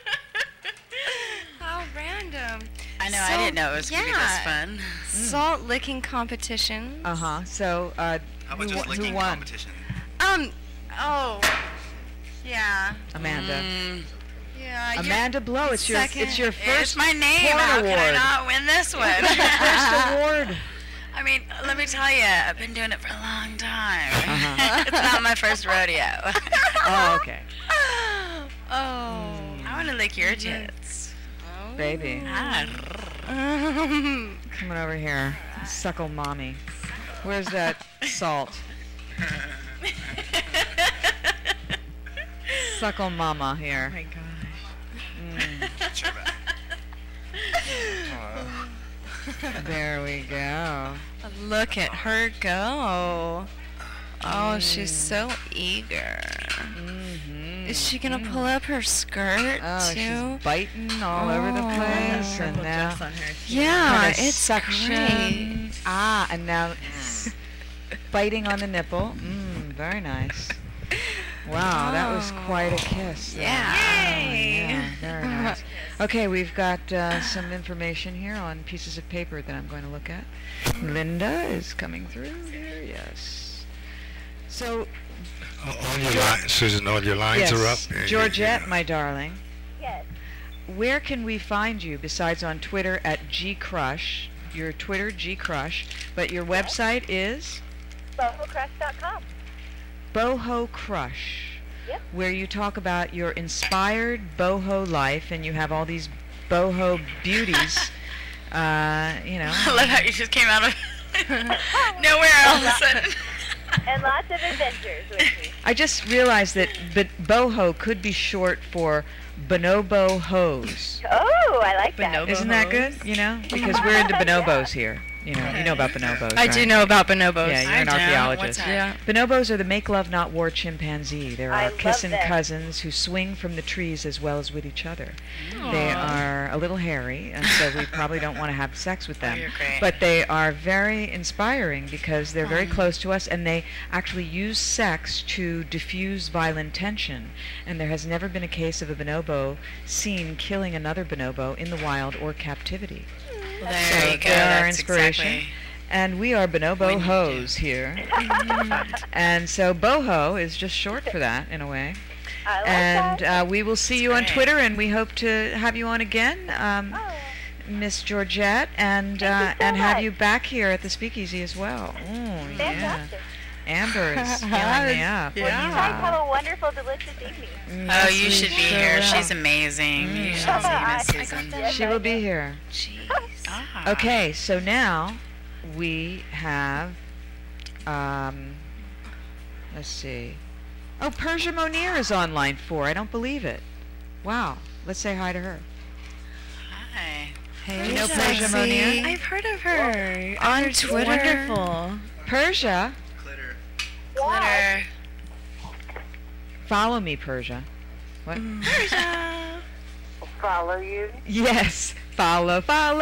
Speaker 8: How random.
Speaker 3: I know. I didn't know it was going to be this fun.
Speaker 8: Salt licking competition.
Speaker 1: Uh-huh. So,
Speaker 6: How about just
Speaker 1: who
Speaker 6: licking
Speaker 1: won?
Speaker 6: competition?
Speaker 8: Oh. Yeah.
Speaker 1: Amanda.
Speaker 8: Yeah.
Speaker 1: Amanda Blow, it's your
Speaker 8: second.
Speaker 1: first
Speaker 3: It's my name.
Speaker 1: porn
Speaker 3: How
Speaker 1: award.
Speaker 3: can I not win this one?
Speaker 1: First award.
Speaker 3: I I mean, let me tell you, I've been doing it for a long time. It's not my first rodeo.
Speaker 12: Oh, okay.
Speaker 8: Oh.
Speaker 3: I want to lick your tits.
Speaker 12: Baby. Coming over here. Suckle mommy. Where's that salt? Suckle mama here.
Speaker 5: Oh my gosh.
Speaker 12: There we go.
Speaker 8: Look at her go. Oh, she's so eager. Is she gonna pull up her skirt
Speaker 12: Oh,
Speaker 8: too?
Speaker 12: she's biting all over the place, and now
Speaker 8: Yeah,
Speaker 12: kinda
Speaker 8: it's
Speaker 12: suction.
Speaker 8: great.
Speaker 12: Ah, and now biting on the nipple. Very nice. Wow, that was quite a kiss.
Speaker 8: Yeah.
Speaker 12: Yeah, very nice. Okay, we've got some information here on pieces of paper that I'm going to look at. Linda is coming through here. Yes. So,
Speaker 10: All your Susan, all your lines are up.
Speaker 12: yes, Georgette, my darling,
Speaker 9: Yes.
Speaker 12: where can we find you besides on Twitter at GCrush? Your Twitter, GCrush, but your website is
Speaker 9: BohoCrush.com.
Speaker 12: Boho Crush,
Speaker 9: Yep.
Speaker 12: where you talk about your inspired boho life, and you have all these boho beauties. You know.
Speaker 3: I love how you just came out of nowhere all of a sudden.
Speaker 9: And lots of adventures with me.
Speaker 12: I just realized that boho could be short for bonobo hose.
Speaker 9: Oh, I like that.
Speaker 5: Bonobo
Speaker 12: Isn't that good? You know, because we're into bonobos here. You know about bonobos.
Speaker 8: I do know about bonobos.
Speaker 12: Yeah, you're an archaeologist.
Speaker 8: Yeah.
Speaker 12: Bonobos are the make love, not war chimpanzee. They're
Speaker 9: I
Speaker 12: our
Speaker 9: love
Speaker 12: kissing
Speaker 9: them.
Speaker 12: cousins who swing from the trees as well as with each other. They are a little hairy, and so we probably don't want to have sex with them.
Speaker 3: You're great.
Speaker 12: But they are very inspiring because they're very close to us, and they actually use sex to diffuse violent tension. And there has never been a case of a bonobo seen killing another bonobo in the wild or captivity.
Speaker 3: Well, there you go.
Speaker 12: They're our
Speaker 3: That's
Speaker 12: inspiration.
Speaker 3: exactly.
Speaker 12: And we are bonobo
Speaker 3: We need
Speaker 12: hoes here. And so boho is just short for that in a way.
Speaker 9: I like
Speaker 12: And
Speaker 9: that.
Speaker 12: we will see you on
Speaker 3: great.
Speaker 12: Twitter, and we hope to have you on again, Miss Georgette, and
Speaker 9: Thank you so
Speaker 12: and have
Speaker 9: much.
Speaker 12: you back here at the Speakeasy as well. Oh, yeah.
Speaker 9: Fantastic.
Speaker 12: Amber is feeling me up.
Speaker 9: Well, you guys have a wonderful, delicious evening.
Speaker 3: Oh, you
Speaker 12: we
Speaker 3: should be
Speaker 12: sure
Speaker 3: here.
Speaker 12: will.
Speaker 3: She's amazing. You should see Miss Susan.
Speaker 9: Yes,
Speaker 12: She
Speaker 9: I
Speaker 12: will be
Speaker 9: do.
Speaker 12: here.
Speaker 3: Ah.
Speaker 12: Okay, so now we have, let's see. Oh, Persia Monir is on line 4. I don't believe it. Wow. Let's say hi to her.
Speaker 3: Hi.
Speaker 12: Do you know Persia Monir?
Speaker 5: I've heard of her
Speaker 8: On
Speaker 5: She's
Speaker 8: Twitter.
Speaker 5: Wonderful.
Speaker 12: Persia,
Speaker 3: Glitter.
Speaker 12: follow me, Persia. What?
Speaker 9: Follow you.
Speaker 12: Yes. Follow.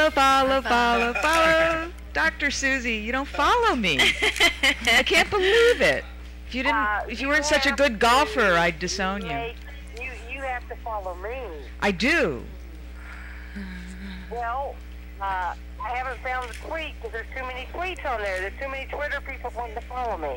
Speaker 12: Dr. Susie, you don't follow me. I can't believe it. If you didn't, if you weren't such a good golfer, I'd disown you.
Speaker 9: You have to follow me.
Speaker 12: I do.
Speaker 9: Well, I haven't found the tweet because there's too many tweets on there. There's too many Twitter people wanting to follow me.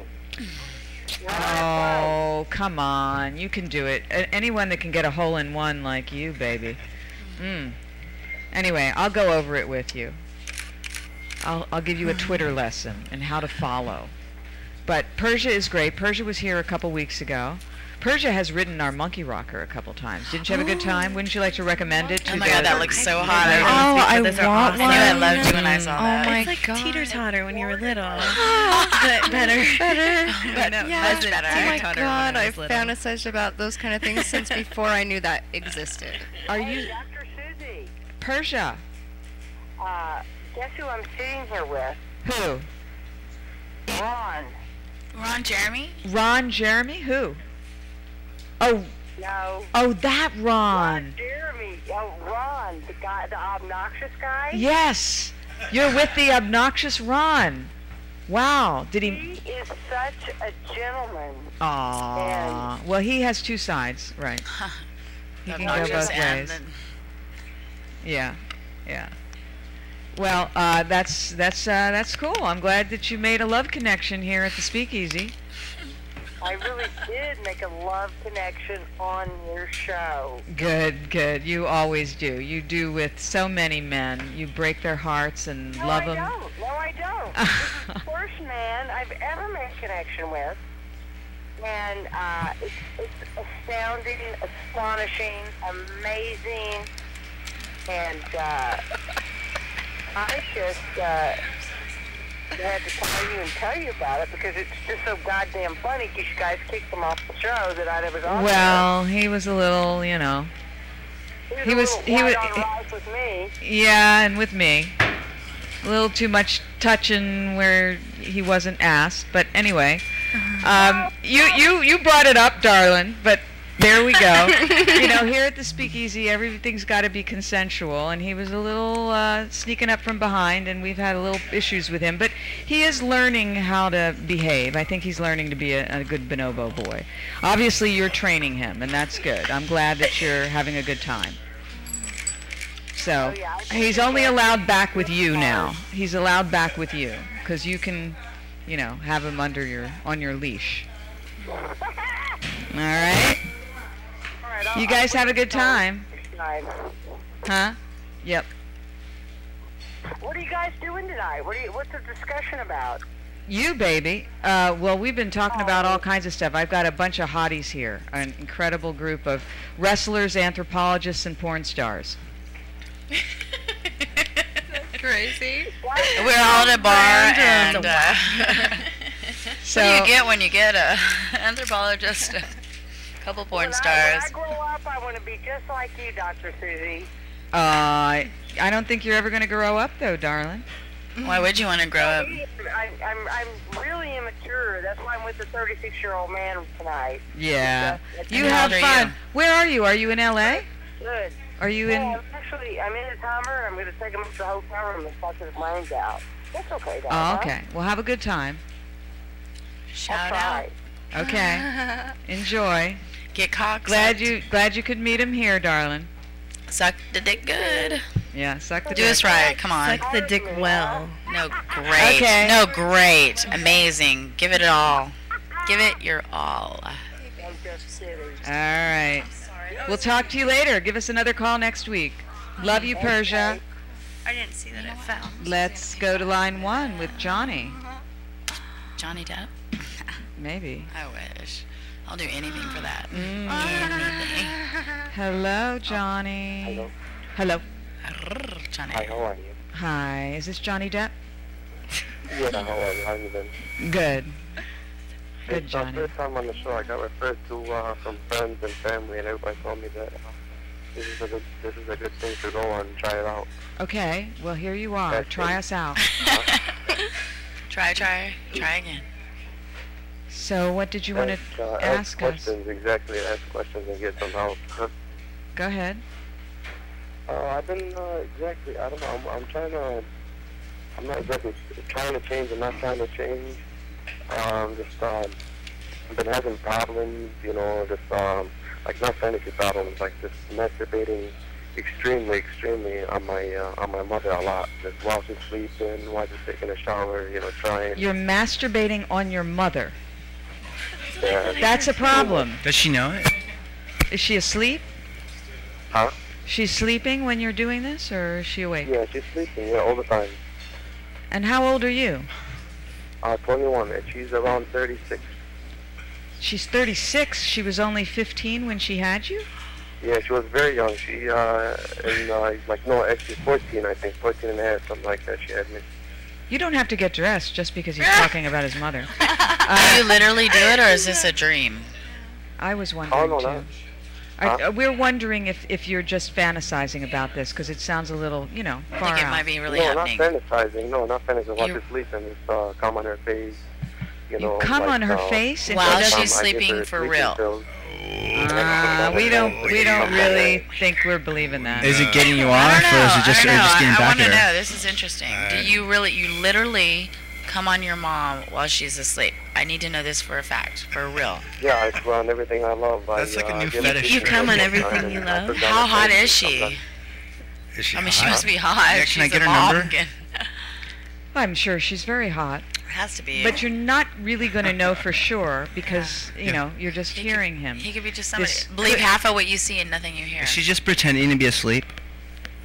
Speaker 12: Oh, come on. You can do it. Anyone that can get a hole in one like you, baby. Anyway, I'll go over it with you. I'll give you a Twitter lesson and how to follow. But Persia is great. Persia was here a couple weeks ago. Persia has ridden our monkey rocker a couple times. Didn't you have a good time? Wouldn't you like to recommend it to
Speaker 3: Oh my God, that looks so hot.
Speaker 8: Oh, I want one.
Speaker 3: I knew I loved you when I saw that.
Speaker 8: Oh my
Speaker 5: It's like
Speaker 8: God.
Speaker 5: teeter-totter when you were little. But better.
Speaker 8: Yeah,
Speaker 3: much better.
Speaker 8: Oh my
Speaker 5: Teeter-totter when
Speaker 8: God,
Speaker 5: I
Speaker 8: I've
Speaker 5: was little.
Speaker 8: fantasized about those kind of things since before I knew that existed.
Speaker 12: Are you
Speaker 9: Dr. Susie,
Speaker 12: Persia?
Speaker 9: guess who I'm sitting here with?
Speaker 12: Who?
Speaker 9: Ron.
Speaker 3: Ron Jeremy?
Speaker 12: Ron Jeremy? Who? Oh,
Speaker 9: No.
Speaker 12: that Ron.
Speaker 9: Jeremy. Oh, Ron, the guy, the obnoxious guy.
Speaker 12: Yes. You're with the obnoxious Ron. Wow. Did he?
Speaker 9: He is such a gentleman.
Speaker 12: Aw. Well, he has two sides, right? He can go
Speaker 3: Obnoxious
Speaker 12: both
Speaker 3: and
Speaker 12: ways.
Speaker 3: then-
Speaker 12: Yeah. Well, that's cool. I'm glad that you made a love connection here at the Speakeasy.
Speaker 9: I really did make a love connection on your show.
Speaker 12: Good. You always do. You do with so many men. You break their hearts and
Speaker 9: No,
Speaker 12: love
Speaker 9: I
Speaker 12: them.
Speaker 9: don't. No, I don't.
Speaker 13: the first man I've ever made connection with. And it's astounding, astonishing, amazing, and I just had to call you and tell you about it because it's just so goddamn funny because you guys kicked him off the show that I was on.
Speaker 12: Well, he was a little, you know. He was
Speaker 13: with me.
Speaker 12: Yeah, and with me. A little too much touching where he wasn't asked, but anyway. You brought it up, darling, but there we go. You know, here at the Speakeasy, everything's got to be consensual, and he was a little sneaking up from behind, and we've had a little issues with him, but he is learning how to behave. I think he's learning to be a good bonobo boy. Obviously, you're training him, and that's good. I'm glad that you're having a good time. So, he's only allowed back with you now. He's allowed back with you, because you can, you know, have him on your leash. All right? You guys have a good time. Huh? Yep.
Speaker 13: What are you guys doing tonight? What's the discussion about?
Speaker 12: You, baby. Well, we've been talking about all kinds of stuff. I've got a bunch of hotties here, an incredible group of wrestlers, anthropologists, and porn stars.
Speaker 8: Crazy.
Speaker 3: We're all at a bar, and
Speaker 12: so
Speaker 3: what do you get when you get a anthropologist, a couple porn stars?
Speaker 13: When I grow up, I want to be just like you, Dr. Susie.
Speaker 12: I don't think you're ever going to grow up, though, darling.
Speaker 3: Why would you want to grow up?
Speaker 13: I'm really immature. That's why I'm with the 36-year-old man tonight.
Speaker 12: Yeah. You have fun. Where are you? Are you in L.A.?
Speaker 13: Good.
Speaker 12: Are you in?
Speaker 13: I'm in a Hummer. I'm going to take him to the hotel room and fuck his brains out. That's okay, Dad.
Speaker 12: Oh, okay. Well, have a good time.
Speaker 3: Shout out.
Speaker 12: Okay. Enjoy.
Speaker 3: Get cocked.
Speaker 12: Glad you could meet him here, darling.
Speaker 3: Suck the dick good.
Speaker 12: Yeah, suck the dick.
Speaker 3: Do us right. Come on.
Speaker 5: Suck the dick well.
Speaker 3: No, great.
Speaker 12: Okay.
Speaker 3: No, great. Amazing. Give it all. Give it your all.
Speaker 12: All right. We'll talk to you later. Give us another call next week. Love you, Persia.
Speaker 8: I didn't see that it fell.
Speaker 12: Let's go to line 1 with Johnny.
Speaker 3: Johnny Depp?
Speaker 12: Maybe.
Speaker 3: I wish. I'll do anything for that.
Speaker 12: Anything. Hello, Johnny.
Speaker 14: Hello.
Speaker 3: Johnny.
Speaker 14: Hi, how are you?
Speaker 12: Hi. Is this Johnny Depp?
Speaker 14: Yeah, how are you? How you been?
Speaker 12: Good. Good,
Speaker 14: It's
Speaker 12: Johnny.
Speaker 14: the first time on the show. I got referred to from friends and family, and everybody told me that this is a good thing to go on and try it out.
Speaker 12: Okay. Well, here you are. Try us out.
Speaker 3: Try again.
Speaker 12: So, what did you want to ask us?
Speaker 14: Questions, exactly. Ask questions and get some help.
Speaker 12: Go ahead.
Speaker 14: I've been exactly. I don't know. I'm trying to. I'm not exactly trying to change. I'm not trying to change. I've been having problems. You know, like not fantasy problems, like just masturbating extremely on my mother a lot. Just while she's sleeping, while she's taking a shower. You know, trying.
Speaker 12: You're masturbating on your mother.
Speaker 14: Yeah.
Speaker 12: That's a problem.
Speaker 6: Does she know it?
Speaker 12: Is she asleep?
Speaker 14: Huh?
Speaker 12: She's sleeping when you're doing this, or is she awake?
Speaker 14: Yeah, she's sleeping. Yeah, all the time.
Speaker 12: And how old are you?
Speaker 14: 21, and she's around 36.
Speaker 12: She's 36. She was only 15 when she had you?
Speaker 14: Yeah, she was very young. She, actually 14, I think. 14 and a half, something like that, she had me.
Speaker 12: You don't have to get dressed just because he's talking about his mother.
Speaker 3: Do you literally do it, or is this a dream?
Speaker 12: I was wondering,
Speaker 14: no,
Speaker 12: too.
Speaker 14: Huh?
Speaker 12: We're wondering if you're just fantasizing about this, because it sounds a little, far out.
Speaker 3: I think it might be really
Speaker 14: happening.
Speaker 3: happening.
Speaker 14: Not fantasizing. While she's sleeping, just come on her face. You
Speaker 12: come on her face
Speaker 3: while she's sleeping for real.
Speaker 12: We don't really think we're believing that.
Speaker 6: Is it getting you off, or is it just getting back
Speaker 3: I want
Speaker 6: at
Speaker 3: to
Speaker 6: her?
Speaker 3: know. This is interesting. Do you literally come on your mom while she's asleep? I need to know this for a fact, for real.
Speaker 14: Yeah, I swear on everything I love.
Speaker 6: That's like a new fetish.
Speaker 5: You come on everything you love?
Speaker 3: How hot is she?
Speaker 10: Is she
Speaker 3: I mean,
Speaker 10: hot?
Speaker 3: she must be hot.
Speaker 10: Yeah,
Speaker 3: She's
Speaker 10: can I get
Speaker 3: a
Speaker 10: her
Speaker 3: mom.
Speaker 10: number?
Speaker 12: I'm sure she's very hot.
Speaker 3: Has to be.
Speaker 12: But you're not really going to know for sure because, you're just hearing him.
Speaker 3: He could be just somebody. Believe half of what you see and nothing you hear.
Speaker 6: Is she just pretending to be asleep?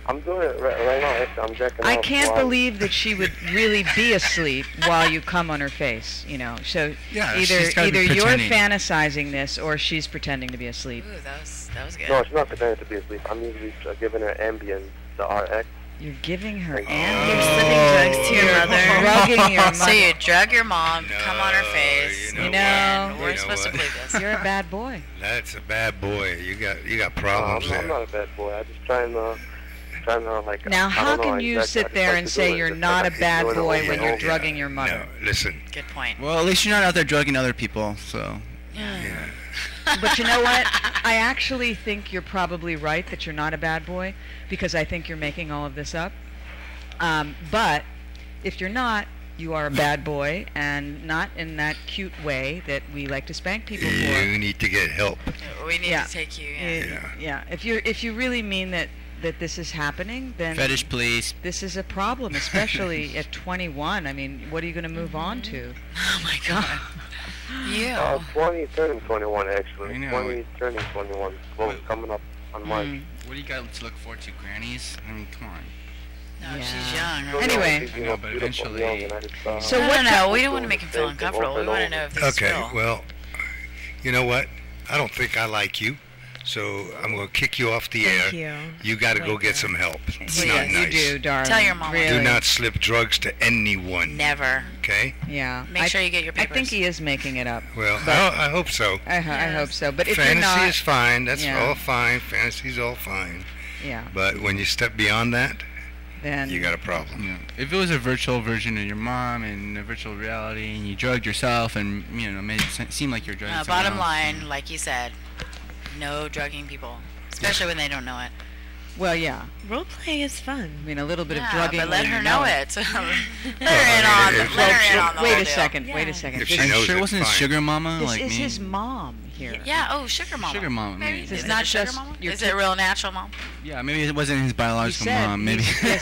Speaker 14: I'm doing it right now. Actually, I'm jacking
Speaker 12: I
Speaker 14: off
Speaker 12: can't
Speaker 14: while-
Speaker 12: believe that she would really be asleep while you come on her face, you know. So
Speaker 6: Yeah,
Speaker 12: either
Speaker 6: she's gotta be
Speaker 12: you're
Speaker 6: pretending.
Speaker 12: fantasizing this or she's pretending to be asleep.
Speaker 3: Ooh, that was good.
Speaker 14: No, she's not pretending to be asleep. I'm usually giving her Ambien, the RX.
Speaker 12: You're giving her
Speaker 14: Oh.
Speaker 12: Ambien.
Speaker 5: You're slipping drugs to your mother.
Speaker 12: Drugging your mother.
Speaker 3: So you drug your mom, come on her face,
Speaker 10: you
Speaker 12: You
Speaker 10: know
Speaker 12: know,
Speaker 3: and we're supposed to believe this.
Speaker 12: you're a bad boy.
Speaker 10: That's a bad boy. You got
Speaker 14: No,
Speaker 10: problems
Speaker 14: I'm
Speaker 10: there.
Speaker 14: not a bad boy. I'm just trying to like.
Speaker 12: Now,
Speaker 14: I
Speaker 12: how
Speaker 14: don't know,
Speaker 12: can you
Speaker 14: I
Speaker 12: sit
Speaker 14: just
Speaker 12: there
Speaker 14: like
Speaker 12: and
Speaker 14: to
Speaker 12: say
Speaker 14: do it.
Speaker 12: you're
Speaker 14: Just
Speaker 12: not
Speaker 14: like
Speaker 12: a
Speaker 14: I keep
Speaker 12: bad
Speaker 14: doing it
Speaker 12: boy
Speaker 14: over
Speaker 12: when
Speaker 14: and
Speaker 12: you're
Speaker 14: over.
Speaker 12: drugging your mother?
Speaker 10: No, listen.
Speaker 3: Good point.
Speaker 6: Well, at least you're not out there drugging other people, so.
Speaker 12: But you know what? I actually think you're probably right that you're not a bad boy because I think you're making all of this up. But if you're not, you are a bad boy and not in that cute way that we like to spank people for.
Speaker 10: You need to get help.
Speaker 3: We need
Speaker 12: Yeah.
Speaker 3: to take you.
Speaker 12: Yeah. If you really mean that this is happening, then
Speaker 6: Fetish, please.
Speaker 12: this is a problem, especially at 21. I mean, what are you going to move on to?
Speaker 3: Oh my God. You.
Speaker 14: 20 turning 21 actually.
Speaker 6: I know.
Speaker 14: 20 turning 21. Well, coming up on March.
Speaker 6: What do you got to look forward to, grannies? I mean, come on.
Speaker 3: No,
Speaker 12: Yeah.
Speaker 3: she's young.
Speaker 14: Don't know
Speaker 12: Anyway.
Speaker 14: if she's,
Speaker 6: I know, but
Speaker 14: beautiful
Speaker 6: eventually-
Speaker 14: young, and I just,
Speaker 12: So
Speaker 3: No,
Speaker 12: what
Speaker 3: no,
Speaker 12: ti-
Speaker 3: we don't want to make him feel uncomfortable. We want to know if this is
Speaker 10: Okay,
Speaker 3: real.
Speaker 10: well, you know what? I don't think I like you, so I'm going to kick you off the air.
Speaker 5: Thank you.
Speaker 10: You got to go
Speaker 5: Thank
Speaker 10: get
Speaker 5: you.
Speaker 10: some help. It's
Speaker 12: Please,
Speaker 10: not
Speaker 12: you
Speaker 10: nice.
Speaker 12: do, darling.
Speaker 3: Tell your mama.
Speaker 12: Really.
Speaker 10: Do not slip drugs to anyone.
Speaker 3: Never.
Speaker 10: Okay?
Speaker 12: Yeah.
Speaker 3: Make sure you get your
Speaker 12: I think
Speaker 3: papers.
Speaker 12: he is making it up.
Speaker 10: Well,
Speaker 12: But-
Speaker 10: I hope so.
Speaker 12: I hope so. But if
Speaker 10: Fantasy
Speaker 12: you're not,
Speaker 10: is fine. That's
Speaker 12: Yeah.
Speaker 10: all fine. Fantasy's all fine.
Speaker 12: yeah,
Speaker 10: But when you step beyond that,
Speaker 12: then
Speaker 10: you got a problem.
Speaker 6: Yeah. If it was a virtual version of your mom and a virtual reality, and you drugged yourself and made it seem like you're drugging someone
Speaker 3: Bottom
Speaker 6: else.
Speaker 3: line, like you said, no drugging people, especially when they don't know it.
Speaker 12: well, yeah.
Speaker 5: Role playing is fun.
Speaker 12: I mean, a little bit of
Speaker 3: Yeah,
Speaker 12: drugging.
Speaker 3: but let
Speaker 12: when
Speaker 3: her
Speaker 12: you
Speaker 3: know
Speaker 12: it.
Speaker 3: it. Let her in
Speaker 10: Well,
Speaker 3: on
Speaker 10: I
Speaker 3: the.
Speaker 10: mean,
Speaker 3: Let her in on the
Speaker 12: Wait
Speaker 3: whole
Speaker 12: a
Speaker 3: deal.
Speaker 12: second.
Speaker 5: Yeah.
Speaker 12: Wait a second.
Speaker 10: If
Speaker 12: This
Speaker 10: she
Speaker 6: I'm
Speaker 10: knows
Speaker 6: sure
Speaker 10: it,
Speaker 6: it wasn't his
Speaker 10: fine.
Speaker 6: sugar mama,
Speaker 12: this
Speaker 6: like
Speaker 12: is
Speaker 6: me.
Speaker 12: his mom here.
Speaker 3: Yeah. Oh, sugar mama.
Speaker 6: Sugar mama,
Speaker 3: Maybe.
Speaker 6: maybe.
Speaker 3: Is
Speaker 12: It's
Speaker 3: it
Speaker 12: not
Speaker 3: a sugar
Speaker 12: just
Speaker 3: mama?
Speaker 12: your
Speaker 3: Is it a real natural mom?
Speaker 6: Yeah, maybe it wasn't his biological
Speaker 12: said
Speaker 6: mom. Maybe.
Speaker 5: No,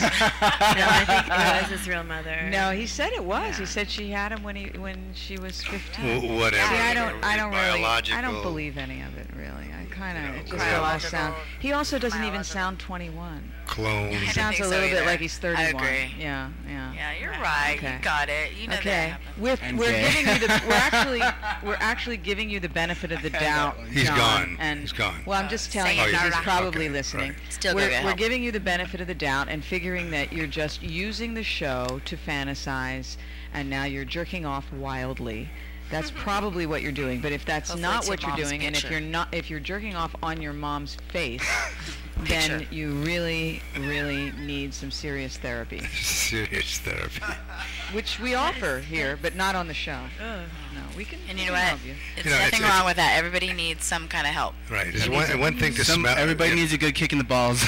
Speaker 5: I think it was his real mother.
Speaker 12: No, he said it was. He
Speaker 5: Yeah.
Speaker 12: said she had him when she was 15.
Speaker 10: Whatever.
Speaker 12: See, I don't really, I don't
Speaker 10: Biological.
Speaker 12: believe any of it really. I kind of, it just all
Speaker 3: Biological-
Speaker 12: sound. He also doesn't even
Speaker 3: biological.
Speaker 12: sound 21.
Speaker 10: Clone.
Speaker 12: He
Speaker 3: I
Speaker 12: sounds
Speaker 3: think
Speaker 12: a
Speaker 3: so
Speaker 12: little bit
Speaker 3: either.
Speaker 12: like he's 31.
Speaker 3: I agree.
Speaker 12: Yeah.
Speaker 3: Yeah, you're right.
Speaker 12: Okay.
Speaker 3: You got it. You know that
Speaker 12: Okay.
Speaker 3: happened.
Speaker 12: We're
Speaker 6: Okay.
Speaker 12: giving you the we're actually giving you the benefit of the doubt.
Speaker 10: He's
Speaker 12: John,
Speaker 10: gone.
Speaker 12: And
Speaker 10: He's gone.
Speaker 12: Well, I'm just telling
Speaker 3: Say
Speaker 12: you
Speaker 3: it,
Speaker 12: because he's
Speaker 3: Dara.
Speaker 12: probably
Speaker 10: Okay,
Speaker 12: listening.
Speaker 10: right.
Speaker 3: Still go
Speaker 12: we're,
Speaker 3: get
Speaker 12: we're
Speaker 3: help.
Speaker 12: giving you the benefit of the doubt and figuring that you're just using the show to fantasize, and now you're jerking off wildly. That's probably what you're doing. But if that's
Speaker 3: Hopefully
Speaker 12: not
Speaker 3: it's
Speaker 12: what
Speaker 3: your
Speaker 12: you're
Speaker 3: mom's
Speaker 12: doing, and
Speaker 3: picture.
Speaker 12: if you're jerking off on your mom's face, then
Speaker 3: Picture.
Speaker 12: you really need some serious therapy,
Speaker 10: Serious therapy.
Speaker 12: which we offer here, but not on the show. No, we can.
Speaker 3: And
Speaker 12: we
Speaker 3: you know
Speaker 12: can
Speaker 3: what?
Speaker 12: help you.
Speaker 3: It's
Speaker 10: You know,
Speaker 3: nothing
Speaker 10: it's-
Speaker 3: wrong with that. Everybody needs some kind of help.
Speaker 10: Right. There's one thing to smell.
Speaker 6: Everybody needs a good kick in the balls.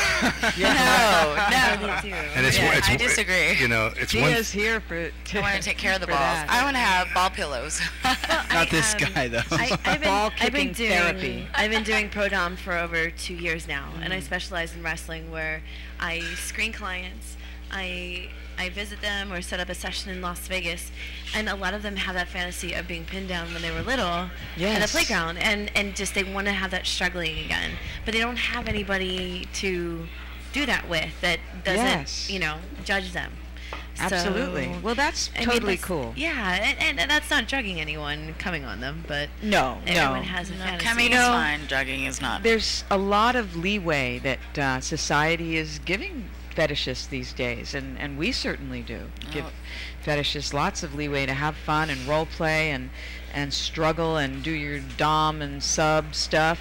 Speaker 3: No,
Speaker 5: They do.
Speaker 10: And it's,
Speaker 3: Yeah,
Speaker 10: it's
Speaker 3: I disagree.
Speaker 10: You know, it's
Speaker 12: He
Speaker 10: one.
Speaker 12: is here for.
Speaker 3: I want to take care of the
Speaker 12: for
Speaker 3: balls.
Speaker 12: that.
Speaker 3: I want to have ball pillows.
Speaker 6: Not this guy though.
Speaker 12: Ball
Speaker 5: I've been
Speaker 12: kicking
Speaker 5: doing
Speaker 12: therapy.
Speaker 5: I've been doing pro dom for over 2 years now, and
Speaker 12: Mm.
Speaker 5: I specialize in wrestling, where I screen clients, I visit them or set up a session in Las Vegas, and a lot of them have that fantasy of being pinned down when they were little at the
Speaker 12: Yes.
Speaker 5: playground, and just they want to have that struggling again, but they don't have anybody to do that with that doesn't
Speaker 12: Yes.
Speaker 5: judge them.
Speaker 12: Absolutely.
Speaker 5: So,
Speaker 12: Well, that's
Speaker 5: I mean,
Speaker 12: totally
Speaker 5: that's-
Speaker 12: cool.
Speaker 5: Yeah, and that's not drugging anyone coming on them, but
Speaker 12: No,
Speaker 5: everyone
Speaker 12: no.
Speaker 5: has a fantasy.
Speaker 3: Coming is fine. Drugging is not.
Speaker 12: There's a lot of leeway that society is giving fetishists these days, and we certainly do give fetishists lots of leeway to have fun and role play and struggle and do your dom and sub stuff,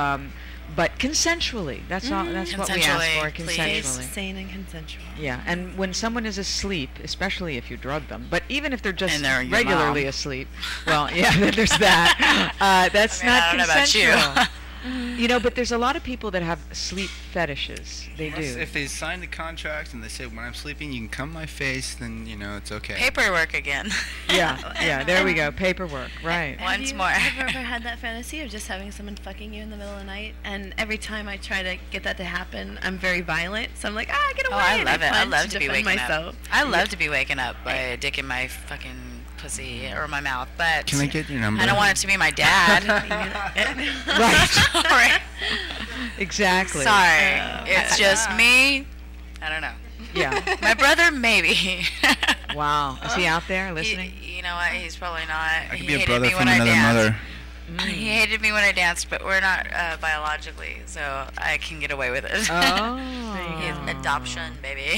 Speaker 12: but consensually. That's all. That's what we ask for.
Speaker 3: Consensually, please.
Speaker 12: Consensually.
Speaker 5: Sane and consensual.
Speaker 12: Yeah, and when someone is asleep, especially if you drug them, but even if they're just
Speaker 3: And they're your
Speaker 12: regularly
Speaker 3: mom.
Speaker 12: asleep, well, yeah, there's that. That's
Speaker 3: I mean,
Speaker 12: not
Speaker 3: I don't know about you.
Speaker 12: consensual. But there's a lot of people that have sleep fetishes. They
Speaker 6: Yes,
Speaker 12: do.
Speaker 6: If they sign the contract and they say when I'm sleeping you can come my face, then it's okay.
Speaker 3: Paperwork again.
Speaker 12: Yeah, there we go. Paperwork, right.
Speaker 3: Once
Speaker 5: Have
Speaker 3: more.
Speaker 5: you ever had that fantasy of just having someone fucking you in the middle of the night? And every time I try to get that to happen, I'm very violent. So I'm like, get away.
Speaker 3: Oh, I
Speaker 5: and
Speaker 3: love it. I
Speaker 5: punch
Speaker 3: love to be
Speaker 5: defend
Speaker 3: waking
Speaker 5: myself.
Speaker 3: up. I love to be waken up by a dick in my fucking pussy or my mouth, but
Speaker 6: Can I get your number?
Speaker 3: I don't want it to be my dad.
Speaker 12: Right.
Speaker 3: Sorry.
Speaker 12: Exactly.
Speaker 3: Sorry. It's just me I don't know.
Speaker 12: Yeah.
Speaker 3: My brother, maybe.
Speaker 12: Wow. Is he out there listening?
Speaker 3: You know what? He's probably not.
Speaker 6: I could
Speaker 3: He
Speaker 6: be a
Speaker 3: hated
Speaker 6: brother
Speaker 3: me
Speaker 6: from
Speaker 3: when I
Speaker 6: another
Speaker 3: danced.
Speaker 6: mother.
Speaker 3: He hated me when I danced, but we're not biologically, so I can get away with it.
Speaker 12: Oh.
Speaker 3: He's adoption, baby.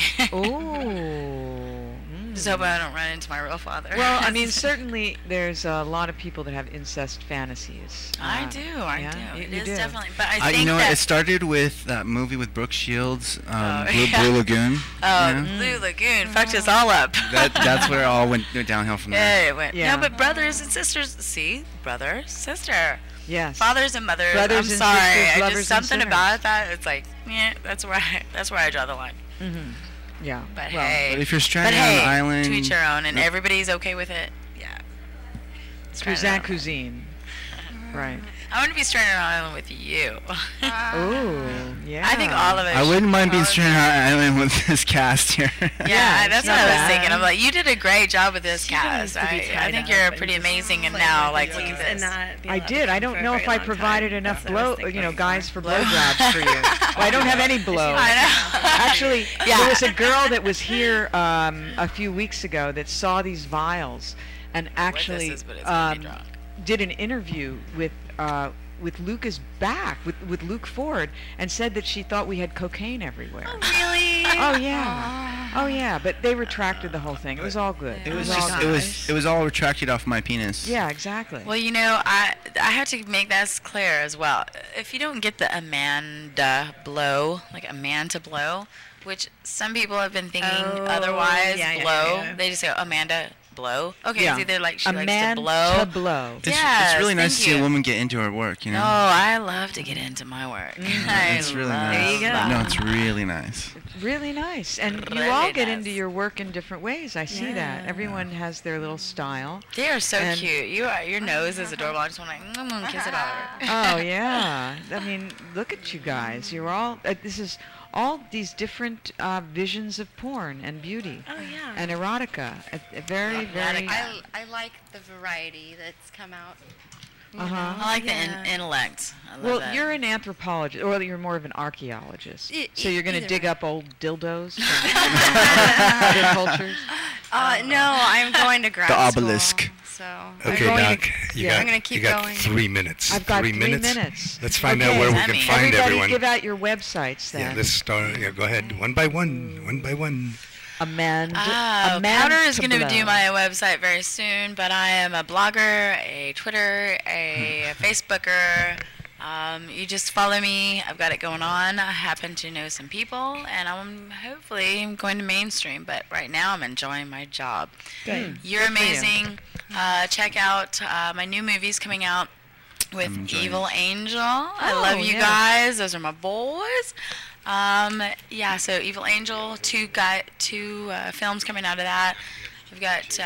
Speaker 12: Oh.
Speaker 3: Just hope I don't run into my real father.
Speaker 12: Well, I mean, certainly there's a lot of people that have incest fantasies.
Speaker 3: I do. It is definitely. But I think
Speaker 6: you know,
Speaker 3: that
Speaker 6: it started with that movie with Brooke Shields,
Speaker 3: Oh,
Speaker 6: Blue,
Speaker 3: yeah.
Speaker 6: Blue Lagoon.
Speaker 3: Oh,
Speaker 6: you know?
Speaker 3: Blue Lagoon fucked us all up.
Speaker 6: That's where it all went downhill from there.
Speaker 3: Yeah, it went. No, but brothers and sisters. See, brother, sister.
Speaker 12: Yes.
Speaker 3: Fathers and mothers.
Speaker 12: Brothers
Speaker 3: I'm
Speaker 12: and
Speaker 3: sorry.
Speaker 12: sisters,
Speaker 3: I
Speaker 12: lovers
Speaker 3: just
Speaker 12: and
Speaker 3: something
Speaker 12: sinners.
Speaker 3: about that. It's like, yeah, that's where I draw the line.
Speaker 12: Mm-hmm. Yeah.
Speaker 3: But
Speaker 12: well,
Speaker 3: hey,
Speaker 6: But if you're stranded on an island,
Speaker 3: to each your own, and
Speaker 6: Yep.
Speaker 3: everybody's okay with it. Yeah.
Speaker 12: Cousin, cuisine. Right.
Speaker 3: I want to be stranded on an island with you.
Speaker 12: Oh, yeah.
Speaker 3: I think all of it.
Speaker 6: I wouldn't mind being stranded on an island with this cast here.
Speaker 3: Yeah, that's what I was
Speaker 12: bad.
Speaker 3: thinking. I'm like, you did a great job with this cast. I think you're pretty amazing, and now like leave this.
Speaker 12: I did. I don't know if I provided enough guys for blow jobs for you. Well, I don't have any blow.
Speaker 3: I know.
Speaker 12: Actually,
Speaker 3: Yeah.
Speaker 12: there was a girl that was here a few weeks ago that saw these vials and actually did an interview with Lucas Back, with Luke Ford, and said that she thought we had cocaine everywhere.
Speaker 3: Oh, really?
Speaker 12: Oh yeah. Oh yeah. But they retracted the whole thing. It was all good.
Speaker 6: It was
Speaker 12: all
Speaker 6: just
Speaker 12: good.
Speaker 6: it was all retracted off my penis.
Speaker 12: Yeah, exactly.
Speaker 3: Well, you know, I have to make that clear as well. If you don't get the Amanda blow, like Amanda blow, which some people have been thinking otherwise, blow. They just go Amanda blow. Okay,
Speaker 12: Yeah.
Speaker 3: it's either like she
Speaker 12: A
Speaker 3: likes
Speaker 12: man
Speaker 3: to blow.
Speaker 12: to blow.
Speaker 6: It's really nice to see a woman get into her work, you know.
Speaker 3: Oh, I love to get into my work.
Speaker 6: It's really nice.
Speaker 12: There you go.
Speaker 6: No, it's really nice.
Speaker 12: Really nice. And you
Speaker 3: Really
Speaker 12: all get
Speaker 3: nice.
Speaker 12: into your work in different ways. I see that. Everyone has their little style.
Speaker 3: They are so
Speaker 12: And-
Speaker 3: cute. Your nose is adorable. I just want to kiss it all over.
Speaker 12: Oh, yeah. I mean, look at you guys. You're all, this is all these different visions of porn and beauty.
Speaker 4: Oh, yeah.
Speaker 12: And erotica. A very, very...
Speaker 8: I like the variety that's come out.
Speaker 12: Uh-huh.
Speaker 3: I like the intellect. I love
Speaker 12: Well,
Speaker 3: that.
Speaker 12: you're an anthropologist, or you're more of an archaeologist. So you're going to
Speaker 8: either
Speaker 12: dig
Speaker 8: way.
Speaker 12: up old dildos from other cultures?
Speaker 8: No, I'm going to grad
Speaker 6: The
Speaker 8: school,
Speaker 6: obelisk.
Speaker 8: So
Speaker 10: Okay,
Speaker 12: going
Speaker 10: Doc,
Speaker 12: to-
Speaker 10: you
Speaker 12: yeah.
Speaker 10: got,
Speaker 8: I'm gonna keep
Speaker 10: you got
Speaker 8: going.
Speaker 10: 3 minutes.
Speaker 12: I've got
Speaker 10: 3
Speaker 12: 3
Speaker 10: minutes.
Speaker 12: minutes.
Speaker 10: Let's find
Speaker 12: Okay.
Speaker 10: out where we
Speaker 3: What
Speaker 10: can
Speaker 3: does that
Speaker 10: find
Speaker 3: mean?
Speaker 12: Everybody
Speaker 10: everyone.
Speaker 12: give out your websites then.
Speaker 10: Yeah, let's start. Yeah, go ahead. One by one. One by one.
Speaker 12: Amanda.
Speaker 3: Powder is going to do my website very soon, but I am a blogger, a Twitter, a Facebooker. You just follow me. I've got it going on. I happen to know some people, and I'm hopefully going to mainstream. But right now, I'm enjoying my job.
Speaker 12: Good.
Speaker 3: You're
Speaker 12: Good for you.
Speaker 3: amazing. Check out my new movies coming out with
Speaker 6: enjoying
Speaker 3: Evil Angel. I
Speaker 12: Oh,
Speaker 3: love you
Speaker 12: yeah.
Speaker 3: guys. Those are my boys. Yeah, so Evil Angel, two films coming out of that. We've got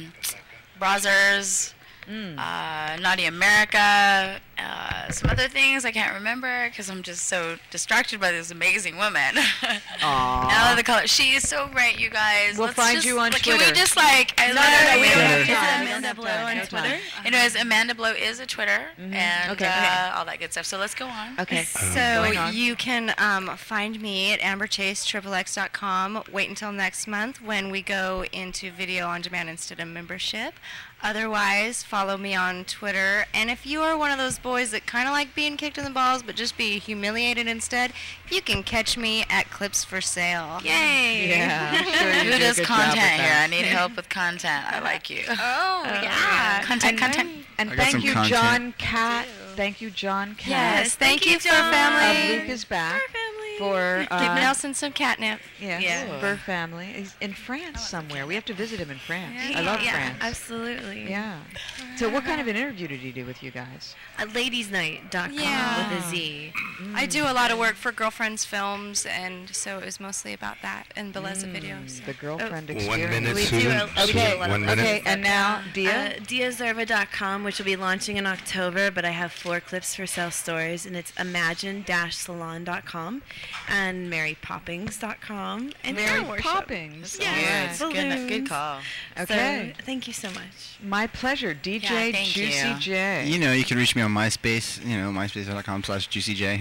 Speaker 3: Brazzers, Naughty America, some other things I can't remember because I'm just so distracted by this amazing woman. Now the color, she is so great, you guys.
Speaker 12: We'll find you on
Speaker 3: Can we
Speaker 12: Twitter.
Speaker 3: just like? I
Speaker 12: No, we don't have
Speaker 3: literally-
Speaker 12: time.
Speaker 7: Amanda Blow on Twitter.
Speaker 3: Anyways, Amanda Blow is a Twitter and
Speaker 12: Okay.
Speaker 3: all that good stuff. So let's go on.
Speaker 12: Okay.
Speaker 8: So
Speaker 12: Going on.
Speaker 8: you can find me at amberchaseXXX.com. Wait until next month when we go into video on demand instead of membership. Otherwise, follow me on Twitter. And if you are one of those boys that kind of like being kicked in the balls but just be humiliated instead, you can catch me at Clips for Sale. Yay!
Speaker 12: Yeah, I'm sure you
Speaker 3: Who
Speaker 12: do a
Speaker 3: does
Speaker 12: good job
Speaker 3: content
Speaker 12: with
Speaker 3: here?
Speaker 12: that.
Speaker 3: I need help with content. I like you.
Speaker 8: Oh, yeah.
Speaker 3: Content.
Speaker 12: And
Speaker 6: I got
Speaker 12: thank
Speaker 6: some
Speaker 12: you,
Speaker 6: content.
Speaker 12: John Cat. Thank you, John Cat.
Speaker 8: Yes, thank you, Fur
Speaker 12: Of
Speaker 8: Family.
Speaker 12: Luke is back for
Speaker 8: Give Nelson some catnip.
Speaker 12: yeah, Fur Family. He's in France somewhere. We have to visit him in France. I love France.
Speaker 5: Absolutely.
Speaker 12: Yeah. So what kind of an interview did he do with you guys?
Speaker 5: Ladiesnight.com
Speaker 8: Yeah.
Speaker 5: with a Z.
Speaker 8: I do a lot of work for Girlfriends Films, and so it was mostly about that and Beleza videos.
Speaker 12: The girlfriend
Speaker 10: 1
Speaker 12: experience.
Speaker 10: minute,
Speaker 5: We do
Speaker 10: Susan.
Speaker 5: a-
Speaker 12: Okay.
Speaker 10: 1 minute.
Speaker 12: Okay, and now Dia.
Speaker 5: Diazerva.com, which will be launching in October, but I have 4 clips for sale stores, and it's imagine-salon.com and marypoppings.com and
Speaker 12: Mary
Speaker 5: Car Worship.
Speaker 12: Poppings.
Speaker 3: Yes,
Speaker 12: All right.
Speaker 3: good, good call.
Speaker 12: Okay.
Speaker 5: So, thank you so much.
Speaker 12: My pleasure. DJ
Speaker 3: Yeah, thank
Speaker 12: Juicy
Speaker 3: you.
Speaker 12: J.
Speaker 6: You know, you can reach me on MySpace, you know, myspace.com/JuicyJ.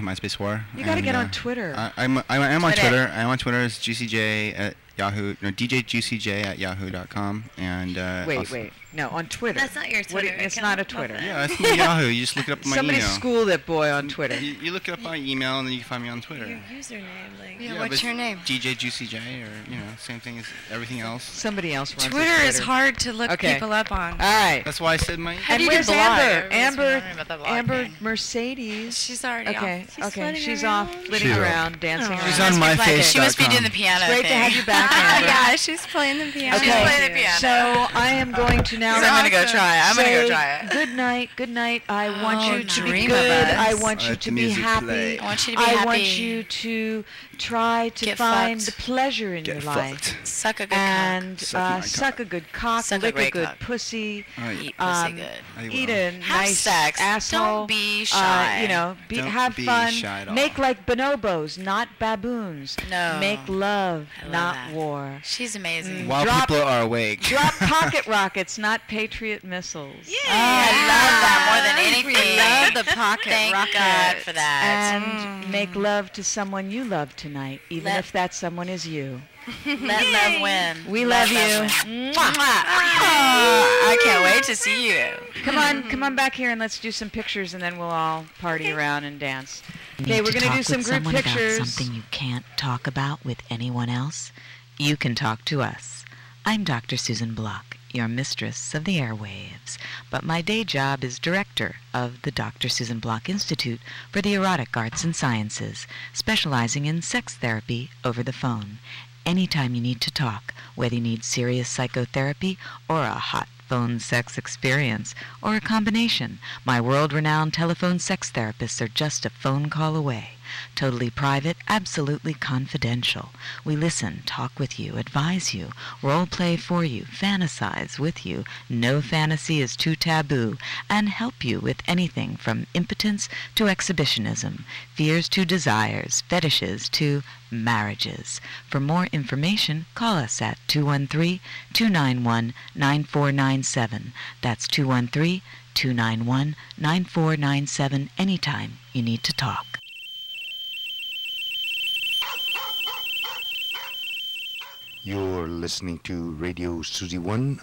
Speaker 6: MySpace War.
Speaker 12: You got to get on Twitter.
Speaker 6: I'm on Twitter. I'm on Twitter as GCJ at Yahoo. No, DJGCJ@yahoo.com. And
Speaker 12: wait. No, on Twitter.
Speaker 8: That's not your Twitter.
Speaker 12: It's not a Twitter.
Speaker 6: Yeah, it's my Yahoo. You just look it up on my
Speaker 12: Somebody
Speaker 6: email.
Speaker 12: school that boy on Twitter.
Speaker 6: You look it up on email, and then you can find me on Twitter.
Speaker 8: Your username, like.
Speaker 6: Yeah,
Speaker 8: what's your name?
Speaker 6: DJGCJ, or same thing as everything else.
Speaker 12: Somebody else runs
Speaker 8: Twitter is hard to look people up on.
Speaker 12: All right.
Speaker 6: That's why I said my.
Speaker 12: And where's Amber? Amber Mercedes.
Speaker 8: She's already
Speaker 12: off.
Speaker 8: Okay.
Speaker 12: She's off, flitting around, dancing around.
Speaker 6: She's on MyFace.com.
Speaker 3: She must be doing the piano.
Speaker 12: Great to have you back, Amber.
Speaker 8: Yeah, she's playing the piano.
Speaker 12: Okay.
Speaker 3: She's playing the piano.
Speaker 12: So I am going to now.
Speaker 3: I'm gonna go try it. I'm gonna go try it.
Speaker 12: Good night. Good night. I want you to be
Speaker 3: dream
Speaker 12: good.
Speaker 3: of us.
Speaker 12: I want you to be happy.
Speaker 3: I want you to be happy.
Speaker 12: I want you to try to
Speaker 3: Get
Speaker 12: find
Speaker 3: fucked.
Speaker 12: the pleasure in your life.
Speaker 3: Suck a good
Speaker 12: And
Speaker 3: cock.
Speaker 12: suck a good cock.
Speaker 3: Suck a
Speaker 12: lick a
Speaker 3: great
Speaker 12: good
Speaker 3: cock.
Speaker 12: pussy.
Speaker 3: Eat pussy good.
Speaker 12: Eat a
Speaker 3: Have
Speaker 12: nice
Speaker 3: sex.
Speaker 12: asshole.
Speaker 3: Don't be shy.
Speaker 6: Don't
Speaker 12: have
Speaker 6: be
Speaker 12: fun.
Speaker 6: shy at all.
Speaker 12: Make like bonobos, not baboons.
Speaker 3: No.
Speaker 12: Make love,
Speaker 3: I love
Speaker 12: not
Speaker 3: that.
Speaker 12: war.
Speaker 3: She's amazing.
Speaker 6: While
Speaker 12: Drop-
Speaker 6: people are awake.
Speaker 12: Drop pocket rockets, not Patriot missiles.
Speaker 3: I love that more than anything.
Speaker 8: We love the pocket
Speaker 3: Thank
Speaker 8: rocket.
Speaker 3: God for that.
Speaker 12: And make love to someone you love tonight, even if that someone is you.
Speaker 3: Let love win.
Speaker 12: We love you.
Speaker 3: I can't wait to see you.
Speaker 12: Come on back here and let's do some pictures, and then we'll all party around and dance. Okay, we're gonna do some group pictures.
Speaker 1: About something you can't talk about with anyone else? You can talk to us. I'm Dr. Susan Block, your mistress of the airwaves, but my day job is director of the Dr. Susan Block Institute for the Erotic Arts and Sciences, specializing in sex therapy over the phone. Anytime you need to talk, whether you need serious psychotherapy or a hot phone sex experience, or a combination, my world-renowned telephone sex therapists are just a phone call away. Totally private, absolutely confidential. We listen, talk with you, advise you, role play for you, fantasize with you. No fantasy is too taboo, and help you with anything from impotence to exhibitionism, fears to desires, fetishes to marriages. For more information, call us at 213-291-9497. That's 213-291-9497 anytime you need to talk.
Speaker 2: You're listening to Radio Susie One